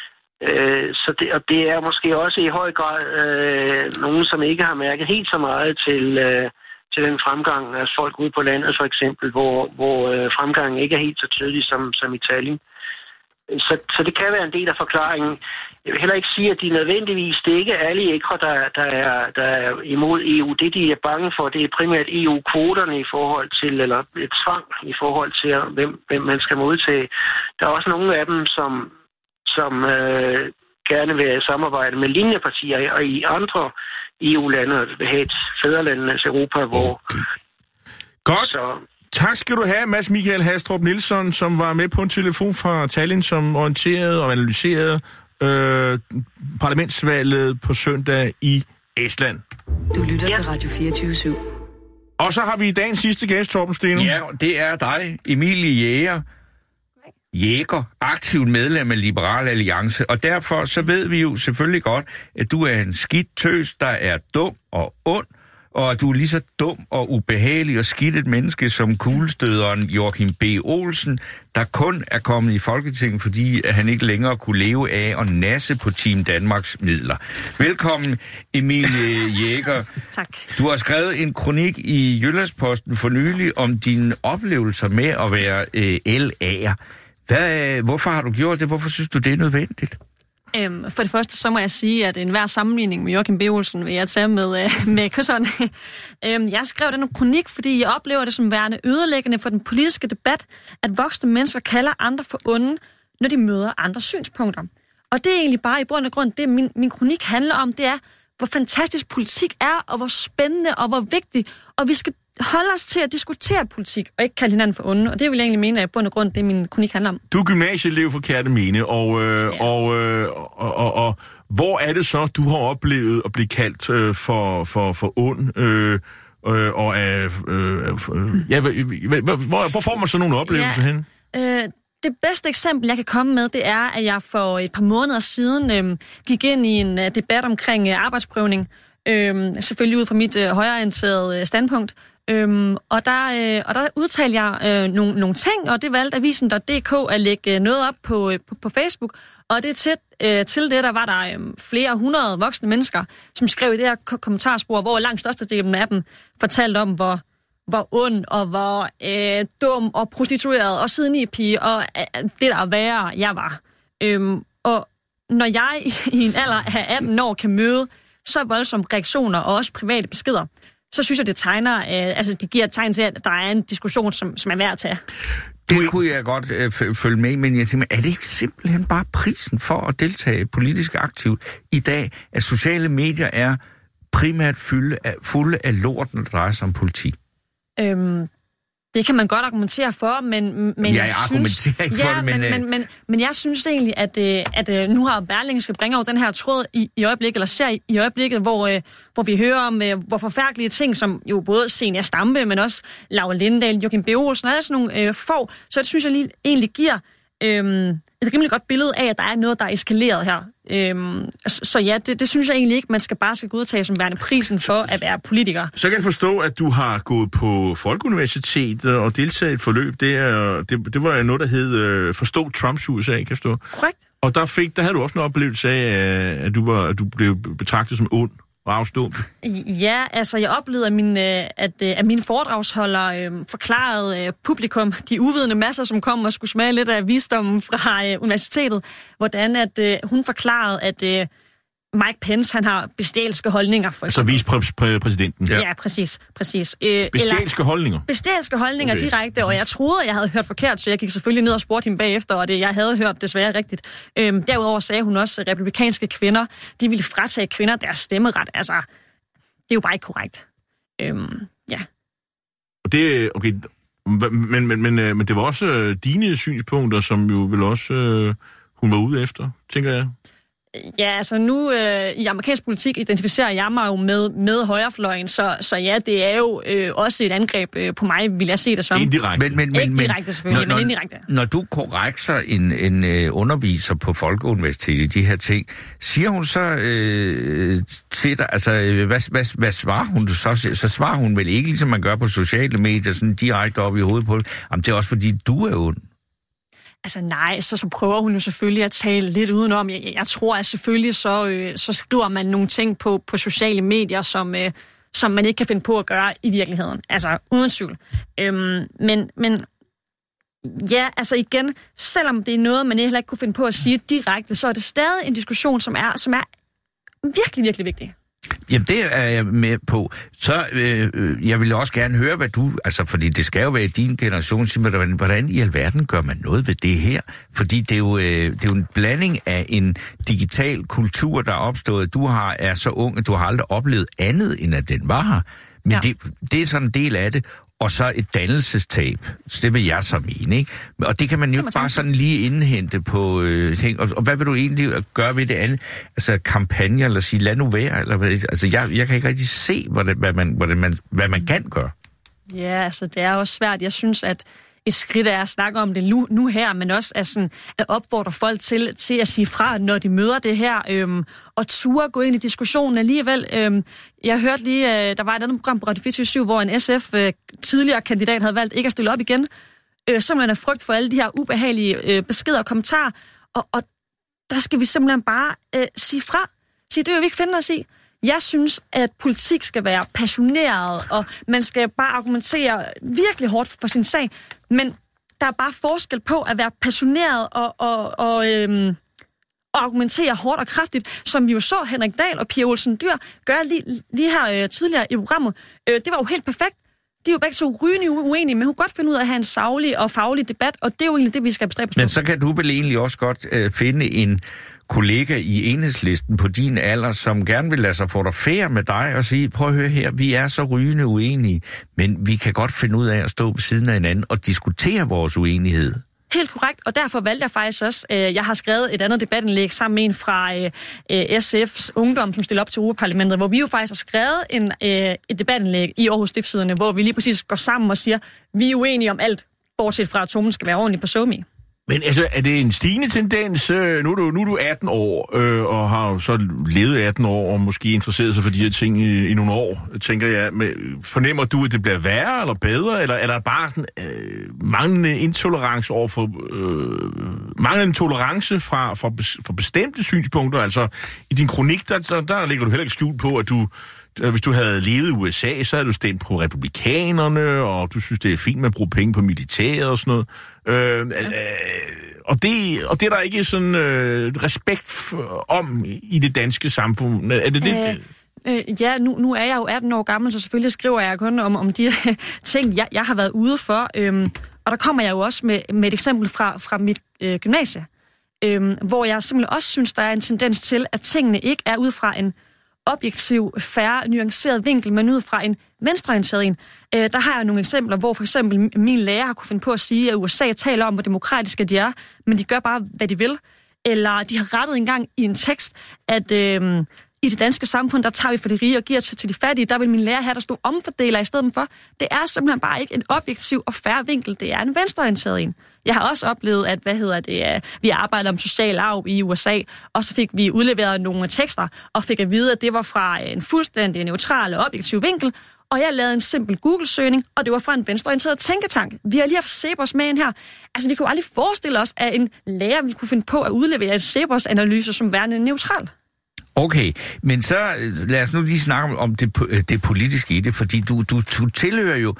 Og det er måske også i høj grad nogen, som ikke har mærket helt så meget til den fremgang af folk ude på landet, for eksempel, hvor fremgangen ikke er helt så tydelig som i Tallinn. Så det kan være en del af forklaringen. Jeg vil heller ikke sige, at de nødvendigvis, det er ikke alle ECRA, der er imod EU. Det, de er bange for, det er primært EU-kvoterne i forhold til, eller et tvang i forhold til, hvem man skal modtage. Der er også nogle af dem, som gerne vil samarbejde med linjepartier, og i andre EU-lande vil have et fædrelandenes Europa, hvor... Okay. Godt. Tak skal du have, Mads Michael Hastrup Nielsen, som var med på en telefon fra Tallinn, som orienterede og analyserede parlamentsvalget på søndag i Estland. Du lytter til Radio 24/7. Og så har vi dagens sidste gæst, Torben Steno. Ja, det er dig, Emilie Jæger, aktivt medlem af Liberal Alliance, og derfor så ved vi jo selvfølgelig godt, at du er en skidt tøs, der er dum og ond, og at du er lige så dum og ubehagelig og skidt et menneske som kuglestøderen Joachim B. Olsen, der kun er kommet i Folketinget, fordi han ikke længere kunne leve af at nasse på Team Danmarks midler. Velkommen, Emilie Jæger. Tak. Du har skrevet en kronik i Jyllandsposten for nylig om dine oplevelser med at være LA'er. Hvorfor har du gjort det? Hvorfor synes du, det er nødvendigt? For det første, så må jeg sige, at enhver sammenligning med Joachim B. Olsen vil jeg tage med kysserne. Jeg skrev den kronik, fordi jeg oplever det som værende ødelæggende for den politiske debat, at voksne mennesker kalder andre for onde, når de møder andre synspunkter. Og det er egentlig bare i bund og grund, det min kronik handler om, det er, hvor fantastisk politik er, og hvor spændende og hvor vigtig, og vi skal holde os til at diskutere politik, og ikke kalde hinanden for onde. Og det vil jeg egentlig mene, at i bund og grund, det min kronik handler om. Du er gymnasieelev for Kerteminde, og hvor er det så, du har oplevet at blive kaldt for ond? Hvor får man så nogle oplevelser hen? Det bedste eksempel, jeg kan komme med, det er, at jeg for et par måneder siden gik ind i en debat omkring arbejdsprøvning. Selvfølgelig ud fra mit højreorienterede standpunkt. Og der udtalte jeg nogle ting, og det valgte avisen.dk at lægge noget op på Facebook. Og det til det, der var der flere hundrede voksne mennesker, som skrev i det her kommentarspor, hvor langt størstedelen af dem fortalte om, hvor ond og hvor dum og prostitueret og sidenipige og det der værre jeg var. Og når jeg i en alder af 18 år kan møde så voldsomme reaktioner og også private beskeder, så synes jeg, det tegner, det giver et tegn til, at der er en diskussion, som er værd at tage. Det kunne jeg godt følge med, men jeg tænker, er det ikke simpelthen bare prisen for at deltage politisk aktivt i dag, at sociale medier er primært fulde af lort, når det drejer sig om politik? Det kan man godt argumentere for, men jeg argumenterer ikke for det, men jeg synes egentlig, at nu har Berlingske bringer over den her tråd i øjeblikket, eller ser i øjeblikket, hvor vi hører om, hvor forfærdelige ting, som jo både Zenia Stampe, men også Laura Lindahl, Joachim B. Olsen, og sådan nogle så det synes jeg egentlig giver et rimelig godt billede af, at der er noget, der er eskaleret her. Så ja, det synes jeg egentlig ikke, man skal bare gå ud og tage som værende prisen for at være politiker. Så kan jeg forstå, at du har gået på Folkeuniversitetet og deltaget i et forløb. Det var noget, der hed Forstå Trumps USA, kan jeg forstå. Korrekt. Og der havde du også en oplevelse af, at du blev betragtet som ond og afstående. Ja, altså jeg oplevede, at mine foredragsholdere forklarede publikum, de uvidende masser, som kom og skulle smage lidt af visdommen fra universitetet, hvordan at hun forklarede, at Mike Pence, han har bestialske holdninger. For altså vicepræsidenten. Ja, præcis. Bestialske holdninger? Bestialske holdninger, okay. Direkte, og jeg troede, jeg havde hørt forkert, så jeg gik selvfølgelig ned og spurgte hende bagefter, og det jeg havde hørt desværre rigtigt. Derudover sagde hun også, at republikanske kvinder, de ville fratage kvinder deres stemmeret. Altså, det er jo bare ikke korrekt. Ja. Og det, okay, men det var også dine synspunkter, som jo vel også hun var ude efter, tænker jeg. Ja, altså nu i amerikansk politik identificerer jeg mig jo med højrefløjen, så ja, det er jo også et angreb på mig, vil jeg se det som. Indirekte. Ikke direkte selvfølgelig, men indirekte. Når du korrekser en underviser på Folkeuniversitetet de her ting, siger hun så til dig, altså hvad svarer hun så? Så svarer hun vel ikke, ligesom man gør på sociale medier, sådan direkte op i hovedet på det. Jamen det er også fordi, du er ond. Altså nej, så prøver hun jo selvfølgelig at tale lidt udenom. Jeg tror, at selvfølgelig så skriver man nogle ting på sociale medier, som man ikke kan finde på at gøre i virkeligheden. Altså uden tvivl. Men ja, altså igen, selvom det er noget, man heller ikke kunne finde på at sige direkte, så er det stadig en diskussion, som er virkelig, virkelig vigtig. Jamen, det er jeg med på. Så jeg vil også gerne høre, hvad du... Altså, fordi det skal jo være din generation, hvordan i alverden gør man noget ved det her? Fordi det er jo en blanding af en digital kultur, der er opstået. Du er så ung, at du har aldrig oplevet andet, end at den var her. Men ja. det er sådan en del af det. Og så et dannelsestab. Så det vil jeg så mene, ikke? Og det kan man jo ikke bare sådan lige indhente på ting. Og hvad vil du egentlig gøre ved det andet? Altså kampagne, eller sige, lad nu være? Eller hvad? Altså jeg kan ikke rigtig se, hvad man kan gøre. Ja, altså det er også svært. Jeg synes, at et skridt er at snakke om det nu her, men også at opfordre folk til at sige fra, når de møder det her, og turde gå ind i diskussionen alligevel. Jeg hørte lige, der var et andet program på Radio 24/7, hvor en SF tidligere kandidat havde valgt ikke at stille op igen, simpelthen af frygt for alle de her ubehagelige beskeder og kommentarer, og der skal vi simpelthen bare sige fra. Sige, det vil vi ikke finde os i. Jeg synes, at politik skal være passioneret, og man skal bare argumentere virkelig hårdt for sin sag. Men der er bare forskel på at være passioneret og argumentere hårdt og kraftigt, som vi jo så Henrik Dahl og Pia Olsen Dyhr gøre lige her tidligere i programmet. Det var jo helt perfekt. De er jo begge så rygende uenige, men hun kan godt finde ud af at have en saglig og faglig debat, og det er jo egentlig det, vi skal bestræbe os på. Men så kan du vel egentlig også godt finde en kollega i Enhedslisten på din alder, som gerne vil lade sig fotografere med dig og sige, prøv at høre her, vi er så rygende uenige, men vi kan godt finde ud af at stå ved siden af hinanden og diskutere vores uenighed. Helt korrekt, og derfor valgte jeg faktisk også, jeg har skrevet et andet debatindlæg sammen med en fra SF's Ungdom, som stiller op til Europaparlamentet, hvor vi jo faktisk har skrevet et debatindlæg i Aarhus Stiftstidende, hvor vi lige præcis går sammen og siger, vi er uenige om alt, bortset fra, at atomen skal være ordentligt på SoMe. Men altså, er det en stigende tendens? Nu er du 18 år, og har jo så levet 18 år, og måske interesseret sig for de her ting i nogle år, tænker jeg. Men fornemmer du, at det bliver værre eller bedre, eller er der bare manglende intolerance overfor manglende tolerance fra bestemte synspunkter? Altså, i din kronik, der lægger du heller ikke skjult på, at hvis du havde levet i USA, så havde du stemt på republikanerne, og du synes, det er fint med at bruge penge på militæret og sådan noget. Og det er der ikke sådan respekt om i det danske samfund. Er det det? Ja, nu er jeg jo 18 år gammel, så selvfølgelig skriver jeg kun om de ting, jeg har været ude for. Og der kommer jeg jo også med et eksempel fra mit gymnasie, hvor jeg simpelthen også synes, der er en tendens til, at tingene ikke er ud fra en objektiv, fair, nuanceret vinkel, men ud fra en venstreorienteret en. Der har jeg nogle eksempler, hvor for eksempel min lærer har kunne finde på at sige, at USA taler om, hvor demokratiske de er, men de gør bare, hvad de vil. Eller de har rettet engang i en tekst, at i det danske samfund, der tager vi for de rige og giver til de fattige. Der vil min lærer have, der stod omfordeler i stedet for. Det er simpelthen bare ikke en objektiv og fair vinkel. Det er en venstreorienteret en. Jeg har også oplevet, at vi arbejdede om social arv i USA, og så fik vi udleveret nogle tekster, og fik at vide, at det var fra en fuldstændig neutral og objektiv vinkel, og jeg lavede en simpel Google-søgning, og det var fra en venstreorienteret tænketank. Vi har lige haft Cepos med ind her. Altså, vi kunne aldrig forestille os, at en lærer ville kunne finde på at udlevere en Cepos-analyse som værende neutral. Okay, men så lad os nu lige snakke om det politiske i det, fordi du tilhører jo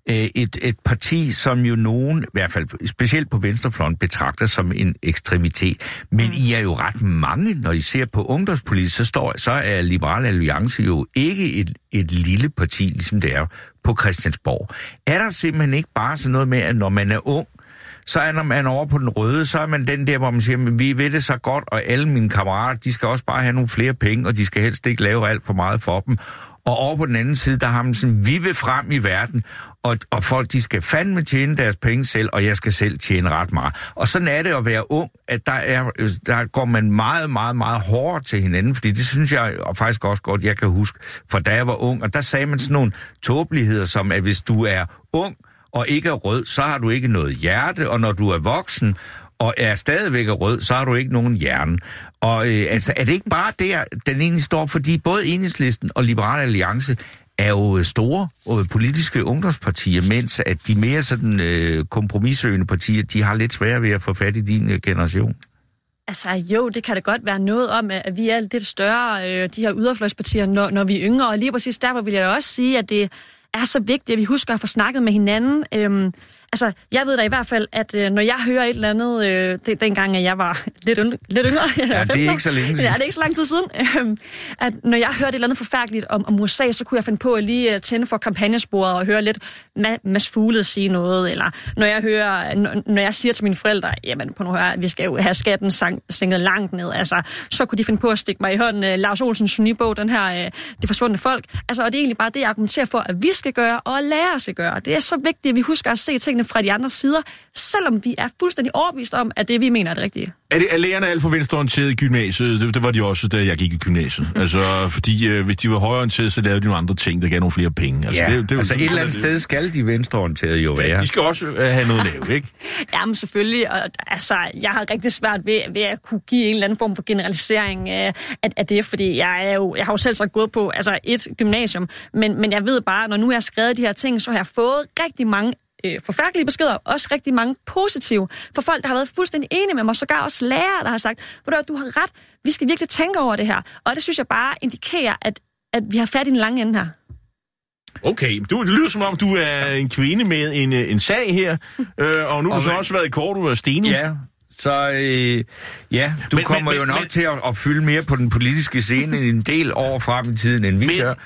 et parti, som jo nogen, i hvert fald specielt på venstrefløjen, betragter som en ekstremitet. Men I er jo ret mange, når I ser på ungdomspolitik, så er Liberal Alliance jo ikke et lille parti, ligesom det er på Christiansborg. Er der simpelthen ikke bare sådan noget med, at når man er ung, så er når man over på den røde, så er man den der, hvor man siger, men vi ved det så godt, og alle mine kammerater, de skal også bare have nogle flere penge, og de skal helst ikke lave alt for meget for dem. Og over på den anden side, der har man sådan, vi vil frem i verden, og folk, de skal fandme tjene deres penge selv, og jeg skal selv tjene ret meget. Og sådan er det at være ung, at der går man meget, meget, meget hårdere til hinanden, fordi det synes jeg og faktisk også godt, jeg kan huske, for da jeg var ung, og der sagde man sådan nogle tåbeligheder, som at hvis du er ung, og ikke er rød, så har du ikke noget hjerte, og når du er voksen, og er stadigvæk rød, så har du ikke nogen hjerne. Og altså, er det ikke bare der, den egentlig står, fordi både Enhedslisten og Liberal Alliance er jo store politiske ungdomspartier, mens at de mere sådan kompromissøgende partier, de har lidt sværere ved at få fat i din generation. Altså jo, det kan da godt være noget om, at vi er lidt større, de her yderfløjspartier, når vi er yngre, og lige præcis derfor vil jeg da også sige, at det er så vigtigt, at vi husker at få snakket med hinanden. Altså, jeg ved da i hvert fald, at når jeg hører et eller andet, dengang at jeg var lidt yngre. Ja, det er ikke så længe siden. Ja, det er ikke så lang tid siden. At når jeg hørte et eller andet forfærdeligt om USA, så kunne jeg finde på at lige tænde for kampagnesporet og høre lidt Mads Fuglede sige noget. Eller når jeg siger til mine forældre, jamen på nu høre, vi skal jo have skatten sænket langt ned. Altså, så kunne de finde på at stikke mig i hånden. Lars Olsens nye bog, den her Det forsvundne folk. Altså, og det er egentlig bare det, jeg argumenterer for, at vi skal gøre og lære os at gøre. Det er så vigtigt, at vi husker at se tingene fra de andre sider, selvom vi er fuldstændig overbevist om, at det, vi mener, er det rigtige. Er lærerne alt for venstreorienteret i gymnasiet? Det var de også, da jeg gik i gymnasiet. Altså, fordi hvis de var højreorienteret, så lavede de nogle andre ting, der gav nogle flere penge. Altså, ja, altså et eller andet sted skal de venstreorienterede jo være. Ja, de skal også have noget lavet, ikke? Jamen selvfølgelig, og altså, jeg har rigtig svært ved at kunne give en eller anden form for generalisering af det, fordi jeg har jo selv gået på et gymnasium, men jeg ved bare, når nu jeg har skrevet de her ting, så har jeg fået rigtig mange forfærdelige beskeder, også rigtig mange positive, for folk, der har været fuldstændig enige med mig, sågar også lærere, der har sagt, du har ret, vi skal virkelig tænke over det her, og det synes jeg bare indikerer, at vi har fat i den lange ende her. Okay, det lyder som om, du er en kvinde med en sag her, og nu har du så også været i Korto og Steno. Ja. Så du kommer jo nok til at fylde mere på den politiske scene en del år frem i tiden, end vi gør.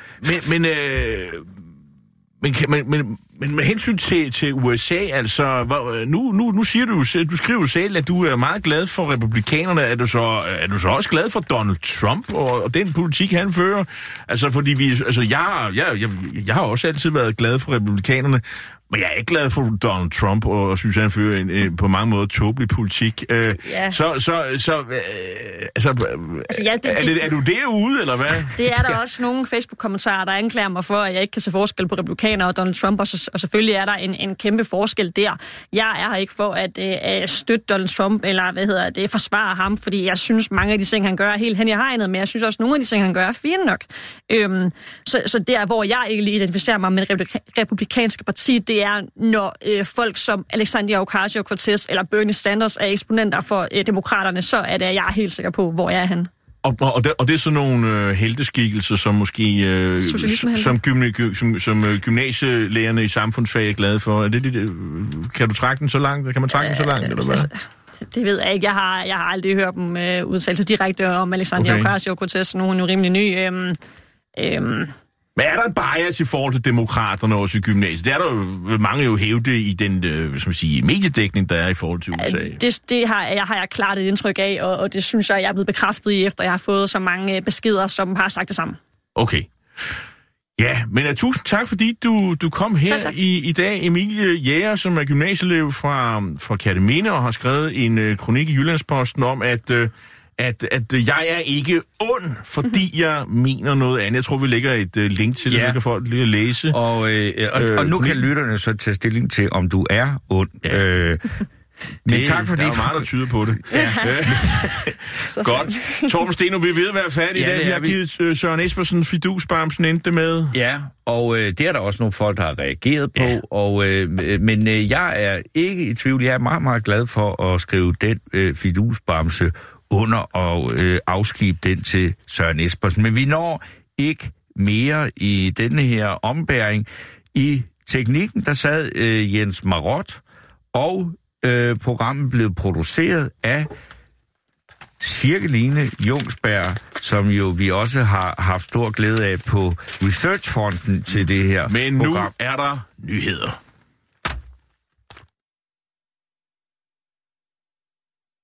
Men med hensyn til USA, altså, nu siger du skriver selv, at du er meget glad for republikanerne. Er du så også glad for Donald Trump og den politik, han fører? Altså, fordi jeg har også altid været glad for republikanerne, men jeg er ikke glad for Donald Trump, og synes, han fører en på mange måder tåbelig politik. Ja. Er du derude, eller hvad? Det er der også nogle Facebook-kommentarer, der anklager mig for, at jeg ikke kan se forskel på republikanere og Donald Trump, og selvfølgelig er der en kæmpe forskel der. Jeg er her ikke for at støtte Donald Trump, eller forsvare ham, fordi jeg synes, mange af de ting, han gør, er helt hen i hegnet, men jeg synes også, nogle af de ting, han gør, er fine nok. Så der, hvor jeg egentlig identificerer mig med det republikanske parti, det er, når folk som Alexandria Ocasio-Cortez eller Bernie Sanders er eksponenter for demokraterne, så er det, jeg er helt sikker på, hvor jeg er henne. Og det er sådan nogle helteskikkelser, som måske som gymnasielærerne i samfundsfag er glade for. Kan du trække den så langt? Kan man trække den så langt, eller hvad? Det ved jeg ikke. Jeg har aldrig hørt dem udtale sig direkte om Alexandria Ocasio-Cortez. Nu er hun jo rimelig ny. Men er der en bias i forhold til demokraterne også i gymnasiet? Det er der jo mange jo hævde i den mediedækning, der er i forhold til USA. Det har jeg klart et indtryk af, og det synes jeg er blevet bekræftet i, efter jeg har fået så mange beskeder, som har sagt det samme. Okay. Ja, men tusind tak, fordi du kom her i dag. Emilie Jæger, som er gymnasieelev fra Kerteminde og har skrevet en kronik i Jyllandsposten om, at jeg er ikke ond, fordi jeg mener noget andet. Jeg tror, vi lægger et link til det, så kan folk lige læse. Og nu kan lytterne så tage stilling til, om du er ond. Ja. Men tak fordi... Der er meget, der tyder på det. Ja. Godt. Torben Steno, vi er ved at være færdige i dag. Vi har givet Søren Espersen fidusbamsen endte med. Ja, og det er der også nogle folk, der har reageret på. Men jeg er ikke i tvivl. Jeg er meget, meget glad for at skrive den fidusbamse under og afskibe den til Søren Espersen. Men vi når ikke mere i denne her ombæring. I teknikken, der sad Jens Marot, og programmet blev produceret af Cirkeline Jungsberg, som jo vi også har haft stor glæde af på researchfronten til det her program. Men nu er der nyheder.